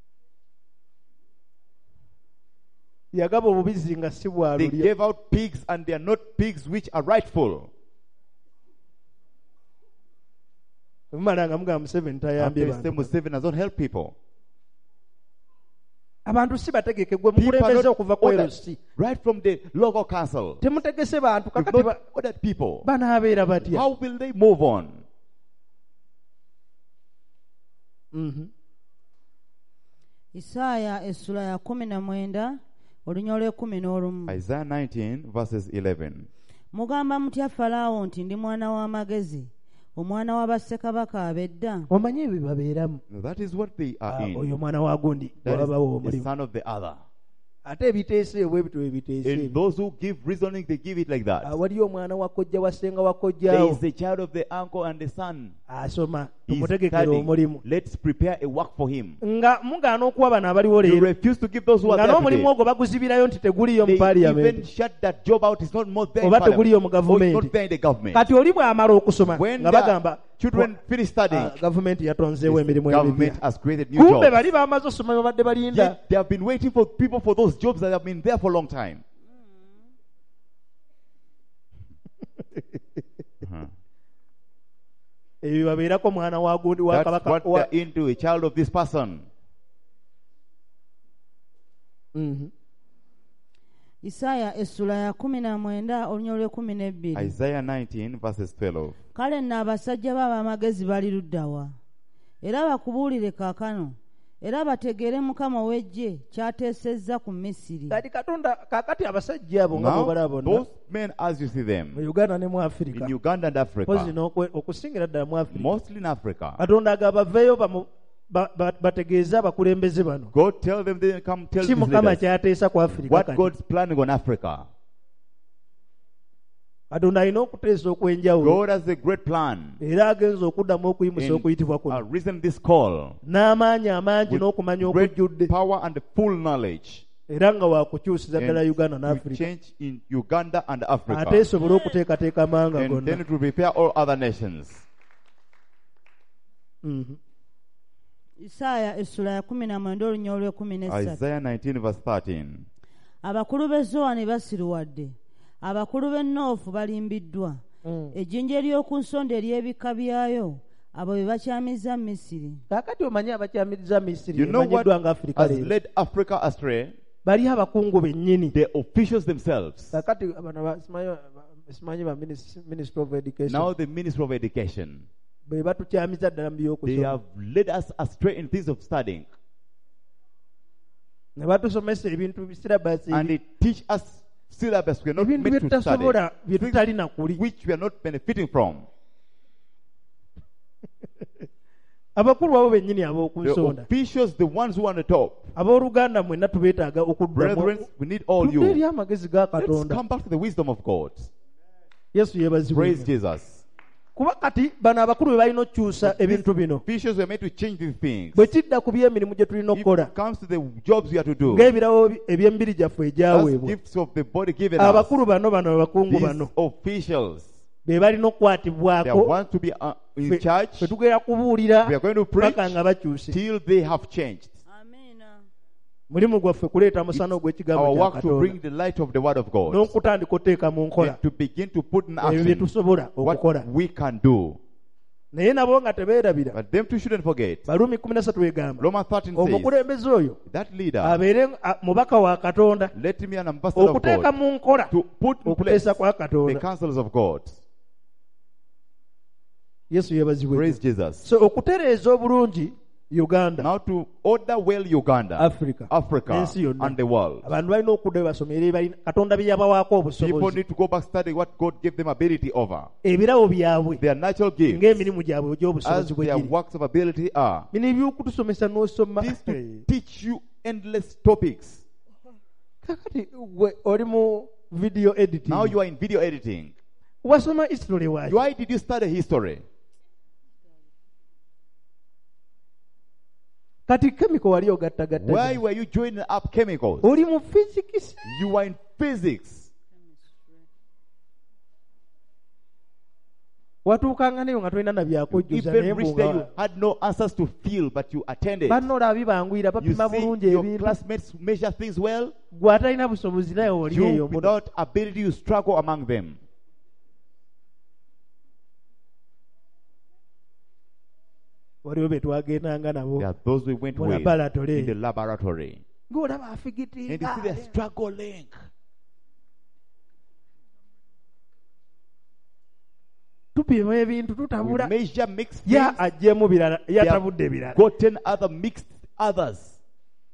Yagaba obubizi nga si They bwalulya. gave out pigs and they are not pigs which are rightful. Mumala nga mugamba Museveni After tayambye they say bantu. Museveni does not help people. Abantu si bategeke gwe People are mukulembeze not okuva ku ordered L C. right from the local council. Temutegese bantu You've kakati ba- not ordered people. banaabeera batya. How will they move on? Mhm. Isaaya essula ya kumi na mwenda olunya olw'ekkumi n'olumu. Isaiah nineteen, verses eleven. Mugamba mutya Falaawo nti ndi mwana w'amagezi, omwana wa bassekabaka ab'edda? omanyi ebyo babeeramu. That is what they Ah, are in. oyo mwana wa gundi That wabawo is the omulimu. son of the other. Ate ebiteeso bwe bityo ebiteeso And ebyo. those who give reasoning, they give it like that. Ah, waliyo omwana wa kojja wa ssenga wa There kojjaawo is the child of the uncle and the son. asoma He is tumutegekere studying. omulimu. Let's prepare a work for him. Nga mugaana okuwa bano abaliwo You leero refuse to give those who are nga there n'omulimu today. ogwo baguzibirayo nti teguliyo mu They even parliament shut that job out. It's not more there in oba parliament. teguliyo mu Or it's gavumenti. not there in the government. Kati oli bw'amala okusoma When nga their bagamba children finish studying, ah, gavumenti yatonzeewo the emirimu government emipya. has created new Kumbe jobs. bali bamaze osoma babadde balinda. Yet they have been waiting for people for those jobs that have been there for a long time. Uh-huh. Ebyo babeerako mwana wa gundi wa That's kabaka what wa- they're into, a child of this person. Mhm. Isaaya essula ya kumi na mwenda olunya olw'ekkumi n'ebbiri. Isaiah nineteen, verses twelve. Kale nno abasajja b'abamagezi bali luddawa, era bakubuulire kaakano, era bategeere Mukama ow'eggye ky'ateesezza ku Misiri. Kati Katonda kakati abasajja abo nga Now, bwe balabona those men, as you see mu them, Uganda ne mu Afirika, in Uganda and pozi Africa, n'okwe- okusingira ddala mu Afirika, mostly in Africa, Katonda agamba baveeyo bamu- ba- ba- bategeeze abakulembeze bano God tell them, they come tell ki these Mukama leaders ky'ateesa ku Afirika. what kati. God's planning on Africa. Katonda alina okuteesa okw'enjawulo God has a great plan. era agenza okuddamu okuyimusa And okuyitibwa uh, kuno reason this call n'amaanyi amangi with n'okumanya great okujjudde power and full knowledge era nga waakukyusiza ddala and Uganda to n'Afirika change in Uganda and ate Africa, esobole okuteekateeka amawanga and then gonna. it will prepare all other nations. Mhm. Isaaya essula ya kumi na mwenda olunya olw'ekkumi n'essatu. Isaiah nineteen, verse thirteen. Abakulu b'e Zowani basiruwadde, abakulu b'e Noofu balimbiddwa, Mm. ejjinja ery'oku nsonda ery'ebika byayo abo be bakyamizza Misiri. Kaakati omanyi abakyamiriza Misiri You know what emanyiddwa nga Afirika has leero led Africa astray? bali abakungu bennyini. The officials themselves. Kaakati bano ba- simanyi ba- simanyi ba minis- Ministry of Education Now the Ministry of Education. be batukyamiza ddala mu They by'okusoma have led us astray in things of studying. ne batusomesa ebintu bisilabasi And they teach us syllabus we are not ebintu bye meant to study, tutasobola bye tutalina kuli. which we are not benefiting from. Abakulu abo bennyini ab'oku The nsonda officials, the ones who are on the top. abooluganda mwenna tubeetaaga okuddamu Brethren, we need all tudde eri you. amagezi ga Let's Katonda. come back to the wisdom of God. Yesu yeebazibwe Praise nnyo. Jesus. kuba kati bano abakulu be balina okukyusa These ebintu bino officials were meant to change these things. bwe kidda ku by'emirimu gye tulina If okukola it comes to the jobs we have to do, ng'ebirawo bi- eby'emibiri gyaffe as egyaweebwa gifts of the body given us, abakulu bano bano abakungu these bano officials, be balina they okukwatibwako want to be uh, in fe charge fe tugenda kubuulira We are going to preach paka nga bakyuse till they have changed. Amiina. mulimu gwaffe kuleeta musana Our ogw'ekigambo kya work to bring Katonda the light of the word of God, n'okutandika oteeka mu nkola and to begin to put in ebyo bye action tusobola okukola what we can do. naye nabo nga tebeerabira But them too shouldn't forget. Balumi kumi na ssatu egamba Romans thirteen says, omukulembeze oyo that leader, abeere a- mubaka wa Katonda let him be an ambassador of okuteeka God, mu nkola to put in place okuteesa kwa the Katonda. counsels of God. Yesu yeebazibwe. Praise Jesus. So okutereeza obulungi Uganda, Now to order well Uganda, Africa, Africa, n'ensi yonna. and the world. abantu balina okuddayo basome era ebali- Katonda bye yabawaako People obusobozi need to go back study what God gave them ability over. ebirawo byabwe Their natural gifts, ng'emirimu gyabwe as gy'obusobozi bwe their giri. works of ability are. bino ebyokutusomesa n'osoma This to teach you endless topics. kakati gwe oli mu video editing Now you are in video editing. wasoma history waaki Why did you study history? kati chemical wali ogattagatta Why were you joining up chemicals? oli mu physics You were in physics. watuukanga nayo nga tolina na You byakujjuza even naye reached there, you mbunga had no answers to fill, but you attended. banno olabi bangwira You bapima bulungi see your ebintu classmates measure things well. gwe atalina busobozi naye oli eyo You, muno without ability, you struggle among them. waliwo be twagendanga nabo There are those we went mu with laboratory in the laboratory. ng'olaba And you afigitinga see they're struggling. tupima ebintu We tutabula measure mixed ya things. ajjemu birala They have yatabudde birala gotten other mixed others.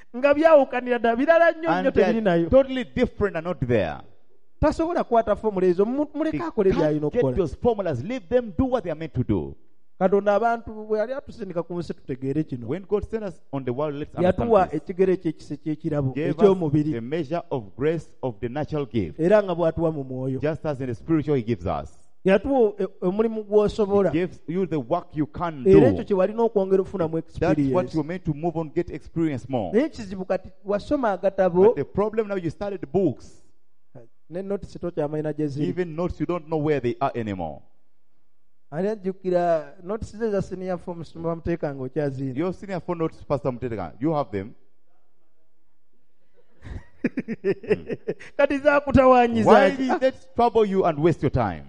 nga byawukanira ddala birala nnyo nnyo And tebiri they're nayo. totally different and not there. Tasobola kukwata fomula ezo mu- They muleke akole by'alina can't get okukola. those formulas. Leave them do what they are meant to do. Katonda abantu bwe yali atusindika ku nsi tutegeere kino. When God sent us on the world, let's understand Yatuwa this. ekigere ky'ekise ky'ekirabo Gave us eky'omubiri a measure of grace of the natural gift. era nga bw'atuwa mu mwoyo. Just as in the spiritual he gives us. Yatuwa e- omulimu gw'osobola He gives you the work you can era ekyo do. kye walina okwongera okufunamu That's what experience. you're meant to move on, get experience more. Naye ekizibu kati wasoma agatabo But the problem now, you started the books. ne notisi tokyamalina gye ziri. Even notes, you don't know where they are anymore. Ani ajjukira notisi ze za senior forms bamuteeka ng'okyazina. Your senior phone notes, Pastor Mutega, you have them. Kati zaakutawaanyiza Why ki? did that trouble you and waste your time?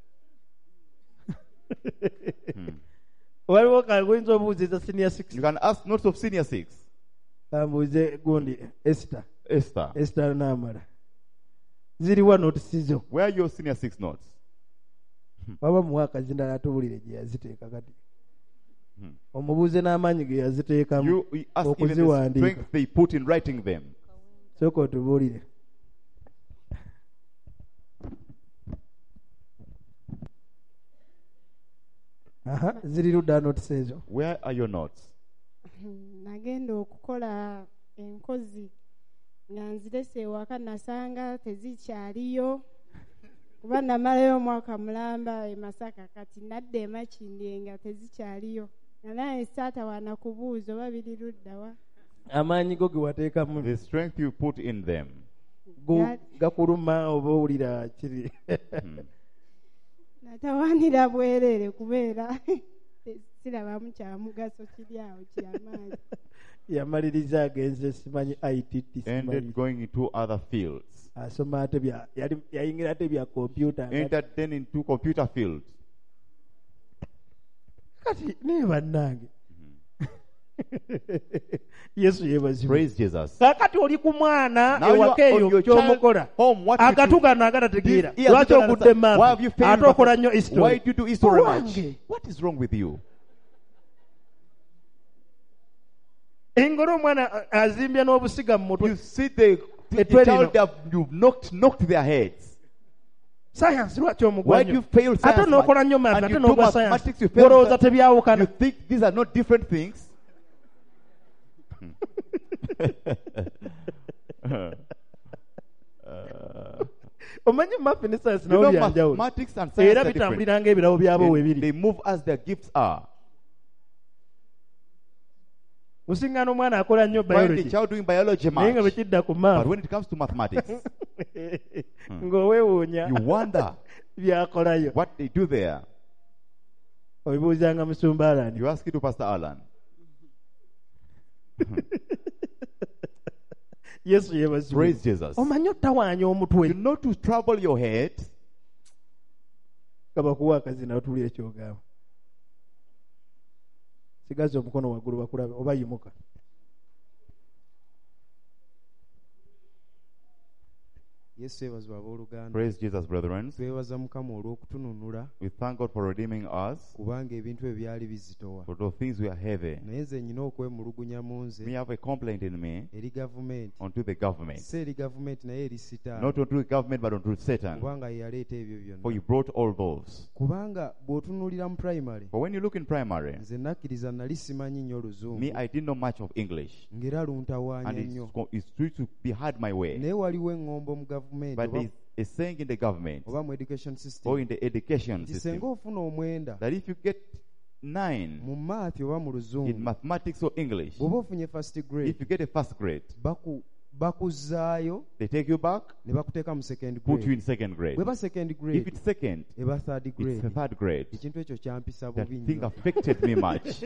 Waliwo kaguyinza obuuza eza senior six. You can ask notes of senior six. Kambuuze gundi Esther. Esther, Esther Namala. Ziriwa notisi zo. where are your senior six notes? Baba muwaka zindala atubulire gye yaziteeka kati. Hmm. Omubuuze n'amaanyi ge yaziteekamu You, you ask even the okuziwandiika. strength they put in writing them. Sooka otubuulire. Aha, ziri ludda notisi ezo. Where are your notes? Nagenda okukola enkozi nga nzirese ewaka nasanga tezikyaliyo kuba namalayo omwaka mulamba e Masaka kati nadda e Makindye nga tezikyaliyo nga naye saatawaana kubuuza oba biri luddawa. Amaanyi go ge wateekamu The strength you put in them. go gakuluma oba owulira kiri. Hmm. Natawaanira bwereere kubeera sirabamu kya mugaso kiri awo kyamaanyi. Yamaliriza agenze simanyi I T T Ended simanyi. going into other fields. Asoma ate bya yali yayingira ate bya computer. Entered then into computer field. Kati naye bannange. Yesu yeebazibwe. Praise Jesus. Kakati oli ku mwana Now you ewaka are on eyo your ky'omukola. child home. What you Akatu do? kano agatategeera. This- yes, Lwaki you don't okudde understand. Why have you maaso? failed Ate okola before? nnyo Why history. do you do history much? Owange. What is wrong with you? Engolo omwana a- azimbye n'obusiga mu mutwe. You see the, the Etwe child lino. that you've knocked, knocked their heads. Science lwaki omugwa Why do nnyo? you fail Ate science n'okola much? nnyo math, And ate you do n'ogwa science. mathematics, you fail Olowooza science. tebyawukana. You think these are not different things? Uh, Omanyi math ne science you nawo know, byanjawulo. mathematics and science Era are different. bitambulira ng'ebirabo byabo we They, biri. they move as their gifts are. Osingana omwana akola nnyo Find the biology. child doing biology Naye nga bwe much. kidda ku But math. when it comes to mathematics, ng'oweewuunya you wonder byakolayo. what they do there. Obibuuzanga musumba Alani. You ask it to Pastor Alan. Yesu yeebazibwe. Praise Jesus. Omanyi ottawaanya You omutwe. know to trouble your head. Kaba kuwa akazina otulire kyogamba. Sigaza omukono waggulu bakulabe oba yimuka. Yesu yeebazibwe abooluganda. Praise Jesus, brethren. Twebaza Mukama olw'okutununula We thank God for redeeming us. kubanga ebintu ebyali bizitowa. For those things we are heavy. Naye nze nnyina okwemulugunya mu nze Me have a complaint in me eri gavumenti. unto the government. Si eri gavumenti naye eri sitaani. Not unto the government, but unto Satan. Kubanga ye yaleeta ebyo For you byonna. brought all those. Kubanga bw'otunuulira mu primary, But when you look in primary, nze nakkiriza nali simanyi nnyo Oluzungu. me, I didn't know much of English. ng'era luntawaanya And it's, nnyo. go- it's true to be had my way. Naye waliwo eŋŋombo mu gavumenti But oba- there's a saying in the government oba mu education or system in the education nti system senga ofuna omwenda that if you get nine mu maathi oba mu in luzungu, mathematics or English, bw'oba ofunye first grade, if you get a first grade, baku bakuzzaayo they take you back, ne bakuteeka mu second put you grade. in second grade. Bw'eba second If grade it's second, eba third it's grade. the third grade. Ekintu ekyo kyampisa That bubi thing nnyo. affected me much.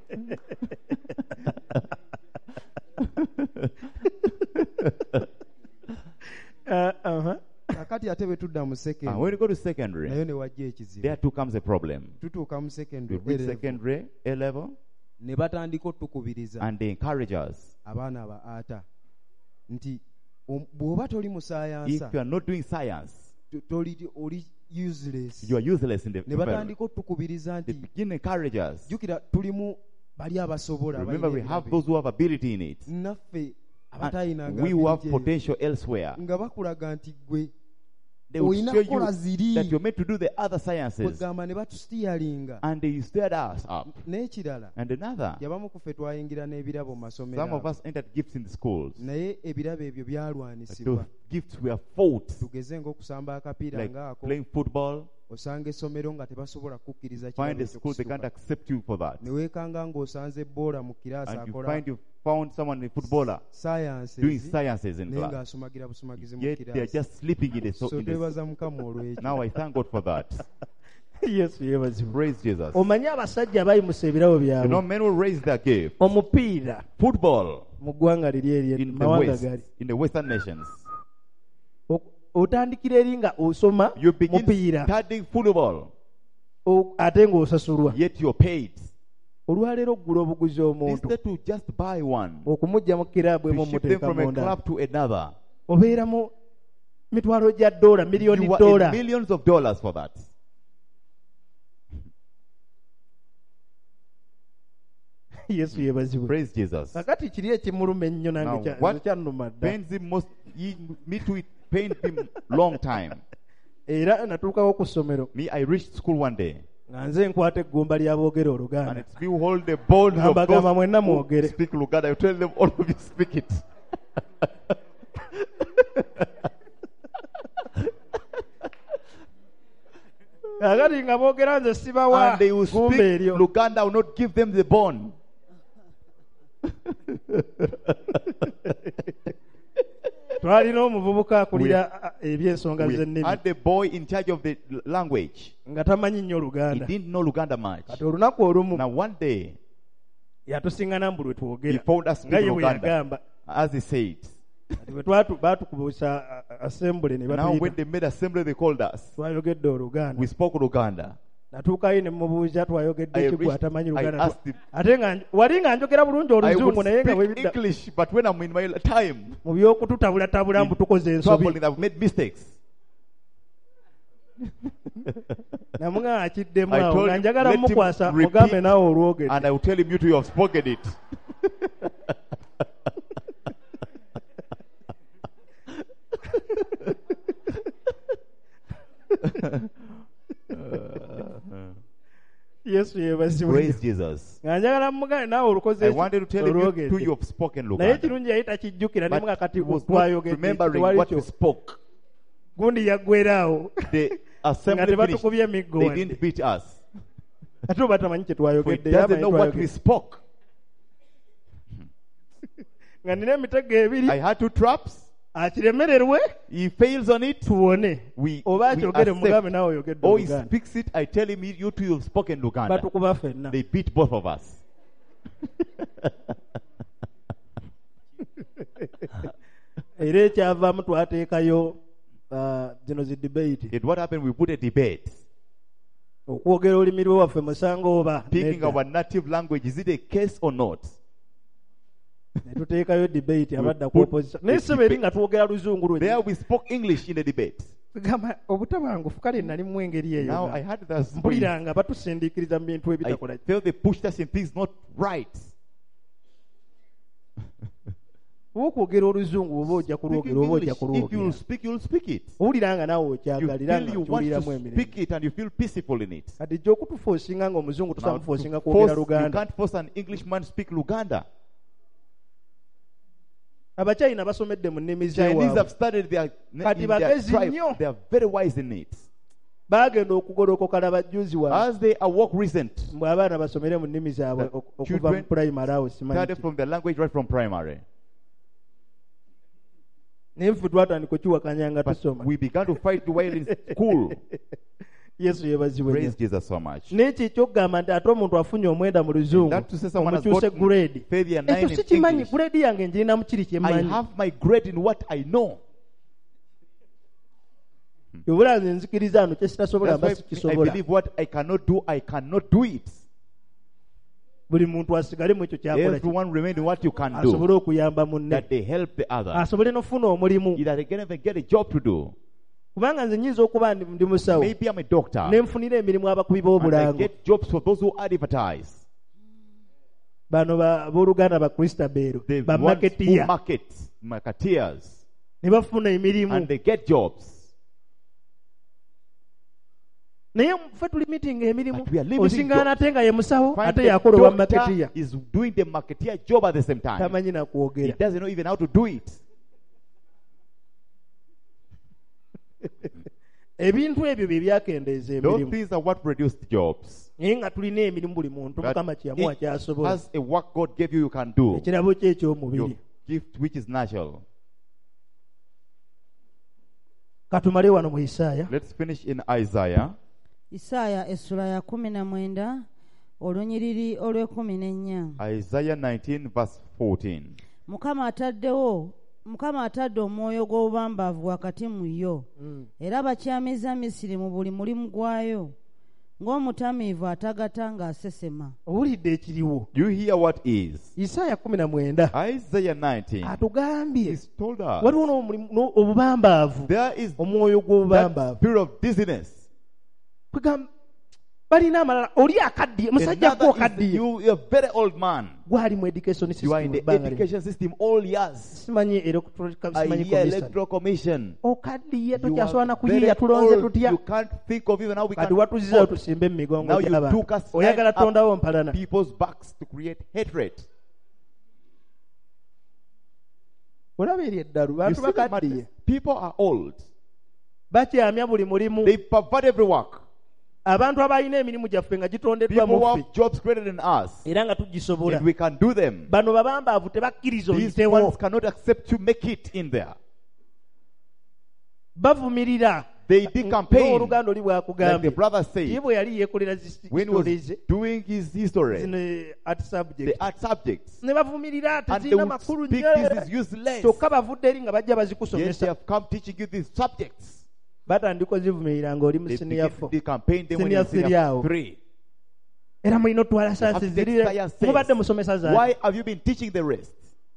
Uh, uh-huh. Kakati ate bwe tudda mu And when second you go to secondary, nayo ne wajja ekizibu. there too comes a problem. Tutuuka mu We second reach level, secondary, A level, ne batandika otukubiriza and they encourage us. abaana aba ata nti om- bw'oba toli mu If sayansa you are not doing science, to- toli oli useless. you are useless in the Ne environment. batandika otukubiriza They nti begin to encourage us. jjukira tuli mu bali abasobola Remember, we abalina have ebirabo. those who have ability in it. Naffe And abatayinanga we who have ability eyo, potential elsewhere. nga bakulaga nti gwe They will olina show kukola you ziri that you're meant to do the other sciences. kwegamba ne batustiyalinga. And they stirred us up. N'ekirala And another, yabamu ku ffe twayingira n'ebirabo mu masomero some of ago. us entered gifts in the schools. naye ebirabo ebyo But byalwanisibwa. those gifts were fought. tugeze ng'okusamba akapiira Like ng'ako, playing football. osanga essomero nga tebasobola kukkiriza Find kirabo a school, they can't ekyo accept you for that. ne weekanga ng'osanze boola mu kiraasi And you akola find you found someone, a footballer, sciences doing sciences in naye class. ng'asumagira busumagizi mu Yet they are kiraasi. just sleeping in the, so, so in the twebaza mukama olw'ekyo. Now I thank God for that. yesu yeebazibwa. Praise Jesus. omanyi abasajja abayimusa ebirabo You know, byabwe men will raise their gift. omupiira Football mu ggwanga liri eri in the mawanga West, gali in the Western nations. O- otandikira eri nga osoma You begin mupiira studying football, o- ate ng'osasulwa. yet you're paid. olwaleero oggula obuguzi omuntu Instead to just buy one, okumujja mu kiraabu emu to ship them omuteeka from a munda club to another. obeera mu mitwalo gya dola miliyoni You are dola. in millions of dollars for that. yesu yeebazibwe. Praise Jesus. kakati kiri ekimuluma ennyo Now, nange kya- what kyannuma dda. pains him most, he, me too, it pained him long time. era natuukawo ku ssomero Me, I reached school one day, nga nze nkwata eggumba ly'aboogera and oluganda it's me who hold the bones of Nambagamba mwenna those who mwogere. speak Luganda. I tell them, all of you speak it. kakati nga boogera nze sibawa And they will gumba speak eryo. Luganda, I will not give them the bone. twalina omuvubuka akulira a- ebyensonga We z'ennimi had the boy in charge of the l- language. nga tamanyi nnyo He luganda. didn't know Luganda much. kati olunaku olumu Now one day, yatusiŋŋana mu bwe he twogera found us nga speaking ye bwe Luganda. yagamba. As he said. Kati bwe twatu- baatukubuusa assembly ne Now when batuyita they made assembly, they called us. twayogedde oluganda. We spoke Luganda. natuukayo ne mubuuza twayogedde I ki gwe reached- atamanyi I luganda. asked him- ate nga wali nga njogera bulungi I oluzungu would naye nga bwe speak bidda English, but when I'm in my time, mu by'okututabulatabula mbu tukoze ensobi troubling, I've made mistakes. namuga akiddemu I awo told nga him, njagala let him mukwasa repeat, mugambe naawe olwogedde. And I will tell him, you two, you have spoken it. yesu yeebazibwe. Praise Jesus. nga njagala mugambe naawe olukoze I eki- wanted to tell him, you two, olwogedde. you have spoken naye Luganda. kirungi yali takijjukira But naye kati he was not twayogedde remembering tewali what kyo. we spoke. gundi yaggweeraawo The nga assembly finished. tebatukubye emiggo They wadde. didn't beat us. ate oba tamanyi kye For he twayogedde doesn't know what we yamanyi spoke. nga nina emitego ebiri I had two traps. akiremererwe He fails on it. tuwone We, oba we akyogere mugambe accept. naawe oyogedde Or he oluganda. speaks it. I tell him, you two, you have spoken Luganda. batukuba ffenna. They beat both of us. era ekyavaamu twateekayo ah, zino zi debate It what happened? We put a debate. okwogera olulimi lwewaffe musango oba Speaking nedda. our native language, is it a case or not? ne tuteekayo debate We abadda ku put opposition a naye sebe eri debate. nga twogera luzungu There lwennyini. we spoke English in the debate. gamba obutabangufu kale nali mu engeri eyo Now nga I had that. I mpuliranga batusindiikiriza mu bintu ebitakola. felt they pushed us in things not right. oba okwogera oluzungu oba ojja kulwogera Speaking oba ojja English, if you will kulwogera speak, you will speak it. owulira nga naawe You okyagalira feel nga you want kiwuliramu to emirembe. speak it and you feel peaceful in it. kati jja okutufoosinga ng'omuzungu Now, tusamufoosinga to kwogera force, you luganda. can't force an Englishman to speak Luganda. abachina basomedde mu nnimi Chinese have zeewaabwe studied their, Kati in their bagezi tribe. nnyo. They are very wise in it. baagenda okugolokoka labajjuzi wano As they awoke recent, mbwe abaana basomere mu nnimi zaabwe The ok- okuva children mu primary awo simanyi started ki. from their language right from primary. naye ffe twatandika okiwakanya nga But tusoma. we began to fight while in school. yesu yeebazibwe Praise nnyo. Jesus so much. n'ekyo ekyokugamba nti ate omuntu afunye omwenda mu luzungu That to say someone has omukyuse got grade failure ekyo nine in sikimanyi English. grade yange njirinamu kiri I kyemmanyi have my grade in what I know. obula nze nzikiriza ano kyesitasobola That's mba why I sikisobola believe what I cannot do, I cannot do it. buli muntu asigale mu ekyo kyakola ki- Everyone remain in what you can asobole do. okuyamba munne That they help the other. asobole n'ofuna omulimu Either they can even get a job to do. kubanga nze nyinza okuba ndi ndi musawo Maybe I'm a doctor. ne nfunira emirimu abakubi And I b'obulango get jobs for those who advertise. bano ba- booluganda ba Christabel The ba ones who marketeer market, marketeers, ne bafuna emirimu and they get jobs. naye ffe tuli meeting emirimu But we are limiting osingana ate nga ye musawo Find ate the yakola owa doctor marketeer is doing the marketeer job at the same time. tamanyi He nakwogera doesn't know even how to do it. ebintu ebyo bye byakendeeza Those emirimu things are what produced jobs. naye nga tulina emirimu buli muntu But mukama kyeyamuwa it kyasobola has a work God gave you, you can do. ekirabo kye Your eky'omubiri gift which is natural. katumale wano mu Isaaya Let's finish in Isaiah. Isaaya essula ya kumi na mwenda olunyiriri olw'ekumi n'ennya. Isaiah nineteen verse fourteen. Mukama ataddewo Mukama atadde omwoyo gw'obubambavu wakati mu yo, era bakyamiza Misiri mu buli mulimu gwayo, ng'omutamiivu atagata ng'asesema. owulidde ekiriwo You hear what is? Isaaya kumi na mwenda Isaiah nineteen. atugambye He's told us waliwo n'omulimu- no- obubambaavu there is omwoyo that gw'obubambaavu spirit of dizziness. kwegamba balina amalala oli akaddiye musajja Another gwo is kaddiye you, you're a very old man. gwali mu education You are in system the ebbanga lino. education system all years. simanyi electoral I simanyi hear commission electoral commission. okaddiye You tokyasobola are very nakuyiiya tulonze old. tutya You can't think of even how we kati can watuzizayo vote. tusimbe mu migongo Now you gy'abantu took us oyagala line up tondawo mpalana people's backs to create hatred. olaba eri eddalu You bantu see the bakaddiye madness? People are old. bakyamya buli mulimu They pervert every work. abantu abalina emirimu gyaffe nga gitondeddwa People mu who ffe have jobs created in us, era nga tugisobola and we can do them. bano babambaavu tebakkiriza These oyitewo ones cannot accept you make it in there. bavumirira They did campaign, oluganda oli like the bwakugambye brother ye said, bwe yali yeekolera zi- when he was stories ze, doing his history, zino art the subject art subjects, ne bavumirira and they tezirina would makulu speak nnyo this is useless. kyokka bavudde eri nga bajja Yet they bazikusomesa have come teaching you these subjects. batandika ozivumirira ng'oli mu They siniya begin fo to campaign them when Senior you're senior three awo. three. era mulina otwala saasi have to take zirire science mubadde sense. musomesa zaaki Why have you been teaching the rest?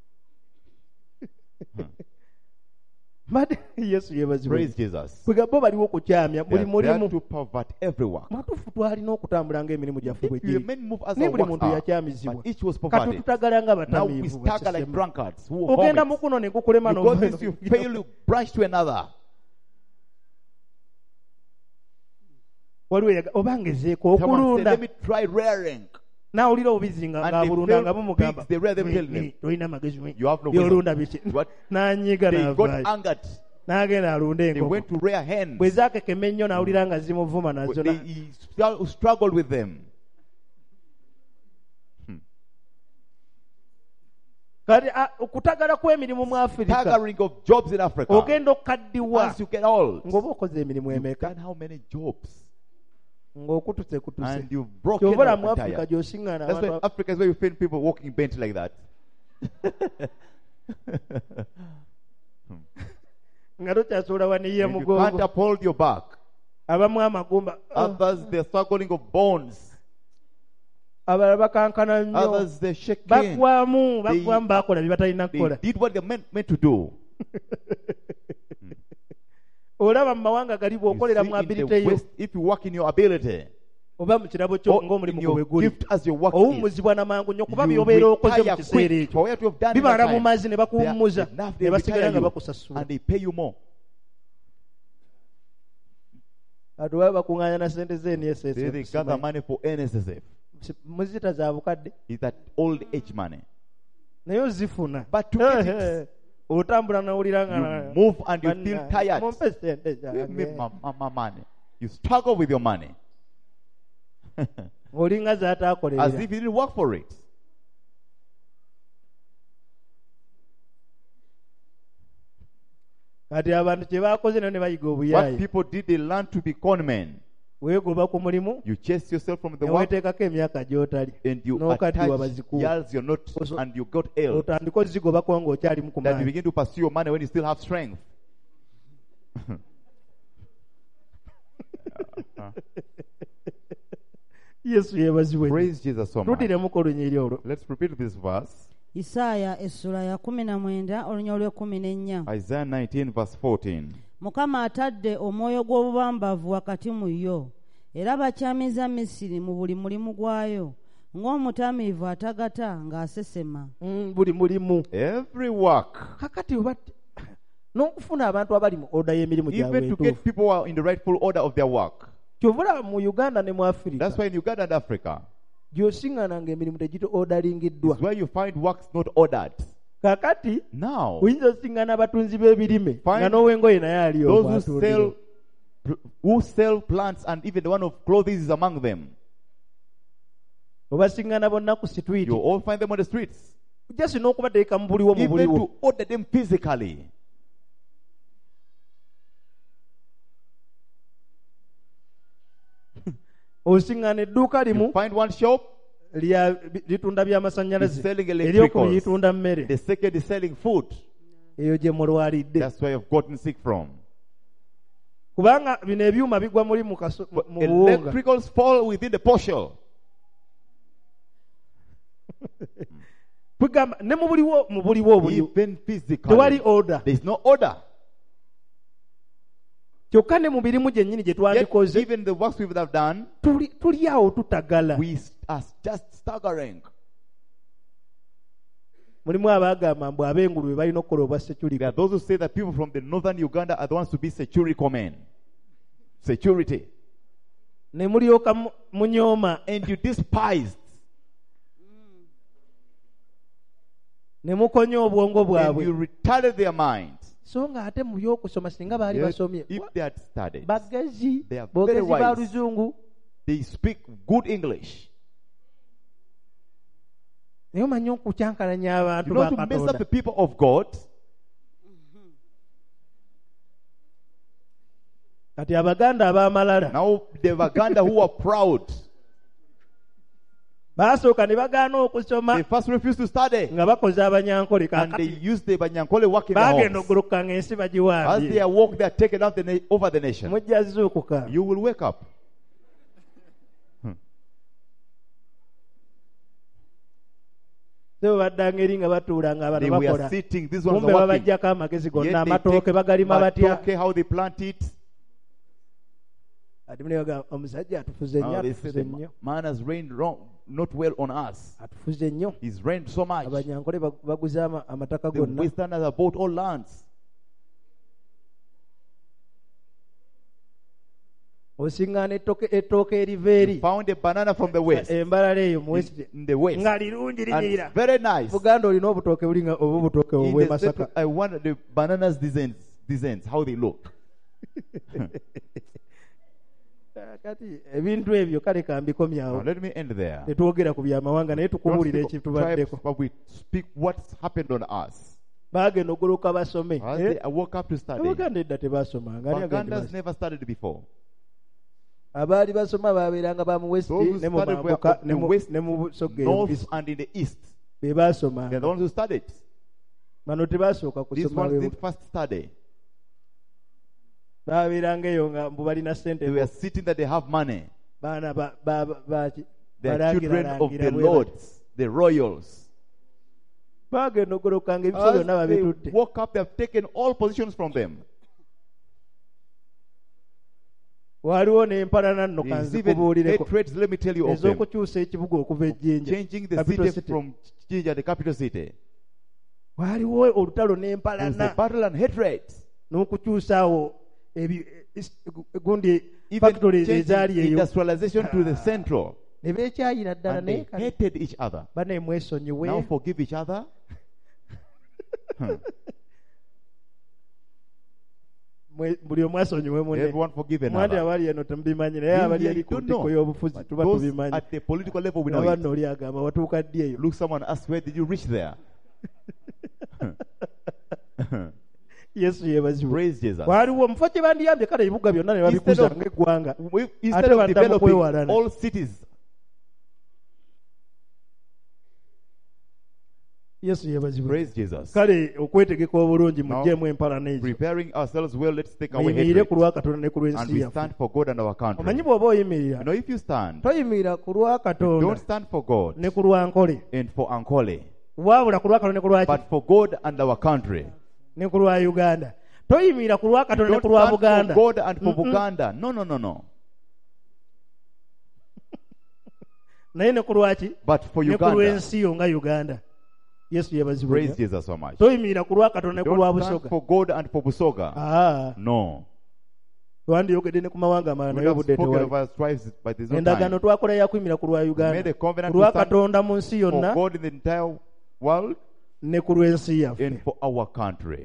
mbadde yesu yeebazibwe Praise Jesus. kwega bo baliwo okukyamya They buli are there mulimu to pervert every work. matuufu twalina okutambula ng'emirimu gyaffe bwe You giri may move as ne a buli muntu worker, yakyamizibwa but each was kati perverted. tutagala nga Now we batamiivu stagger like basesemu. drunkards who ogenda vomit. mu kuno ne gukulema You go this, you fail, you branch to another. waliwo yaga- oba ngezeeko Someone said, okulunda let me try rearing. n'awulira obubizi nga And ng'abulunda they nga failed bumugamba pigs, they rear them, "Mwe, tell mwe, them. tolina magezi mwe, You have no byolunda wisdom." biki What? n'anyiiga They got n'avaayo angered. n'agenda alunde They went enkoko to rear hens. bwe zaakekema ennyo n'awulira nga zimuvuma nazo They, na- he stru- struggled with them. kati a- okutagala kw'emirimu mu afirika Staggering of jobs in Africa. ogenda okukaddiwa As you get old, ng'oba okoze emirimu you've emeka done how many jobs? ng'okutuse kutuse And you've broken kyobala up mu afirika entire. gy'osiŋŋaana That's why abantu Africa is where you find people walking bent like that. nga tokyasobola waniiya And you can't mugongo uphold your back. abamu amagumba oh, Others, they're struggling of bones. abalala bakankana nnyo Others, they're shaking. bagwamu They- bagwamu bakola bye batalina They kukola did what they're meant, meant to do. olaba mu mawanga gali You bw'okolera see, mu in the ability yo West, if you work in your ability, oba mu kirabo kyo or in ng'omulimu gwe bwe your guli gift as your work is, owummuzibwa namangu nnyo kuba you byobeera okoze mu retire kiseera quick ekyo for what you have done in that bibala mu time. mazzi ne They are bakuwummuza enough, ne they basigala retire nga you, bakusasula and they pay you more. ati baba bakuŋŋaanya na sente ze They, they gather N S S money for N S S F. muzita za bukadde It's that old age money. naye ozifuna But to get Eh, it, eh, otambula n'owulira nga you move and you feel Banna- tired. mumpe sente Give me zange. my, my, my money. You struggle with your money. ng'olinga As zaataakolerera if you didn't work for it. kati abantu kye baakoze nayo ne bayiga What obuyaayi people did, they learned to be con men. weegoba ku mulimu You chase yourself from the ne work weeteekako emyaka gy'otali and you n'okaddiwa attach bazikuwa years you're not, Also- and you got ill. otandika ozigobako ng'okyalimu ku That you maanyi begin to pursue your money when you still have strength. yesu yeebazibwe Praise Jesus so much. tuddiremuko olunyiri olwo Let's repeat this verse. Isaaya essula ya kumi na mwenda olunya olw'ekumi n'ennya. Isaiah nineteen verse fourteen. Mukama atadde omwoyo gw'obubambavu wakati mu yo, era bakyamiza Misiri mu buli mulimu gwayo, ng'omutamiivu atagata ng'asesema. Mm, buli mulimu Every work, kakati oba t- n'okufuna abantu abali mu oda y'emirimu gyabwe even to entuufu. get people who are in the rightful order of their work. kyovula mu uganda ne mu afirika That's why in Uganda and Africa gy'osiŋŋananga emirimu tegito odalingiddwa. is where you find works not ordered. kakati Now, oyinza osiŋŋana abatunzi b'ebirime Find nga n'ow'engoye naye ali those omwo who atundira. sell who sell plants and even the one of clothes is among them. obasiŋŋana bonna ku situiti You all find them on the streets. jasi n'okubateeka mu buliwo mu Even buliwo. to order them physically. osiŋŋana edduuka limu You find one shop, lya- litunda is by'amasannyalaze selling eryokubiri electricals. litunda mmere. The second is selling food. eyo gye mulwalidde That's where you've gotten sick from. kubanga bino ebyuma bigwa muli mu kaso- mu- But mu buwunga. electricals fall within the portion. Kugamba ne mu buliwo mu buliwo obuliwo Even physically. tewali oda. There is no order. kyokka ne mu mirimu gyennyini gye Yet, twandikoze even the works we would have done, tuli tuli awo tutagala. we are just staggering. mulimu abaagamba mbu ab'engulu be balina okukola obwa security. There are those who say that people from the northern Uganda are the ones to be security men. Security. ne mulyoka mu- munyooma And you despised. ne mukonya obwongo And bwabwe. you retarded their minds. so nga ate mu by'okusoma singa baali Yet, basomye if they had studied, bagezi they are very bogezi ba wise. luzungu they speak good English. naye omanyi okukyankalanya abantu You know, ba to mess up the katonda. people of God, kati abaganda ab'amalala now the Baganda who are proud, baasooka ne bagaana okusoma they first refused to study. nga bakoze abanyankole. And they Kaakati used the Banyankole work in their bagenda homes. ogulukanga ensi As they bagiwaambye. are walk, they are taken out the na- over the nation. mujja zuukuka. You will wake up. so baddanga eri nga batuula nga They bano were bakola sitting, these ones kumbe are working. babajjako amagezi Yet gonna they amatooke take bagalima batya. matoke, how they plant it. ati mune bagamba omusajja atufuze nnyo Now they say atufuze the nnyo man has reigned wrong, not well on us. atufuze nnyo. He's reigned so much. abanyankole bag- baguze ama- amataka The gonna. Westerners have bought all lands. osiŋŋaana ettooke ettooke eriva eri Found a banana from the west. embalala eyo mu In, west in the west. nga lirungi linyirira. And very nice. buganda olina obutooke buli nga oba obutooke In obw'e the masaka. separate- I wonder the bananas designs, designs, how they look. kati ebintu ebyo kale Now kambikomyawo let me end there. tetwogera ku byamawanga naye Don't tukubuulira speak of ekitubaddeko. tribes, but we speak what's happened on us. baagenda ogoloka basome. As Eh, they woke up to study. abaganda edda tebaasomanga. Ani agenda Bagandas basoma? never studied before. abaali basoma baabeeranga ba mu west Those who ne mu studied were mambuka of ne the mu- west, ne mu busoga north east and in the east. be They're baasomanga. the ones who studied. bano tebaasooka These kusoma ones be- didn't first study. baabeeranga eyo nga mbu balina sente They were sitting that they have money. baana ba- ba- ba- baki- They're balangira- children of langira the bwe bati. lords, the royals. baagenda ogolokanga ebifo As byonna they babitutte. woke up, they have taken all positions from them. waliwo n'empalana nno There's even kanzikubuulireko hatreds, let me tell you of them. ez'okukyusa ekibuga okuva ejjinja Changing the capital city city. from Jinja, the capital city. waliwo olutalo There was n'empalana a battle and hatred. n'okukyusaawo ebi- is- gundi Even factories changing ezaali eyo industrialization to the central. ne beekyayira ddala And they naye kati hated each other. bane Now mwesonyiwe. forgive each other. Hmm. Mwe- buli omu asonyiwe munne. Everyone forgive mwandi another. abali eno temubimanyi naye You abali here eri ku don't ntiko know. y'obufuzi But tuba those tubimanyi. at the political level we know naba it. nno oli agamba watuuka ddi eyo. Look, someone asks, where did you reach there? yesu yeebazibwe. Praise Jesus. waliwo mufo kye bandiyambye kale ebibuga byonna ne Instead babikuza of- ng'eggwanga We- ate Instead of baddamu developing kwewalana. all cities, yesu yeebazibwe. praise Jesus. kale okwetegeka obulungi Now, muggyemu empalana ezo Preparing ourselves well, let's take away muyimirire ku hatred. lwa katonda ne ku And lw'ensi we yaffe. stand for God and our country. omanyi bw'oba You oyimirira know, if you stand, toyimirira ku lwa don't katonda stand for God ne ku lwa nkole and for Ankole, wabula ku lwa katonda ne ku lwaki but for God and our country. ne ku lwa uganda. toyimirira ku lwa katonda ne Don't ku lwa stand buganda. for God and for Mm-mm. Buganda. No, no, no, no. naye ne ku lwaki But for ne ku Uganda, lw'ensi yo nga Uganda yesu yabazibwa praise nnyo. Jesus so much. toyimirira ku lwa Katonda ne ku lwa Don't stand Busoga. for God and for Busoga. Ah, No. twandiyogedde ne ku mawanga amalala We naye have obudde spoken of tewali. us twice, but there's no endagaano time. twakola yakuyimirira ku lwa We made Uganda, a covenant ku lwa to stand Katonda mu nsi for yonna God in the entire world ne ku lw'ensi yaffe. and for our country.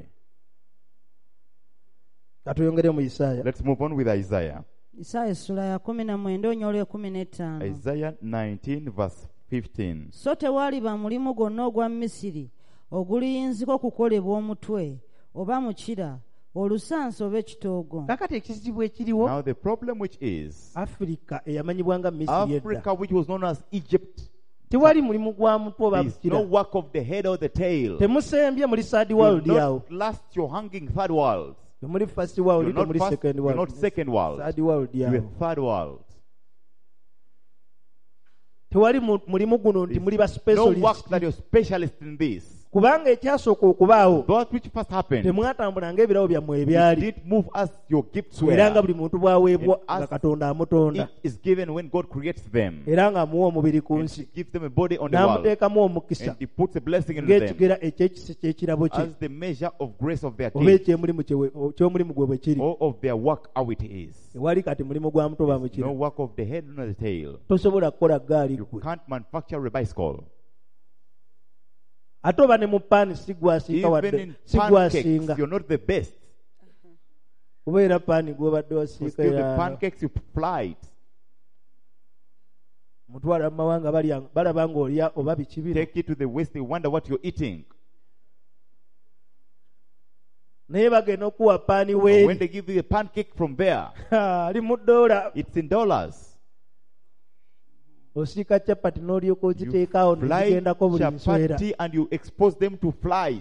katuyongere mu Isaaya. Let's move on with Isaiah. Isaaya essula ya kumi na mwenda onyolwa ekumi n'ettaano. Isaiah nineteen verse fifteen. So tewaaliba mulimu gwonna ogwa Misiri oguliyinzika okukolebwa omutwe oba mukira olusansa oba ekitoogo. kakati ekizibu ekiriwo, Now the problem which is Afirika eyamanyibwanga Misiri edda, Africa, which was known as Egypt, tewali mulimu gwa mutwe oba there is no mukira. work of the head or the tail. temusembye muli third You world will yawo, not last your hanging third world. temuli first world, You're not temuli first, second you're world, not second world. third world You're yawo. third world. tewali mu- mulimu guno nti muli ba No work specialist, that you're specialist in this. kubanga ekyasooka okubaawo That which first happened, temwatambula ng'ebirabo byammwe it ebyali, didn't move as your gifts era nga were. buli muntu bw'aweebwa And as nga Katonda amutonda, It is given when God creates them. era ng'amuwa omubiri ku And nsi, He gives them a body on the world. n'amuteekamu omukisa And He puts a blessing in them ng'ekigera eky'ekisa ky'ekirabo kye, as the measure of grace of their oba gift ekyemulimu kyewe- ky'omulimu gwe bwe kiri. or of their work, how it is. Tewali kati mulimu gwa muto oba mukira. No work of the head nor the tail. Tosobola kukola gaali You gwe, can't manufacture a bicycle. ate oba ne mu paani si gwasinga Even wadde in si pancakes, gwasinga, you're not the best. kuba era paani gw'obadde But wasiika still, the ya pancakes you flight. mutwala mu mawanga balya- balaba ng'olya oba biki bino, Take it to the west, they wonder what you're eating. naye bagenda okuwa paani But when weeri they give you a pancake from there, ali mu ddoola, it's in dollars. osiika capati n'olyoka You oziteekaawo fly nezigendako buli nswera. chapati and you expose them to flies.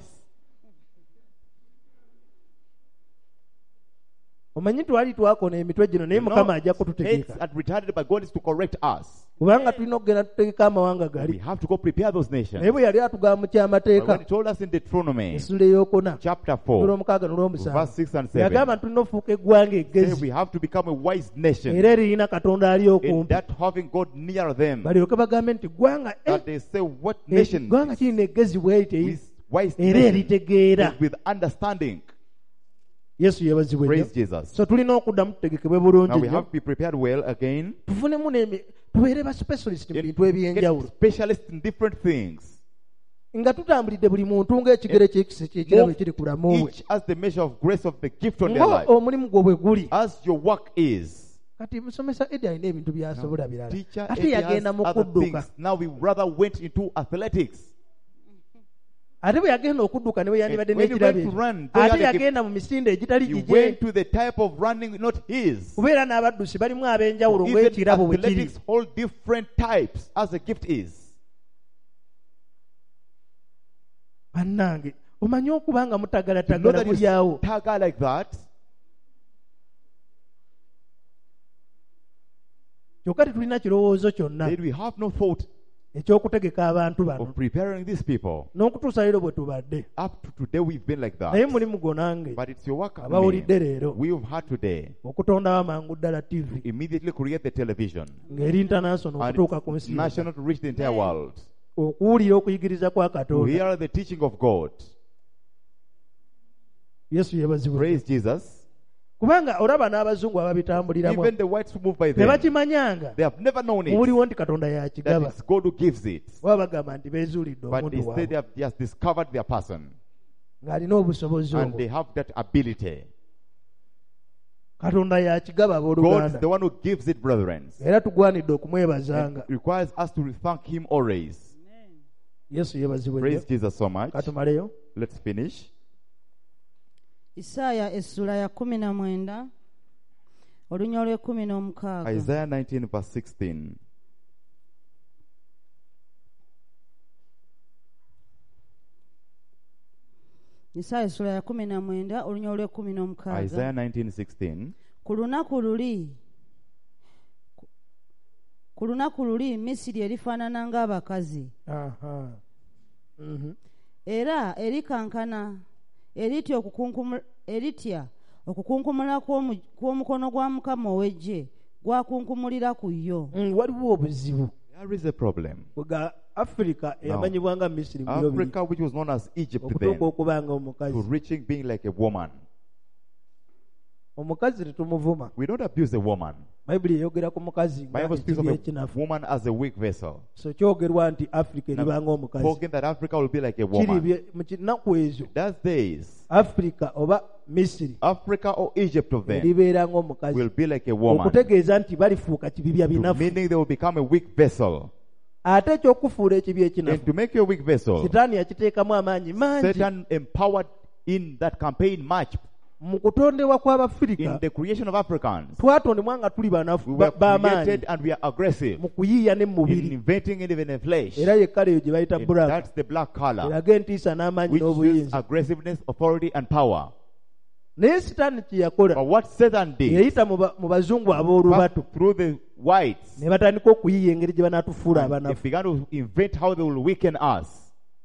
Omanyi twali twakona emitwe gino naye You know, Mukama ajja heads kututegeka, are retarded, but God is to correct us. kubanga tulina okugenda tutegeka amawanga We gali. have to go prepare those nations. Naye bwe yali atugamba mu But when kyamateeka He told us in Deuteronomy essula eyokuna chapter four, olw'omukaaga n'olw'omusanvu, verse six and seven, yagamba tulina ofuuka eggwanga say eggezi we have to become a wise nation, era eriyina Katonda ali and okumpi, that having God near them, balyoke bagambe nti ggwanga eh, that they say, what eh, nation ggwanga kirina eggezi bw'eri is wise era nation eritegeera. with understanding. Yesu yebazibwe nnyo. Praise Jesus. So tulina okuddamu tutegekebwe bulungi Now we nnyo, have to be prepared well again. tufunemu n'emi- tubeere ba specialist mu And bintu eby'enjawulo, get specialists in different things. nga tutambulidde buli muntu ng'ekigere ky'ekisa ky'ekirabo Move ekiri ku lamu we, each as the measure of grace of the gift on their nga life. omulimu gwo bwe guli. As your work is. Kati musomesa Edi alina ebintu byasobola birala, Teacher ate Eddie has yagenda mu other kudduka, things. Now we rather went into athletics. ate bwe yagenda okudduka ne bwe yandibadde And when you n'ekirabo went to ekyo, run, though ate you had a yagenda mu misinde egitali You gigye, went to the type of running not his. kubeera n'abaddusi balimu ab'enjawulo Even ng'ekirabo bwe kiri. athletics hold different types as a gift is. Bannange, omanyi okuba nga You know mutagalatagala that muli you awo, stagger like that. kyokka tetulina kirowoozo kyonna Then we have no thought ekyokutegeka abantu bano of preparing these people. n'okutuusa leero bwe tubadde. Up to today, we've been like Naye that. mulimu gwo nange But it's your work. and abawulidde me. leero We've had today okutondawo amangu ddala T V immediately create the television ng'eri international and okutuuka ku it's nsi national yonna, to reach the entire world. okuwulira okuyigiriza kwa To Katonda. hear the teaching of God. Yesu yebazibwe. Praise Jesus. Kubanga olaba n'abazungu ababitambuliramu Even the whites who move by them, tebakimanyanga, they have never known it. mubuliwo nti Katonda That yakigaba, it's God who gives it. baba bagamba nti beezuulidde But omuntu they say waabwe they have just discovered their person. ng'alina obusobozi And obwo. they have that ability. Katonda yakigaba God is abooluganda, the one who gives it, brethren. era tugwanidde It okumwebazanga. requires us to thank Him always. Yesu yebazibwe Praise nnyo. Jesus so much. Katumaleyo. Let's finish. Isaaya essula ya kumi na mwenda olunya olw'ekkumi n'omukaaga. Isaiah nineteen verse sixteen. Isaaya essula ya kumi na mwenda olunya olw'ekkumi n'omukaaga. Isaiah nineteen sixteen. Ku lunaku luli ku lunaku luli Misiri erifaanana ng'abakazi, Aha. Mhm. era erikankana eritya okukunkumu eritya okukunkumula kw'omu- kw'omukono gwa Mukama ow'eggye gwakunkumulira ku yo. Mm, waliwo obuzibu There is a problem. Bwega Africa eyamanyibwanga Misiri mu biro bibiri Africa, which was known as Egypt okutuuka then, okuba nga to omukazi. reaching being like a woman. Omukazi tetumuvuma. We don't abuse a woman. Bayibuli eyogera ku mukazi nga Bible speaks of ekibi a ekinafu. woman as a weak vessel. So kyogerwa nti Africa Now, eribanga omukazi. spoken that Africa will be like a Kiri woman. bye- mu kinaku ezo Those days, Africa oba Misiri Africa or Egypt of them eribeera ng'omukazi. will be like a woman. Okutegeeza nti balifuuka kibibya To- binafu. meaning they will become a weak vessel. Ate ekyokufuula ekibi And ekinafu to make you a weak vessel, sitaani yakiteekamu amaanyi mangi Satan empowered in that campaign much mu kutondebwa in kw'Abafirika. the creation of Africans. Twatondebwa nga tuli banafu We ba- were b'amaanyi created and we are aggressive mu kuyiiya ne mu in mubiri. inventing and even in flesh. Era ye kala eyo gye bayita And black. that's the black color, Eraga entiisa n'amaanyi which shows n'obuyinza. aggressiveness, authority, and power. Naye sitaani kye yakola But what Satan did, yayita mu ba- mu bazungu ab'olubatu passed through the whites, ne batandika okuyiiya engeri gye banaatufuula and they abanafu. began to invent how they will weaken us.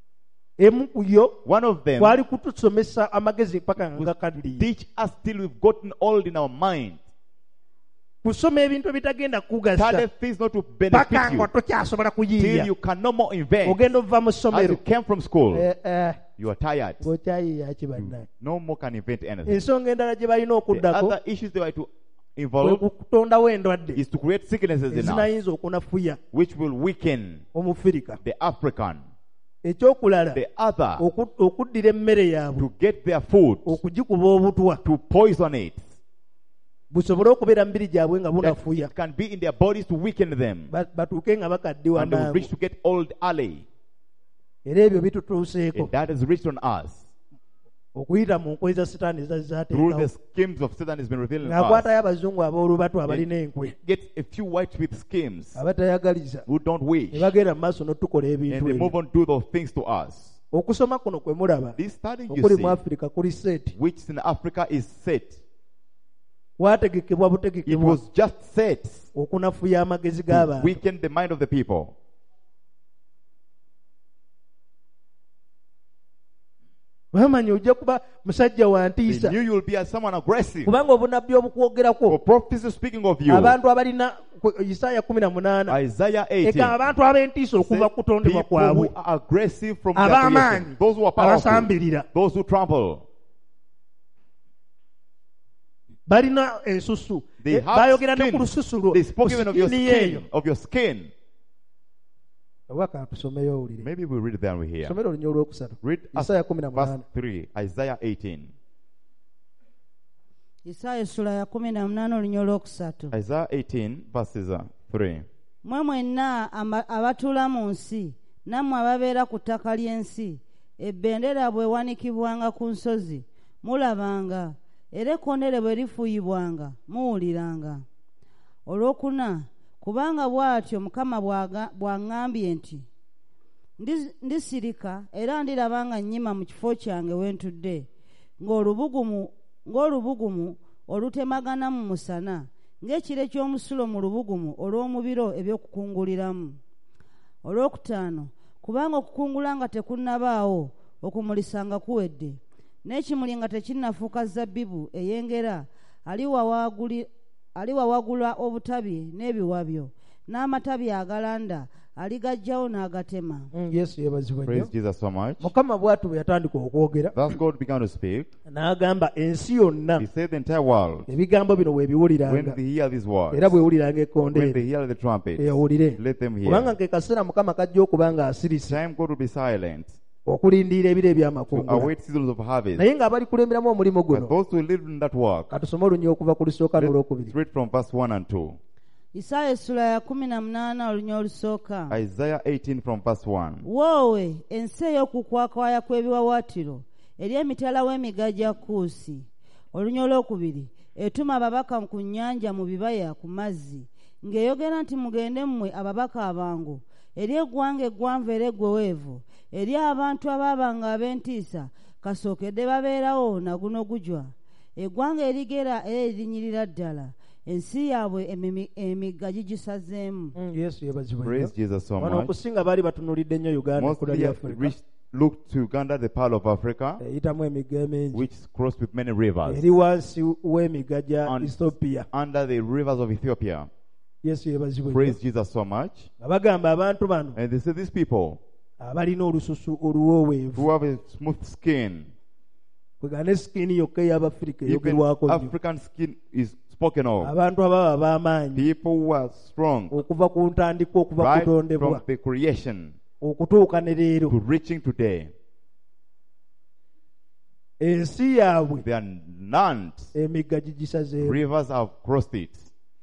Emu ku yo One of them kwali kutusomesa amagezi paka nga would gakaddiye. teach us till we've gotten old in our mind. Kusoma ebintu ebitagenda kugasa Started things not to benefit paka you nga tokyasobola till kuyiiya. you can no more invent. Ogenda ova mu As you ssomero came from school, Eh, eh, you are tired. ng'okyayiiya kibannaye. No more can invent anything. Ensonga endala gye balina The okuddako other issues they were to kwe involve kutondawo endwadde is to create sicknesses in us, ezinayinza okunafuya which will weaken omufirika. the African. Ekyokulala The other, oku- okuddira emmere yaabwe to get their food, okugikuba obutwa to poison it, busobole okubeera mu mibiri gyabwe nga that bunafuya it can be in their bodies to weaken them, Ba- batuuke nga bakaddiwa and they will naabo. reach to get old early. Era ebyo bitutuuseeko And that is reached on us okuyita mu nkoyi za sitaani through the zazaateekawo schemes of Satan has been revealed in us. ng'akwatayo abazungu ab'olubatu abalina enkwe Get a few whites with schemes abatayagaliza who don't wish, ne bagenda mu maaso n'otukola and ebintu they move ebyo. on to do those things to us. Okusoma kuno kwe mulaba This study you okuli see, mu Afirika kuli seeti which in Africa is set, kwategekebwa it butegekebwa was just set okunafuya amagezi to g'abantu. weaken the mind of the people. Bamanya ojja kuba musajja wa They ntiisa knew you will be as someone aggressive. kubanga obunabbi For obukwogerako prophecy speaking of you, abantu abalina ku- Isaaya kumi na munaana Isaiah eka eighteen, abantu ab'entiisa okuva ku said kutondebwa people who kwabwe are aggressive from their ab'amaanyi creation, those who are powerful, abasambirira those who trample, balina ensusu. they Eh, have bayogera ne ku skin. lususu lwo They spoke even of your skin yeeyo. skin, of your skin. Waka tusomeyo owulire. Maybe we read it there and we hear. Somera olunya olwokusatu. Read us Isaaya kumi na verse munaana. three, Isaiah eighteen. Isaaya essula ya kumi na munaana olunya olwokusatu. Isaiah eighteen, verses uh, three. Mmwe mwenna ama- abatuula mu nsi nammwe ababeera ku ttaka ly'ensi ebbendera bwe wanikibwanga ku nsozi mulabanga era ekkondeere bwe lifuuyibwanga muwuliranga. Olwokuna kubanga bw'atyo Mukama bw'aga- bw'aŋŋambye nti "Ndi- ndisirika era ndiraba nga nnyima mu kifo kyange we ntudde ng'olubugumu ng'olubugumu olutemagana mu musana ng'ekire ky'omusulo mu lubugumu olw'omu biro eby'okukunguliramu. Olwokutaano kubanga okukungula nga tekunnabaawo okumulisanga kuwedde n'ekimuli nga tekinnafuuka zabbibu eyengera aliwawaguli- aliwawagula obutabi n'ebiwabyo n'amatabi agalanda aligaggyawo n'agatema. Mm, Yesu yeebazibwa Praise nnyo. Jesus so much. Mukama bw'atu bwe yatandika okwogera Thus God began to speak. n'agamba ensi yonna He said the entire world, ebigambo bino when weebiwuliranga they hear these words, era bwewuliranga when ekkondeere they hear the trumpet, eyawulire let them kubanga hear. ke kaseera Mukama kajja okuba nga asirise Time God will be silent okulindiira ebiro to ebyamakungula await seasons of harvest. naye ng'abali kulemberamu omulimu But guno those who live in that work, katusome olunya okuva ku lusooka let's n'olwokubiri. read from verse one and two. Isaaya essula ya kumi na munaana olunya olusooka. Isaiah eighteen from verse one. Woowe ensi ey'okukwakwaya kw'ebiwawaatiro eri emitala w'emiga gya Kuusi. Olunya olwokubiri etuma ababaka ku nnyanja mu bibaya ku mazzi ng'eyogera nti mugende mmwe ababaka abangu eri eggwanga eggwanvu era eggweweevu eri abantu abaabanga ab'entiisa kasookedde babeerawo na guno gujwa eggwanga erigera era erinyirira ddala ensi yaabwe emimi- emigga gigisazeemu. Mm, Yesu yeebazibwa nnyo. Praise Jesus so Wano much. okusinga baali batunuulidde nnyo Uganda Most ekkula of lya you Afirika reached, looked to Uganda, the pearl of Africa, eyitamu emigga emingi which is crossed with many rivers, eri wansi w'emigga gya And- Ethiopia. under the rivers of Ethiopia. yesu yebazibwe Praise Jesus so much. nga bagamba abantu bano And they say these people abalina olususu oluwooweevu who have a smooth skin, kwega ne sikini yokka ey'abafirika even eyogerwako nnyo African skin is spoken of. abantu ababa b'amaanyi People who are strong okuva ku ntandika okuva right kutondebwa from the creation okutuuka ne leero to reaching today. ensi yaabwe Their lands, emigga gigisazeewo rivers have crossed it.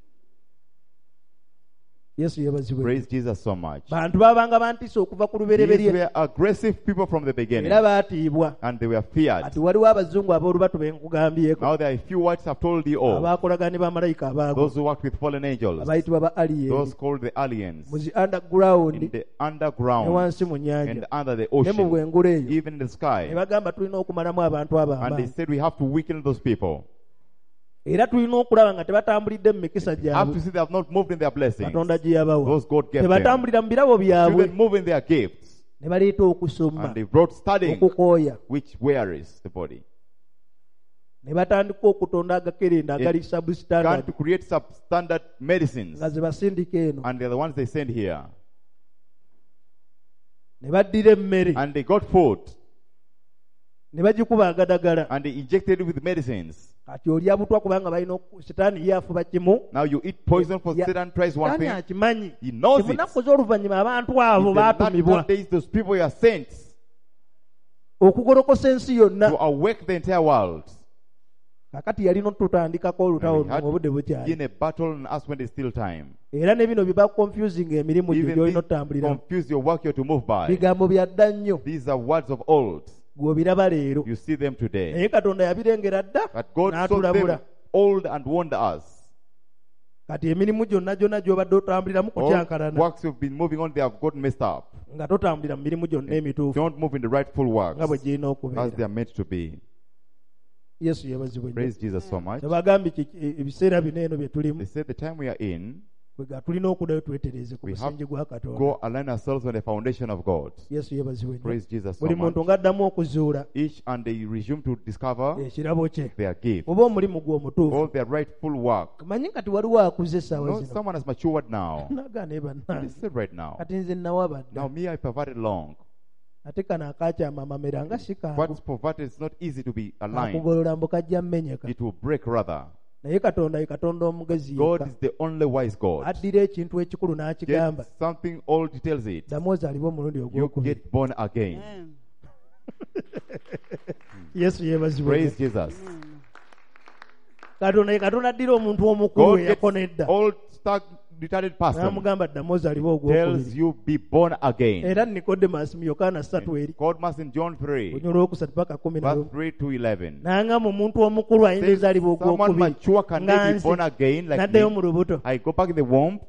yesu yebazibwe Praise Jesus so much. bantu babanga bantisa okuva ku These lubereberye were aggressive people from the beginning, era baatiibwa and they were feared. ati waliwo abazungu ab'olubatu be nkugambyeko Now there are a few words I've told you all. abaakolagana ne bamalayika abaagwa Those who worked with fallen angels, abayitibwa ba aliyeni those called the aliens, mu zi in underground the ne underground wansi mu and nyanja under the ne mu ocean, bwengula eyo even in the ne sky. bagamba tulina okumalamu abantu abo And they amaanyi said we have to weaken those people. era tulina okulaba nga tebatambulidde mu mikisa Have to gyabwe see they have not moved in their blessings. katonda gye yabawa Those God gave them. tebatambulira mu birabo byabwe Children move in their gifts. ne baleeta okusoma And they brought studying, okukooya which wearies the body. ne batandika okutonda agakerenda agali Began substandard to create substandard medicines. nga ze basindika eno And they're the ones they send here. ne baddira emmere And they got food. ne bagikuba agadagala And they injected it with medicines. kati olya butwa kubanga balina oku- sitaani ye afuba kimu Now you eat poison for Yeah. Satan tries one sitaani thing. akimanyi He knows it. emunaku z'oluvannyuma abantu abo In the baatumibwa latter days, those people were sent okugolokosa ensi yonna to awake the entire world. kakati yalina otutandikako olutawo And we had mu budde to bukyali begin a battle on us when there's still time. era ne bino biba confusing emirimu gyo Even gy'olina these otutambuliramu confuse your work you're to move by. bigambo bya dda nnyo These are words of old. gw'obiraba leero You see them today. naye katonda yabirengera dda But God saw n'atulabula them old and warned us. kati emirimu gyonna gyonna gy'obadde otambuliramu All kukyankalana works you've been moving on, they have gotten messed up. nga totambulira mu mirimu gyonna emituufu Don't move in the rightful works nga bwe girina as they okubeera are meant to be. yesu yebazibwe nnyo Praise Jesus so much. tebagambye ki- e- ebiseera bino eno bye tulimu They said the time we are in, kwega tulina okuddayo twetereeze ku we have musingi gwa katonda go align ourselves on the foundation of God. yesu yebazibwe nnyo Praise Jesus so buli much. muntu ng'addamu okuzuula Each and they resume to discover ekirabo kye their gift, oba omulimu gwe omutuufu all their rightful work. manyi kati waliwo akuze essaawa No, zino someone has matured now. nagaana And ebannange they said right now. kati nze nawaba Now dda me, I perverted long. ate kano akakyama amamera nga si kangu What's perverted is not easy to be aligned. akugolola mbu kajja mmenyeka It will break rather. naye katonda ye katonda omugezi God yekka is the only wise God. addira ekintu ekikulu n'akigamba Get something old, he tells it. ddamu ozaalibwe omulundi You ogwokubiri get born again. Amen. yesu yeebazibwe Praise Jesus. katonda ye katonda addira omuntu omukulu God gets eyakona edda old, stuck, retarded person. n'amugamba ddamu ozaalibwe Tells ogwokubiri you be born again. era nikodemasi mu yokaana ssatu eri God must in John three, lunya olwokusatu paka kumi na verse lumu three to eleven. n'angamba omuntu omukulu ayinza Says, ozaalibwa someone ogwokubiri mature can nga they be nze born again like n'addayo mu me? lubuto I go back in the womb.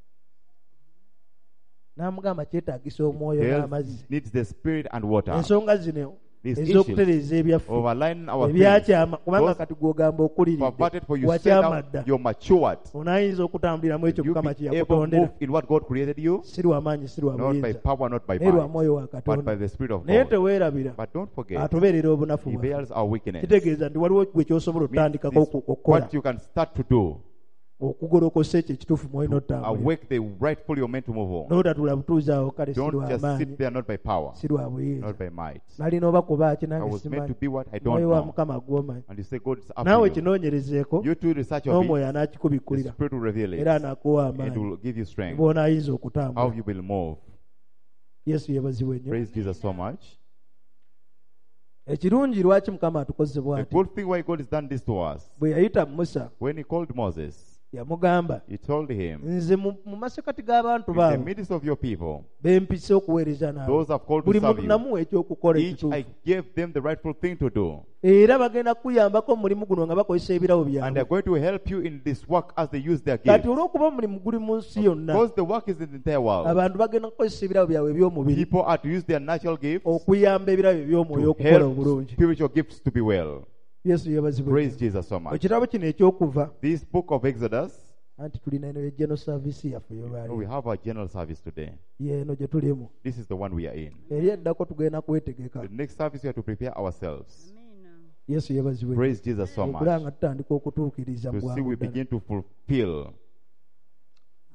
n'amugamba kyetaagisa omwoyo Tells, n'amazzi needs the spirit and water. ensonga zino These ez'okutereeza ebyaffe Of aligning our things. ebyakyama kubanga Those kati gw'ogamba okuliridde perverted for you said wakyama now dda you're matured. onaayinza okutambuliramu ekyo You mukama be kye able to yakutondera move in what God created you, si lwa maanyi si lwa not by buyinza power, not by naye lwa might, mwoyo wa but by katonda the Spirit of naye God. teweerabira But don't forget, atubeerera obunafu He bwaffe bears our weakness. kitegeeza nti waliwo gwe kyosobola Means otandikako this, okukola what you can start to do, okugolokosa ekyo ekituufu mwolina otambulira awake the rightful you're meant to move on. n'otatula butuuzi awo kale si Don't lwa just maanyi sit there, not by power, si lwa buyinza not by might. nalina oba kubaaki I nange was meant to simanyi be what I don't mwoyo wa know. mukama gwomanyi And you say, God is up naawe to you. kinoonyerezeeko You too research of n'omwoyo it. The anaakikubikkulira Spirit will reveal it. era anaakuwa And it amaanyi will give you strength. bw'onaayinza How okutambula you will move. yesu yeebazibwe nnyo Praise Jesus so much. ekirungi lwaki mukama atukoze The bw'ati good thing why God has done this to us. bwe yayita musa When He called Moses, yamugamba He told him, nze mu mu masekati g'abantu in the baabo midst of your people, bempise okuweereza naabo those I've called to buli serve muntu you, namuwa ekyokukola each I ekituufu gave them the rightful thing to do. era bagenda kukuyambako omulimu guno nga bakozesa ebirabo And they're byabwe going to help you in this work as they use their kati gift. olw'okuba omulimu guli mu nsi yonna Because the work is in the entire world. abantu bagenda kukozesa ebirabo byabwe eby'omubiri People are to use their natural gifts okuyamba ebirabo eby'omwoyo to okukola help obulungi spiritual gifts to be well. yesu yeebazibwe Praise Jesus so much. ekitabo kino ekyokuva This book of Exodus, anti tulina eno yegeno service yaffe we yobaali have our general service today. yeeno gye tulimu This is the one we are in. eri eddako tugenda kwetegeka The next service we have to prepare ourselves. yesu yeebazibwe Praise Jesus so okula much. nga tutandika okutuukiriza To see we bwangu ddala. begin to fulfill.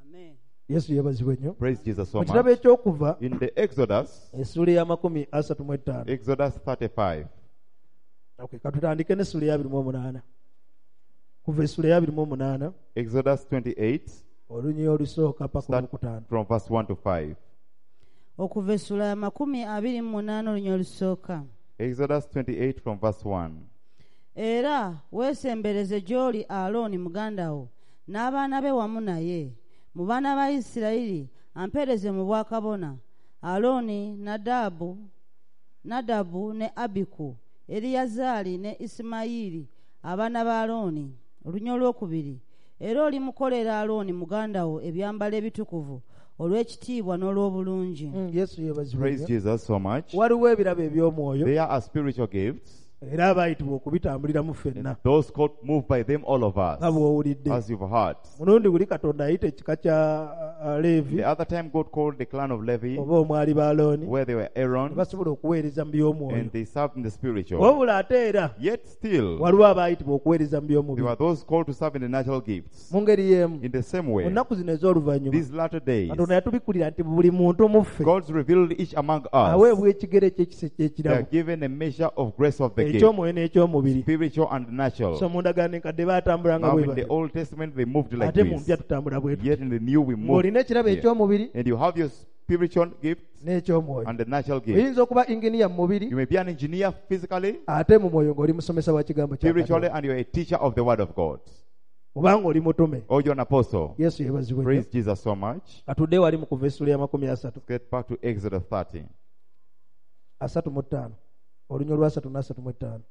yesu yebazibwe nnyo. Praise Jesus so Mu kitabo much. ekyokuva In the Exodus, essula y'amakumi asatu mu etaano. Exodus thirty-five. Okay, katutandike n'essula ey'abiri mu omunaana. Kuva essula ey'abiri mu omunaana Exodus twenty-eight, olunyiri olusooka paka start olwokutaano. from verse one to five. okuva essula ya makumi abiri mu munaana olunya olusooka. Exodus twenty-eight from verse one. Era weesembereze gy'oli Alooni muganda wo n'abaana be wamu naye mu baana ba Isirayiri ampeereze mu bwakabona Alooni, Nadabu, Nadabu ne Abiku, Eriyazaali ne Isimayiri abaana ba Alooni. Olunya olwokubiri. Era olimukolera Alooni muganda wo ebyambalo ebitukuvu olw'ekitiibwa n'olw'obulungi. Mm, yesu yebazibwe Praise nnyo. Jesus so much. Waliwo ebirabo eby'omwoyo There are spiritual gifts, era abaayitibwa okubitambuliramu ffenna those called moved by them, all of nga us, bw'owulidde. as you've heard. Mulundi guli Katonda ayita ekika kya uh, Leevi The other time God called the clan of Levi, oba omwali ba Alooni where they were ne Aaron, basobola okuweereza mu by'omwoyo. and they served in the spiritual. Wabula ate era Yet still, waliwo abaayitibwa okuweereza mu there by'omubiri. were those called to serve in the natural gifts. Mu ngeri y'emu In the same mu way, nnaku zino ez'oluvannyuma these latter days, Katonda yatubikulira nti buli muntu mu ffe God's revealed each among us. aweebwa ekigere ky'ekise They are ky'ekirabo given a measure of grace of the gift, eky'omwoyo n'eky'omubiri. spiritual and natural. So mu ndagaano enkadde baatambulanga Now bwe in the batyo, Old Testament they moved like ate mu this. mpya tutambula bwe tutyo. Yet in the New we move. Ng'olina ekirabo here. eky'omubiri And you have your spiritual gifts n'eky'omwoyo. and the natural gift. Oyinza okuba inginiya mu mubiri You may be an engineer physically, ate mu mwoyo ng'oli musomesa wa kigambo kya spiritually, Katonda. and you're a teacher of the word of God. Obanga oli mutume. Or you're an apostle. Yesu yebazibwe nnyo. Praise Jesus so much. Atudde wali mu kuva essula ya makumi asatu Let's get back to Exodus thirty. asatu mu ttaano olunya olwasatu n'asatu mu ttaano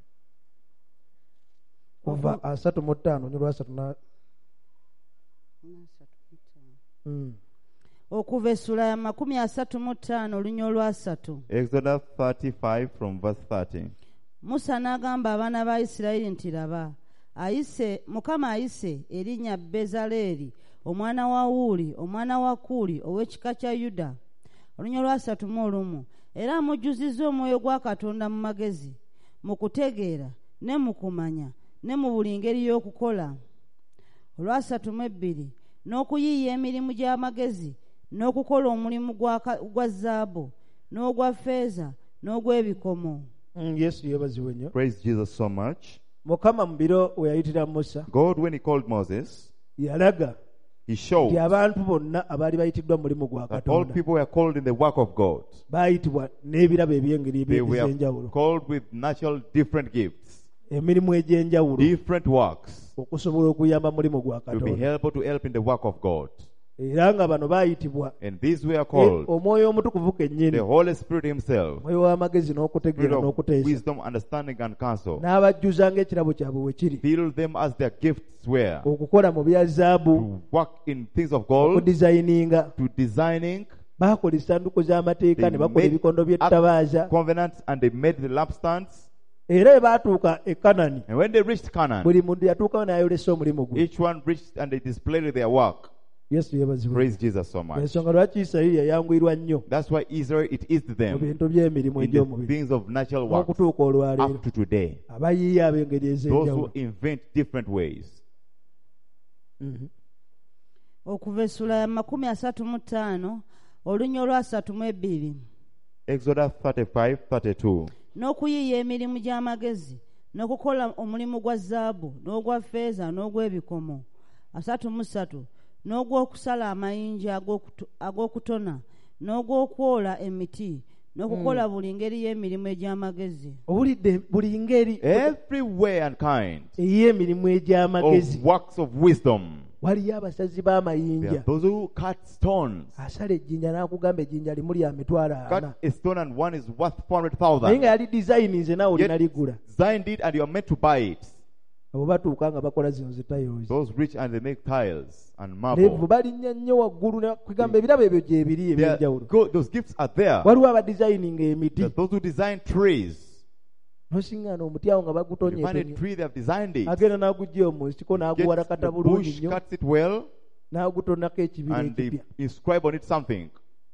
kuva asatu mu ttaano olunya olwasatu na Mm. Okuva essula ya makumi asatu mu ttaano olunya olwasatu. Exodus thirty-five from verse thirty. Musa n'agamba abaana ba Isirayiri nti laba, ayise Mukama ayise erinnya Bezaleeri omwana wa Uli omwana wa Kuuli ow'ekika kya Yuda. Olunya olwasatu mu olumu. Era amujjuzizza omwoyo gwa Katonda mu magezi, mu kutegeera ne mu kumanya ne mu buli ngeri y'okukola. Olwasatu mu ebbiri. N'okuyiiya emirimu gy'amagezi n'okukola omulimu gwa ka- gwa zaabu n'ogwa ffeeza n'ogw'ebikomo. Mm, yesu yebazibwe nnyo. Praise Jesus so much. Mukama mu biro we yayitira Musa God, when he called Moses, yalaga he showed nti abantu bonna abaali bayitiddwa mu mulimu gwa that all Katonda people were called in the work of God. baayitibwa n'ebirabo eby'engeri They ez'enjawulo, were called with natural different gifts, emirimu egy'enjawulo different works, okusobola okuyamba mu mulimu gwa to be Katonda. helpful to help in the work of God. Era nga bano baayitibwa And these were e- called omwoyo omutukuvu kennyini, the Holy Spirit himself, omwoyo w'amagezi Spirit n'okutegeera of n'okuteesa, wisdom, understanding, and counsel. n'abajjuza ng'ekirabo kyabwe bwe kiri, Fill them as their gifts were, okukola mu bya zaabu, to work in things of gold, okudizayininga. to designing, Baakola essanduku z'amateeka They ne bakola made ebikondo by'ettabaaza. covenants, and they made the lampstands. Era bwe baatuuka e Kanani, And when they reached Canaan, buli muntu yatuukayo n'ayolesa omulimu gwe. each one reached and they displayed their work. Yesu yebazibwe. Praise Jesus so much. Ensonga lwaki Isirayiri yayanguyirwa nnyo That's why Israel, it eased mu them bintu by'emirimu in the egy'omubiri things of natural works n'okutuuka olwaleero. up to today. Abayiiya ab'engeri Those who ez'enjawulo. invent different ways. Mhm. Okuva essula ya makumi asatu mu ttaano olunya olwasatu mu ebbiri. Exodus thirty-five, thirty-two. N'okuyiiya emirimu gy'amagezi n'okukola omulimu gwa zaabu n'ogwa ffeeza n'ogw'ebikomo. Asatu mu ssatu n'ogw'okusala amayinja ag'okuto- ag'okutona n'ogw'okwola emiti n'okukola buli ngeri y'emirimu egy'amagezi. Owulidde buli ngeri Every way and kind ey'emirimu egy'amagezi. of works of wisdom. Waliyo abasazi There are b'amayinja, those who cut stones. asala ejjinja n'akugamba ejjinja limu lya mitwalo ana, Cut a stone and one is worth four hundred naye thousand. nga yali designinze naawe olina ligula. Designed it and you are meant to buy it. Abo batuuka nga bakola zino zitayirozi. Those rich and they make tiles and Levu marble. balinnya nnyo waggulu ne kugamba ebirabo ebyo gye biri They are eby'enjawulo. good. Those gifts are there. Waliwo abadesigninga emiti, There are those who design trees. n'osiŋŋaana omuti awo nga You find a bagutonyetonye, tree, they have designed it. agenda n'aguggya mu nsiko Gets n'aguwarakata the bulungi bush, nnyo, cuts it well, n'agutonako ekibira and they ekipya. inscribe on it something.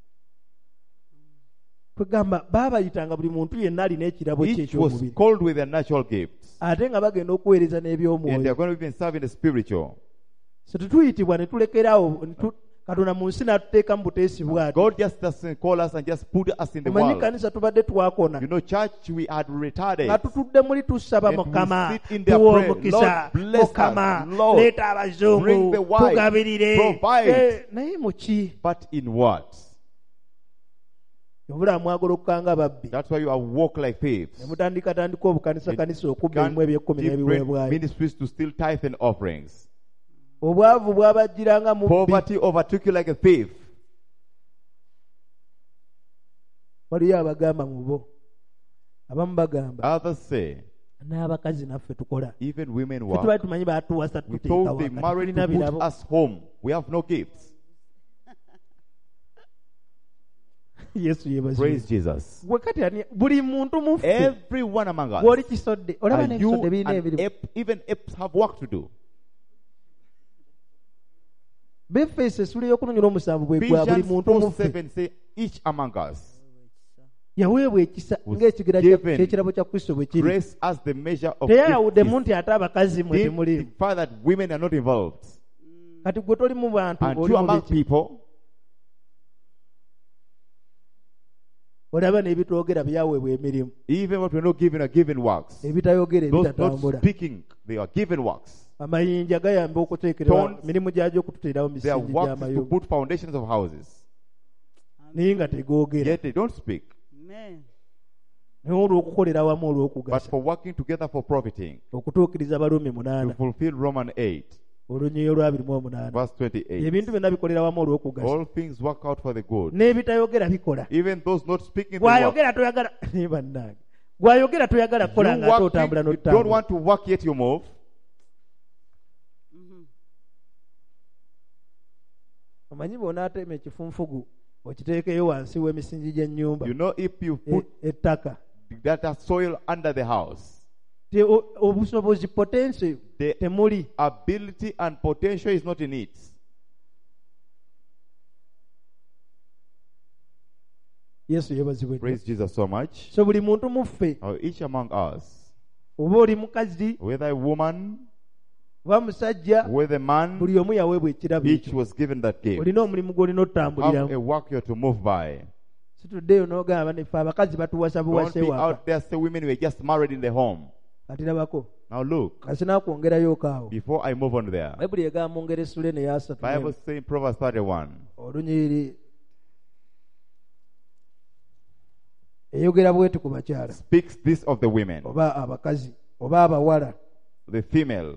Kwegamba baabayitanga buli muntu yenna alina ekirabo kye Each was eky'omubiri, called with their natural gifts. ate nga bagenda okuweereza And they n'ebyomwoyo. are going to even serve in the spiritual. So tetuyitibwa ne tulekeraawo ne tu- katonda mu nsi n'atuteeka mu buteesi bwati. God just doesn't call us and just put us in the omanyi world. kanisa tubadde twakona You know, church, we had retarded. nga tutudde muli tusaba And we mukama sit in their tuwa prayer. omukisa Lord, bless mukama us. Lord, leeta abazungu bring the wife. tugabirire. Provide. Eh, naye muki But in what? obula mwagolokoka nga babbi That's why you are walk like ne thieves. mutandika tandika obukanisa kanisa okubba Can't emu ebyekumi different n'ebiweebwayo. ministries to steal tithe and offerings. obwavu bwabajjiranga mubbi. Poverty overtook you like a thief. waliyo abagamba mu bo abamu bagamba Others say, n'abakazi naffe tukola even women ffe tubaali work. tumanyi batuwasa We tuteeka thought they wakati married tulina to put birabo. us home. We have no gifts. yesu yeebazibwe. Praise Jesus. gwe kati ani buli muntu muffe Everyone among us. gw'oli kisodde olaba Are you n'ebisodde birina an ebirimu ape? Even apes have work to do. befeesi essula ey'okunonyera omusanvu bwe gwa buli Ephesians muntu four muffe seven say, each among us yaweebwa ekisa was ng'ekigera given ky'ekirabo kya kristo bwe kiri. grace as the measure of teyayawuddemu gift. nti ate abakazi mwe Didn't temulimu. imply that women are not involved. kati gwe toli mu bantu And oli you mu among biki? people, olaba n'ebitwogera byaweebwa emirimu even what we're not given are given works. ebitayogera Those not ebitatambula. speaking, they are given works. amayinja gayamba okuteekera Stones, mirimu gyagyo okututeerawo Their misingi work is to gy'amayumba put foundations of houses. naye nga tegoogera Yet they don't speak. Amen. naye olw'okukolera wamu But olw'okugasa for working together for profiting, okutuukiriza abaluumi to munaana fulfill Romans eight, olunyiyo lwabiri mu omunaana verse twenty-eight. ebintu byonna bikolera wamu olw'okugasa All things work out for the good. n'ebitayogera bikola. Even those not speaking the work. gwayogera toyagala ne bannange gwayogera toyagala kukola You, nga ate work, otambula you don't n'otambula. want to work yet you move. omanyi bw'onaateema ekifunfugu okiteekeyo wansi w'emisingi gy'ennyumba You know, if you e- put ettaka that soil under the house, te- o- obusobozi potensi the temuli. ability and potential is not in it. yesu yeebazibwe nnyo. Praise Jesus so much. so buli muntu muffe Or each among us, oba oli mukazi whether a woman, oba musajja whether a man, buli omu yaweebwa ekirabo each ekyo. was given that gift. olina omulimu gw'olina Have otutambuliramu. a work you're to move by. situddeyo n'ogamba neffe abakazi batuwasa Don't buwase be waka out there say women were just married in the home. kati labako Now look, kasinakwongerayo kaawo before I move on there, bayibuli egamba mu ngero essula eno eyasatu Bible says in Proverbs thirty-one, olunyiri eyogera bweti ku bakyala speaks this of the women, oba abakazi oba abawala. the female.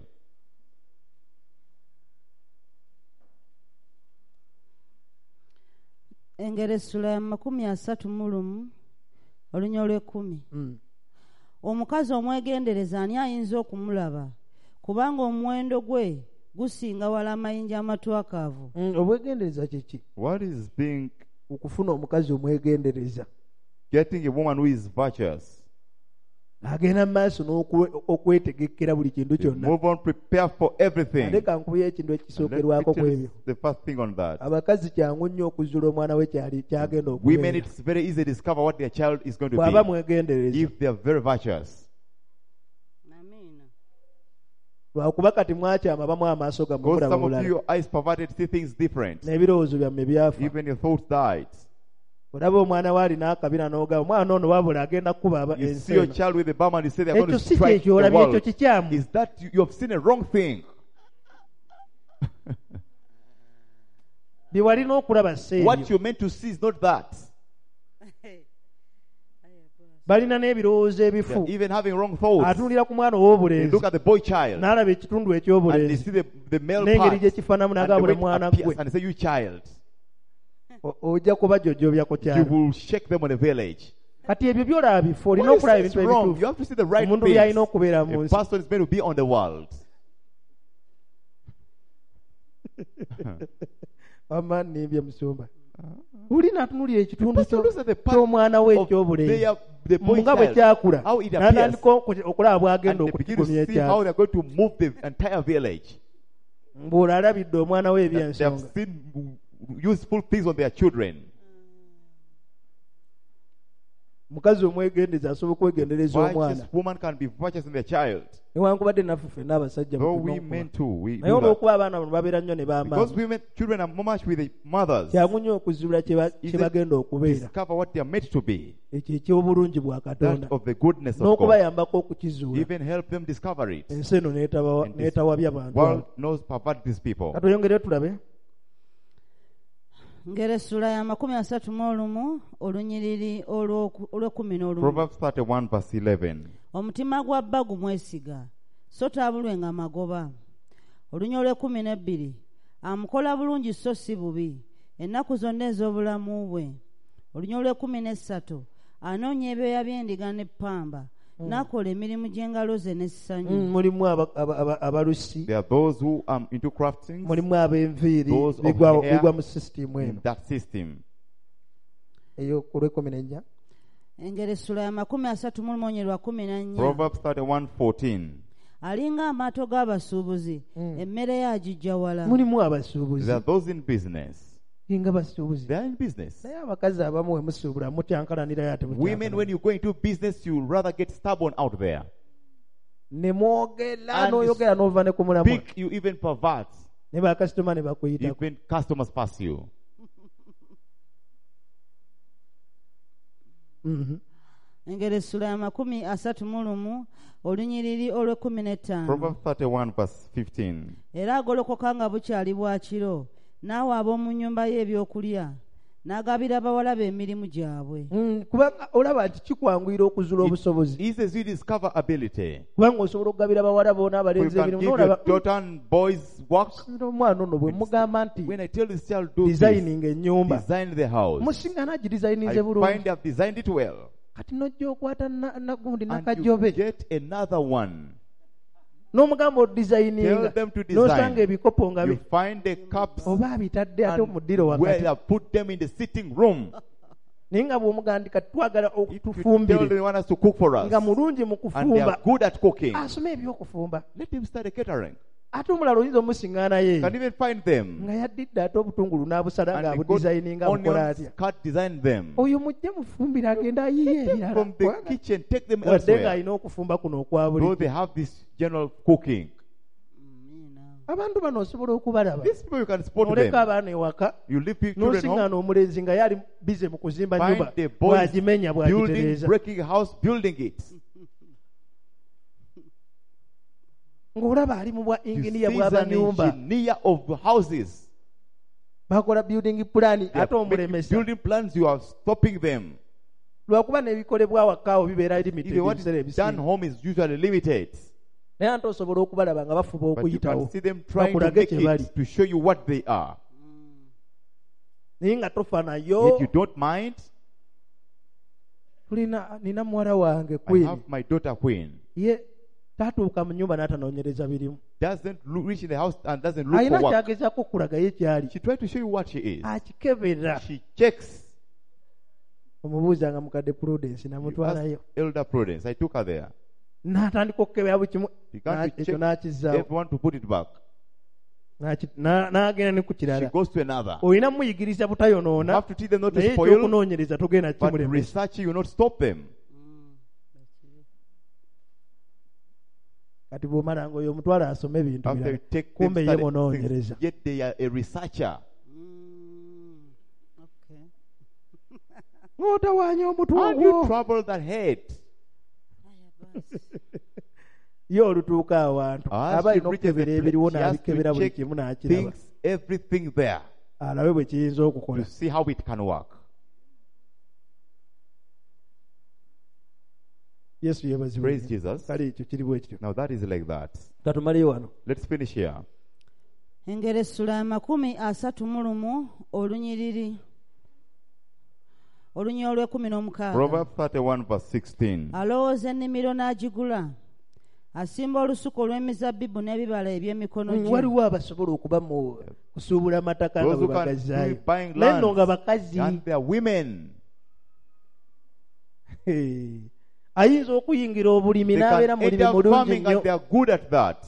engero essula ya makumi asatu mu lumu olunya olw'ekkumi. Mm. omukazi omwegendereza ani ayinza okumulaba kubanga omuwendo gwe gusinga wala amayinja amatwakaavu. Mm, obwegendereza kiki? What is being okufuna omukazi omwegendereza getting a woman who is virtuous? agenda mu maaso n'okwetegekera buli kintu You kyonna. move on, prepare for everything. ate kankubayo ekintu And let me ekisookerwako ku tell you ebyo. the first thing on that. abakazi kyangu nnyo okuzuula omwana we kyali kyagenda Women, okubeera it's very easy to discover what their child is going to bw'aba be mwegendereza. if they are very virtuous. Amiina. lwakuba kati mwakyama bamu amaaso gammwe Because mulaba some of bulala you, your eyes perverted, see things different. n'ebirowoozo byammwe byafa. Even your thoughts died. olaba omwana waali n'akabina n'ogamba omwana ono wabula agenda kukuba aba You ensi see your eno. child with a bum and you say they're going ekyo to si strike kyekyo the olabye ekyo world. kikyamu. Is that you, you have seen a wrong thing? bye walina okulaba si What ebyo. you're meant to see is not that. balina n'ebirowoozo They're ebifu. even having wrong thoughts. atuulira ku mwana They ow'obulenzi look at the boy child n'alaba ekitundu and they eky'obulenzi see the, the male n'engeri part gye kifaanamu and the n'agamba way buli it mwana appears gwe and they say, you child. O- ojja kubajjojjobya ku You kyalo. will shake them on the village. kati ebyo byolaba bifu olina What is okulaba this ebintu wrong? You ebituufu. have to see the right omuntu by'alina things. okubeera mu A nsi. pastor is meant to be on the world. wamma nnimbye musumba uli n'atunuulira ekitundu Pastor kyo- looks at the part ky'omwana we of ekyobulenzi their- the boy nga bwe child, kyakula how it appears. n'atandika oku- okulaba bw'agenda And they begin to okukigumya see how ekyalo. they're going to move the entire village. ng'olwo alabidde omwana we They have ebyensonga. seen useful things on their children. mukazi omwegendeza asobola okwegendereza omwana Righteous woman can be virtuous in their child. newankubadde naffe ffenna abasajja Though mutulina we okukola. men too, we naye do that. olw'okuba abaana bano babeera nnyo ne Because b'amaanyi women, children are much with the mothers. kyangu nnyo okuzuula kye ba- Is kye it bagenda okubeera discover what they are meant to be. ekyo eky'obulungi bwa katonda That of the goodness of God. n'okubayambako okukizuula Even help them discover it. ensi eno n'etaba- And this n'etawabya bantu world abo. knows pervert these people. katuyongere tulabe ngero essula ya makumi asatu mu olumu olunyiriri olw'oku- olw'ekkumi n'olumu. Proverbs thirty-one verse eleven. Omutima gwa bba gumwesiga so taabulwenga magoba. Olunya olw'ekkumi n'ebbiri amukola bulungi so si bubi ennaku zonna ez'obulamu bwe. Olunya olw'ekkumi n'essatu anoonya ebyoya by'endiga n'eppamba n'akola emirimu gy'engalo ze n'essanyu. Mm, mulimu aba- aba- aba- abalusi There are those who are into crafting mulimu ab'enviiri Those of bigwa hair. bigwa mu sisitimu in eno that system. eyo ku lw'ekkumi n'ennya Engero essula ya makumi asatu mu lumonye lwa kumi na nnya. Proverbs thirty-one fourteen. Alinga amaato g'abasuubuzi emmere ye agijja wala. mulimu abasuubuzi There are those in business. nga basuubuzi They are in business. naye abakazi abamu we musuubula mutyankalanirayo ate Women, when you go into business, you rather get stubborn out there. ne mwogera And n'oyogera n'ova ne ku mulamwa Speak, you even pervert. ne bakasitoma ne bakuyitako Even customers pass you. Mhm. Engero essula ya makumi asatu mu lumu olunyiriri olw'ekkumi n'ettaano. Proverbs thirty-one verse fifteen. Era agolokoka nga bukyali bwa kiro n'awa ab'omu nnyumba ye ebyokulya n'agabira bawala be emirimu gyabwe. Mm, kubanga olaba nti kikwanguyira okuzuula obusobozi It is as you discover ability. kubanga osobola okugabira bawala boona You abalenzi can emirimu give your n'olaba daughter and boys work. omwana ono bwe mugamba nti When I tell this child do this, designing ennyumba design the house. musinga nagidesigninze I bulungi find they have designed it well. kati nojja okwata na- nagundi And you nakajobe get another one. n'omugamba Tell odizayininga them to design. n'osanga ebikopo nga You bi- find the cups oba abitadde ate and mu ddiro where wakati they have put them in the sitting room. naye nga bw'omugandika twagala If you tell okutufumbire them they want us to cook for us, nga mulungi mu and they are kufumba good at cooking, asome ebyokufumba let him start a catering. ate omulala oyinza omusiŋŋaana ye Can even find them. nga yaddidde ate obutungulu n'abusala And nga they got abudizayininga abukola onions, atya cut, design them. oyo mujje mufumbire agenda ayiye ebirala From the Kubanga kitchen, take them wadde elsewhere. ng'alina okufumba kuno okwa Though buli they have this general cooking. abantu bano osobola okubalaba These people, you can spot oleka them. abaana ewaka You leave your children home, n'osiŋŋaana omulenzi nga yali bize mu kuzimba nyumba find the boys bw'agimenya building, bw'agitereeza breaking a house, building it. ng'olaba ali mu bwa You see inginiya he's bw'aba an nyumba engineer of houses. bakola building plan They ate are making omulemesa building plans, you are stopping them. lwakuba n'ebikolebwa awakaawo bibeera If limited what is ebiseera done ebisinga home is usually limited. naye ante osobola okubalaba nga bafuba But you okuyitawo can see them trying to bakulage make kye bali it to show you what they are. naye nga tofa Yet nayo you don't mind. tulina nina muwala wange I Queen have my daughter Queen. ye tatuuka mu nyumba n'atanoonyereza birimu Doesn't look, reach in the house and doesn't look alina for work. kyagezaako okulagayo kyali She tried to show you what she is. akikebera She checks. omubuuza nga mukadde Prudence You namutwalayo ask Elder Prudence. I took her there. n'atandika okukebera buli kimu You can't na- to ekyo check n'akizaawo everyone to put it back. N'aki- na- n'agenda ne ku She kirala goes to another. olina muyigiriza You butayonoona have to teach them not to naye spoil, ekyokunoonyereza togenda but kimulemesa research you will not stop them. kati bw'omala nga oyo omutwala asome ebintu After you birala take them, kumbe ye study munoonyereza things, yet they are a researcher. ng'otawaanya omutwe How do you ogwo trouble that head? ye olutuuka awantu As aba she alina reaches the okukebera place, ebiriwo she has n'abikebera to buli check kimu n'akiraba things, everything there, alabe bwe kiyinza to okukola see how it can work. yesu Praise yeebazibwe Jesus. kale ekyo kiri bwe kityo Now that is like that. katumaleyo wano Let's finish here. Engero essula ya makumi asatu mu lumu olunyiriri olunya olw'ekkumi n'omukaaga. Proverbs thirty-one verse sixteen. Alowooza ennimiro n'agigula asimba olusuku olw'emizabbibu n'ebibala eby'emikono Mm, gye. waliwo abasobola okuba mu kusuubula amataka nga Those bwe who can bagazaayo be buying naye nno nga land bakazi and they are women. Hey. ayinza okuyingira obulimi They n'abeera can mulimi enter mulungi farming and they nnyo are good at that.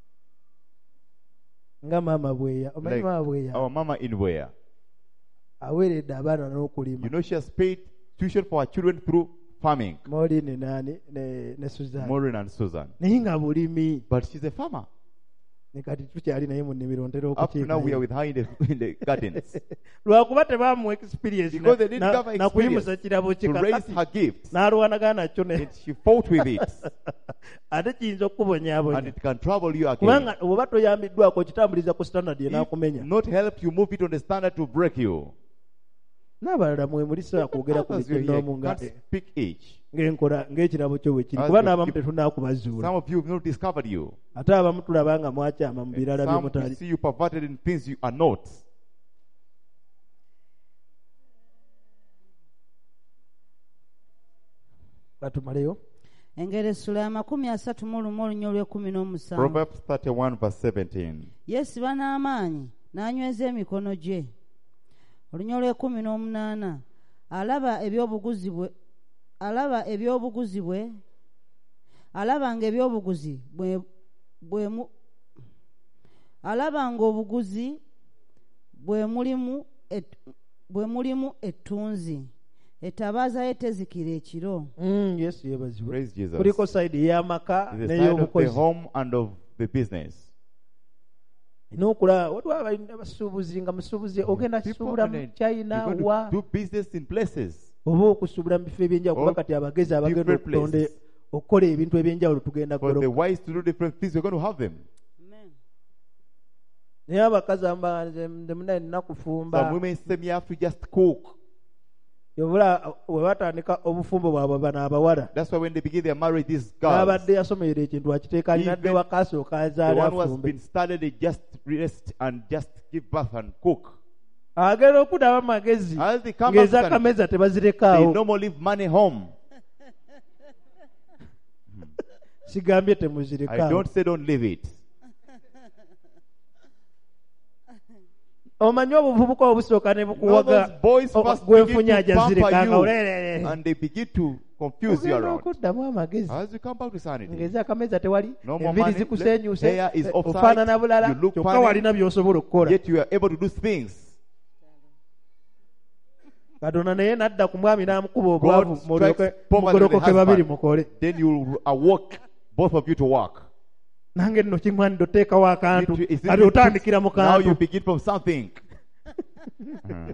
nga maama bweya omanyi Like maama bweya our mama in where? aweeredde abaana n'okulima You know she has paid tuition for her children through farming. Maureen ne nani ne ne Susan. Maureen and Susan. Naye nga bulimi But she's a farmer. ne kati tukyali naye mu nnimiro ntera Up to now, we are okukiika with her in the, in the gardens. lwakuba tebamu experience Because they didn't have na kuyimusa experience kirabo to raise kika her gifts. n'alwanagana nakyo ne And she fought with it. ate kiyinza And okukubonyaabonya it can trouble you again. kubanga oba toyambiddwako kitambuliriza ku standard If yenaakumenya not help you move it on the standard to break you. n'abalala mwe muli sobola kwogera ku Others you mikinoomu here nga can't speak each. ng'enkola ng'ekirabo kyo bwe kiri As kuba the n'abamu people- tetunaakubazuula Some of you have not discovered you. ate abamu tulaba nga mwakyama mu birala Some byemutali we see you perverted in things you are not. batumaleyo engero essula ya makumi asatu mu lumu olunya olw'ekkumi n'omusanvu. Proverbs thirty-one verse seventeen. yeesiba n'amaanyi n'anyweza emikono gye. olunya olw'ekkumi n'omunaana alaba ebyobuguzi bwe alaba ebyobuguzi bwe alaba nga ebyobuguzi bwe bwe mu alaba nga obuguzi bwe mulimu et, bwe mulimu ettunzi etabaaza ye tezikira ekiro. Mm, yesu yeebazibwe Praise Jesus. kuliko sayidi ey'amaka It's the side of the n'ey'obukozi home and of the business. n'okulaba waliwo abalina abasuubuzi nga musuubuzi ogenda People kusuubula mu and china you're going wa to do business in places. oba okusuubula mu bifo ebyenjawulo kuba Or kati abagezi abagenda different okutonda places. okukola ebintu ebyenjawulo tugenda For the goloka wise to do different things, we're going to have them. naye abakazi amba nze munne nina Some kufumba women say you have to just cook. yobula we batandika obufumbo bwabwe bano abawala That's why when they begin their marriage, these girls, n'abadde yasomerera ekintu akiteeka alinadde Even wakaaso the okazaala one who has afumbe been studied, they just rest and just give birth and cook. agenda okudaba amagezi As they come back to ng'ez'akameza they tebazirekaawo no more leave money home. sigambye I temuzirekaawo don't say don't leave it. omanyi obuvubuka obusooka ne You know, bukuwaga those boys o- first gwe begin nfunya to ajazirekanga pamper you, olelele and they begin to confuse you ogenda around. okuddamu amagezi As you come back to sanity, ng'ez'akameza tewali No more enviri money, zikusenyuse hair is offside, ofaanana bulala you look kyokka funny, walina by'osobola okukola yet you are able to do things. katonda naye n'adda ku mwami n'amukuba God obwavu strikes mulyoke poverty with the mugolokoke babiri husband. mukole Then you will awoke both of you to work. nange nno kiŋŋwanidde oteekawo akantu It- it's- kati otandikira mu Now you kantu begin from something. Hmm.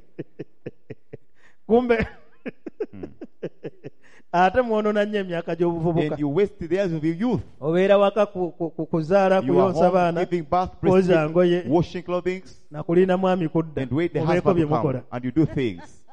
kumbe ate mwonoona nnyo emyaka gy'obuvubuka And you waste the years of your youth. obeera waka ku- ku- ku- kuzaala You are kuyonsa home baana giving birth, kwoza ngoye breastfeeding, washing clothing, nakulinda mwami kudda and wait the obeeko husband bye to come, mukola and you do things.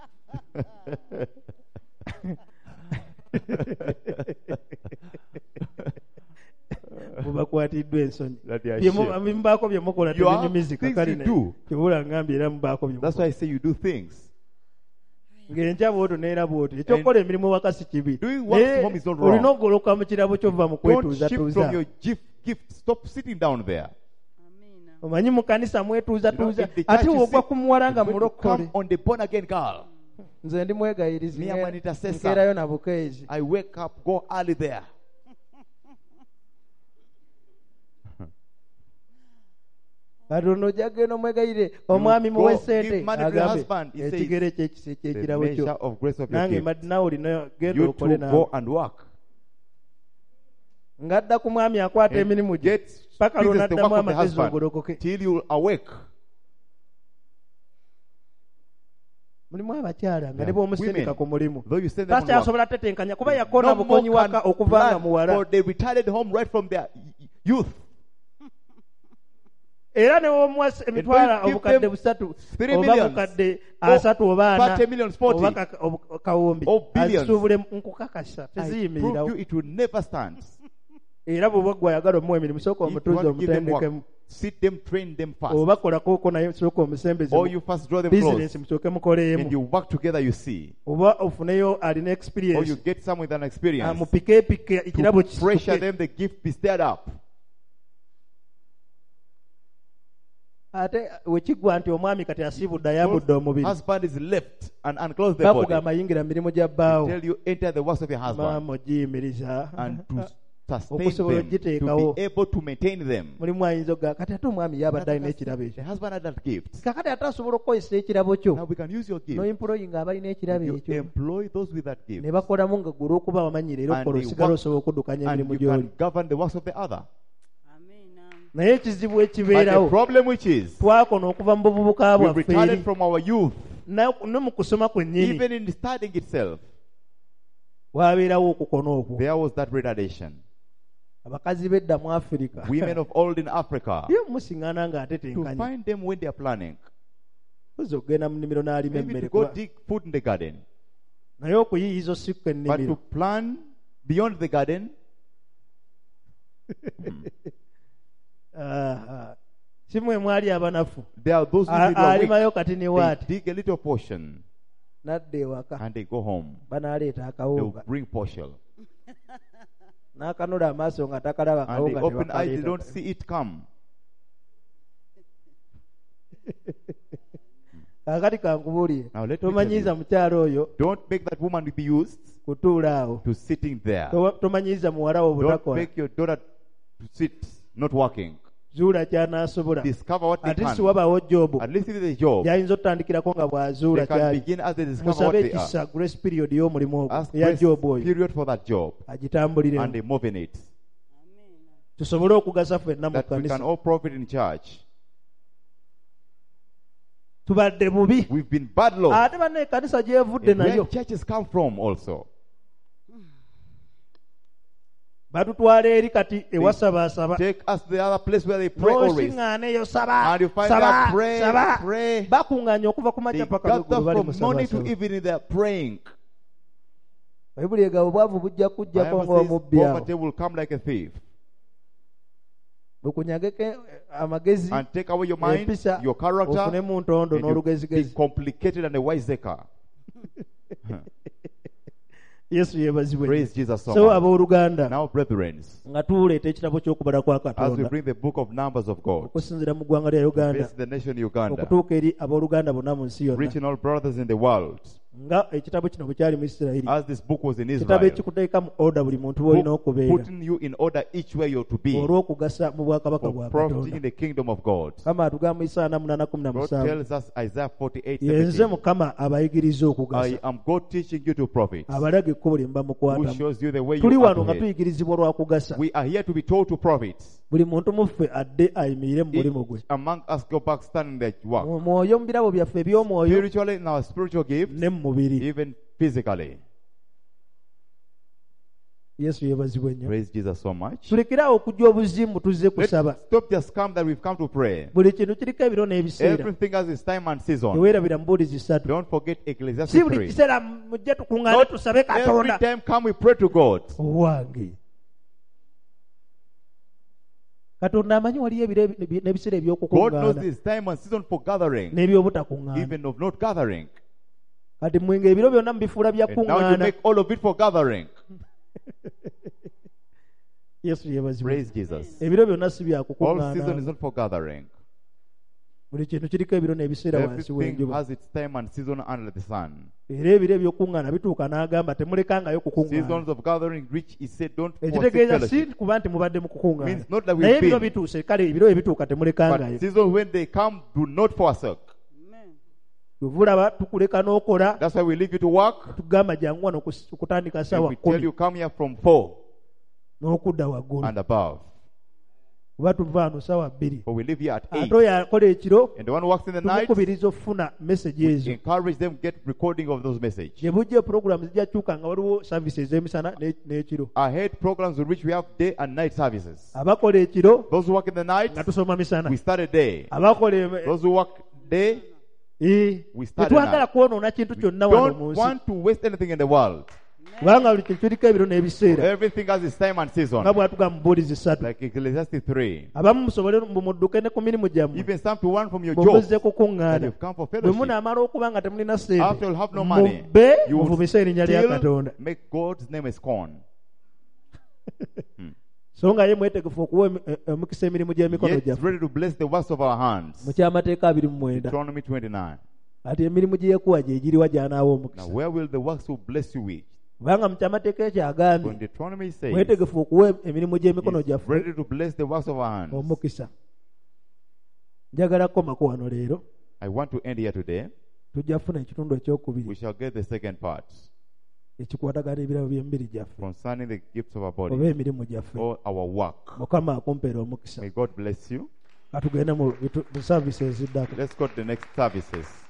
mubakwatiddwa ensonyi That they are Bye mu- ashamed. bimubaako bye mukola You have tebinyumizika things kale you ne do. kibula ngambye era mubaako bye That's mukola why I say you do things. ng'enkya bw'otyo neera bw'otyo ekyokukola emirimu waka si kibi Doing work Naye from home is not wrong. olina ogoloka mu kirabo ky'ova mu Don't kwetuuza shift tuuza from your gift. gift. Stop sitting down there. omanyi mu kanisa mwetuuza You know, tuuza in the ate church you wogwa see, ku muwala nga you're going to mulokole come on the born again girl. nze ndi mwegayirizi Me, I'm an intercessor. nkeerayo na bukeezi I wake up, go early there. katonda ojja kgenda omwegayire omwami go muwe give sente money to the agambe husband. He says, ekigere kyekise The kyekirabo measure kyo of grace of your nange gift. mbadde nawe olina genda You okole to go nawe and work. ng'adda ku mwami akwata And emirimu gye get paka business the lw'onaddamu work of the amagezi husband ogolokoke till you awake. mulimu abakyala nga Yeah. ne bw'omusindika Women, ku mulimu Though you send them on work, takyasobola tetenkanya kuba yakoona no more bukonyi waka can okuva nga plan, muwala for they retired home right from their y- youth. era ne womuwa emitwala give obukadde them busatu three oba millions, bukadde or asatu oba ana thirty millions, forty, oba ka- obu- kawumbi or billions. azisuubule nkukakasa I prove teziyimirirawo you it will never stand. era bw'oba ggwe ayagala omuwa emirimu sooka If you omutuuze want to give them omutendekemu work, sit them, train them fast. oba kolakooko naye sooka omusembeze Or you first draw them bizinesi close. musooke And mukoleemu you work together, you see. oba ofuneyo alina Or you experience get some with an experience. mupikeepike ekirabo To pressure kisuke them, the gift be stirred up. ate wekiggwa nti omwami kati asiibudde ayambudde omubiri Husband is left and unclothed the body. bakugamba yingira mu mirimu gya bbaawo Tell you enter the works of your husband maama ogiyimiriza and to sustain Okusobola them, to ogiteekawo. be able to maintain them. mulimu ayinza okugaa kati ate omwami yabadde alina ekirabo The ekyo husband had that gift. kakati ate asobola okukozesa ekirabo kyo Now we can use your gift. noemployi nga abalina ekirabo You ekyo employ those with that gift. ne bakolamu nga gwe olw'okuba wamanyire era And okukola they osigala work- osobola okuddukanya And emirimu you can gy'oli govern the works of the other. Amiina. naye ekizibu But the ekibeerawo problem which is, twakona okuva mu buvubuka we bwaffe retarded eri from our youth, na- ne mu kusoma kwennyini even in studying itself, wabeerawo okukona okwo there was that retardation. abakazi b'edda mu afirika Women of old in Africa, ye musiŋŋaana ng'ate to tenkanya find them when they are planning, oza okugenda mu nnimiro n'alima maybe emmere to go kuba- dig food in the garden, naye okuyiyiza osikka but to ennimiro plan beyond the garden, Aha. si mwe mwali abanafu there are those who A- need a week. alimayo kati ne They waati dig a little portion n'adda ewaka and they go home. banaaleeta They will akawunga bring portion. n'akanula amaaso nga takalaba And they akawunga open eyes, they tebakaleeta. don't see it come. kaakati kankubuulire Now let me tomanyiiza tell you, mukyalo oyo don't make that woman be used kutuula awo to sitting there. To- tomanyiiza muwala wo Don't butakola make your daughter to sit not working. zuula ky'anaasobola Discover what they ate si can. wabaawo jobu At least if it is a job, gyayinza otutandikirako nga bw'azuula they can kyali begin as they discover what musabe they are. ekisa grace period y'omulimu ogwo Ask eya grace jobu oyo period for that job, agitambuliremu and they move in it. tusobole okugasa ffenna mu That we can kkanisa all profit in church. tubadde bubi We've been bad laws. ate banna ekkanisa gyevudde And where nayo churches come from also. batutwala eri kati ewasabaasaba Take us to the other place where they pray always. n'osiŋŋaana eyo saba And you find saba that pray, saba pray. bakuŋŋaanya okuva ku They makya paka gather lugulu bali mu from morning to sabaasaba evening they are praying. bayibuli egabo obwavu bujja kujjako Bible says ng'omubbi awo poverty will come like a thief bukunyageko amagezi and take away your mind, empisa your character, ofunemu ntondo and you be n'olugezigezi complicated and a wiseacre. yesu yeebazibwe Praise Jesus so so much. abooluganda Now, brethren, nga tuleeta ekitabo ky'okubala kwa as we katonda bring the book of Numbers of God, okusinziira mu ggwanga lya uganda face the nation Uganda, okutuuka eri abooluganda bonna mu nsi yonna reaching all brothers in the world, nga ekitabo kino bwe kyali mu isirayiri as this book was in kitabo Israel, ekikuteeka mu oda buli muntu bw'olina book okubeera putting you in order each way you're to be olw'okugasa mu bwakabaka for bwa profiting in katonda the kingdom of God. kama atugamba mu isaana munaana kumi na God musanvu tells us, Isaiah forty-eight yenze seventeen, mukama abayigiriza I okugasa am God teaching you to profit, abalaga ekkubo lye who mubamukwatamu shows you the way tuli you are wano to nga head. tuyigirizibwa lwa kugasa We are here to be told to profit. buli muntu muffe adde ayimirire mu mulimu gwe Each among us go back stand in their work. mu mwoyo mu birabo byaffe eby'omwoyo Spiritually, in our spiritual gifts, ne mu mubiri even physically. yesu yeebazibwe nnyo Praise Jesus so much. tulekerawo okujja obuzimu tuzze Let's kusaba stop just come that we've come to pray. buli kintu kiriko ebiro n'ebiseera Everything has its time and season. teweerabira mu buulizi ssatu Don't forget si Ecclesiastes buli three. kiseera mujje tukuŋŋaane Not tusabe every katonda time come we pray to God. owange katonda amanyi waliyo ebiro ebi- n'ebiseera God knows eby'okukuŋŋaana this time and season for gathering, n'ebyobutakuŋŋaana even of not gathering. kati mwenga ebiro byonna mubifuula bya And now you kuŋŋaana make all of it for gathering. yesu yeebazibwe Praise Jesus. ebiro byonna si All season is byakukuŋŋaana not for gathering. buli kintu kiriko ebiro n'ebiseera wansi Everything w'enjuba has its time and season under the sun. era ebiro eby'okuŋŋaana bituuka n'agamba temulekangayo kukuŋŋaana Seasons of gathering which he said don't forsake ekitegeeza si fellowship. kuba nti mubadde mu kukuŋŋaana Means not that naye we've ebiro been, bituuse kale ebiro ebituuka temulekangayo but seasons when they come, do not forsake. wevulaba tukuleka n'okola That's why we leave you to work. tugamba jangu wano okus- okutandika And saawa we tell kumi you come here from four n'okudda waggulu and above. kuba tuva wano saawa bbiri But we leave here at eight. ate oyo akola ekiro And the one who works in the night, tumukubiriza okufuna message ezo encourage them get recording of those messages. gye bujja puroguramu zijja kyuka nga waliwo services ez'emisana ne- n'ekiro Ahead programs in which we have day and night services. abakola ekiro Those who work in the night, nga tusoma misana we start a day. abakola em- Those who work day, Eh, we start tetwagala a kwonoona kintu kyonna wano mu don't nsi want to waste anything in the world. kubanga buli kintu kiriko ebiro n'ebiseera Everything has its time and season. nga bw'atugamba mu buulizi ssatu Like Ecclesiastes three. abamu musobole mudduke ne ku mirimu gyammwe Even some to one from your bwe job. muzze That kukuŋŋaana you've come for bwe fellowship. munaamala okuba nga temulina After ssente you'll have no money, mubbe you will muvumise erinnya lya still katonda make God's name a scorn. so nga ye mwetegefu okuwa emi- eh, omukisa emirimu gy'emikono Yet gyaffe ready to bless the works of our hands. mu kyamateeka abiri mu mwenda Deuteronomy twenty-nine. ati emirimu gye yekuwa gye giriwa gy'anaawa Now omukisa where will the works who bless you with? kubanga mu kyamateeka ekyo When agambye Deuteronomy says, mwetegefu okuwa emirimu gy'emikono He's gyaffe ready to bless the works of our hands. omukisa. Njagala kukomako wano leero, I want to end here today. tujja kufuna ekitundu We ekyokubiri shall get the second part ekikwatagana ebirabo by'emibiri gyaffe concerning the gifts of our oba body emirimu gyaffe. or our work. Mukama akumpeera omukisa. May God bless you. Katugende mu bitu- mu services eziddako. Let's go to the next services.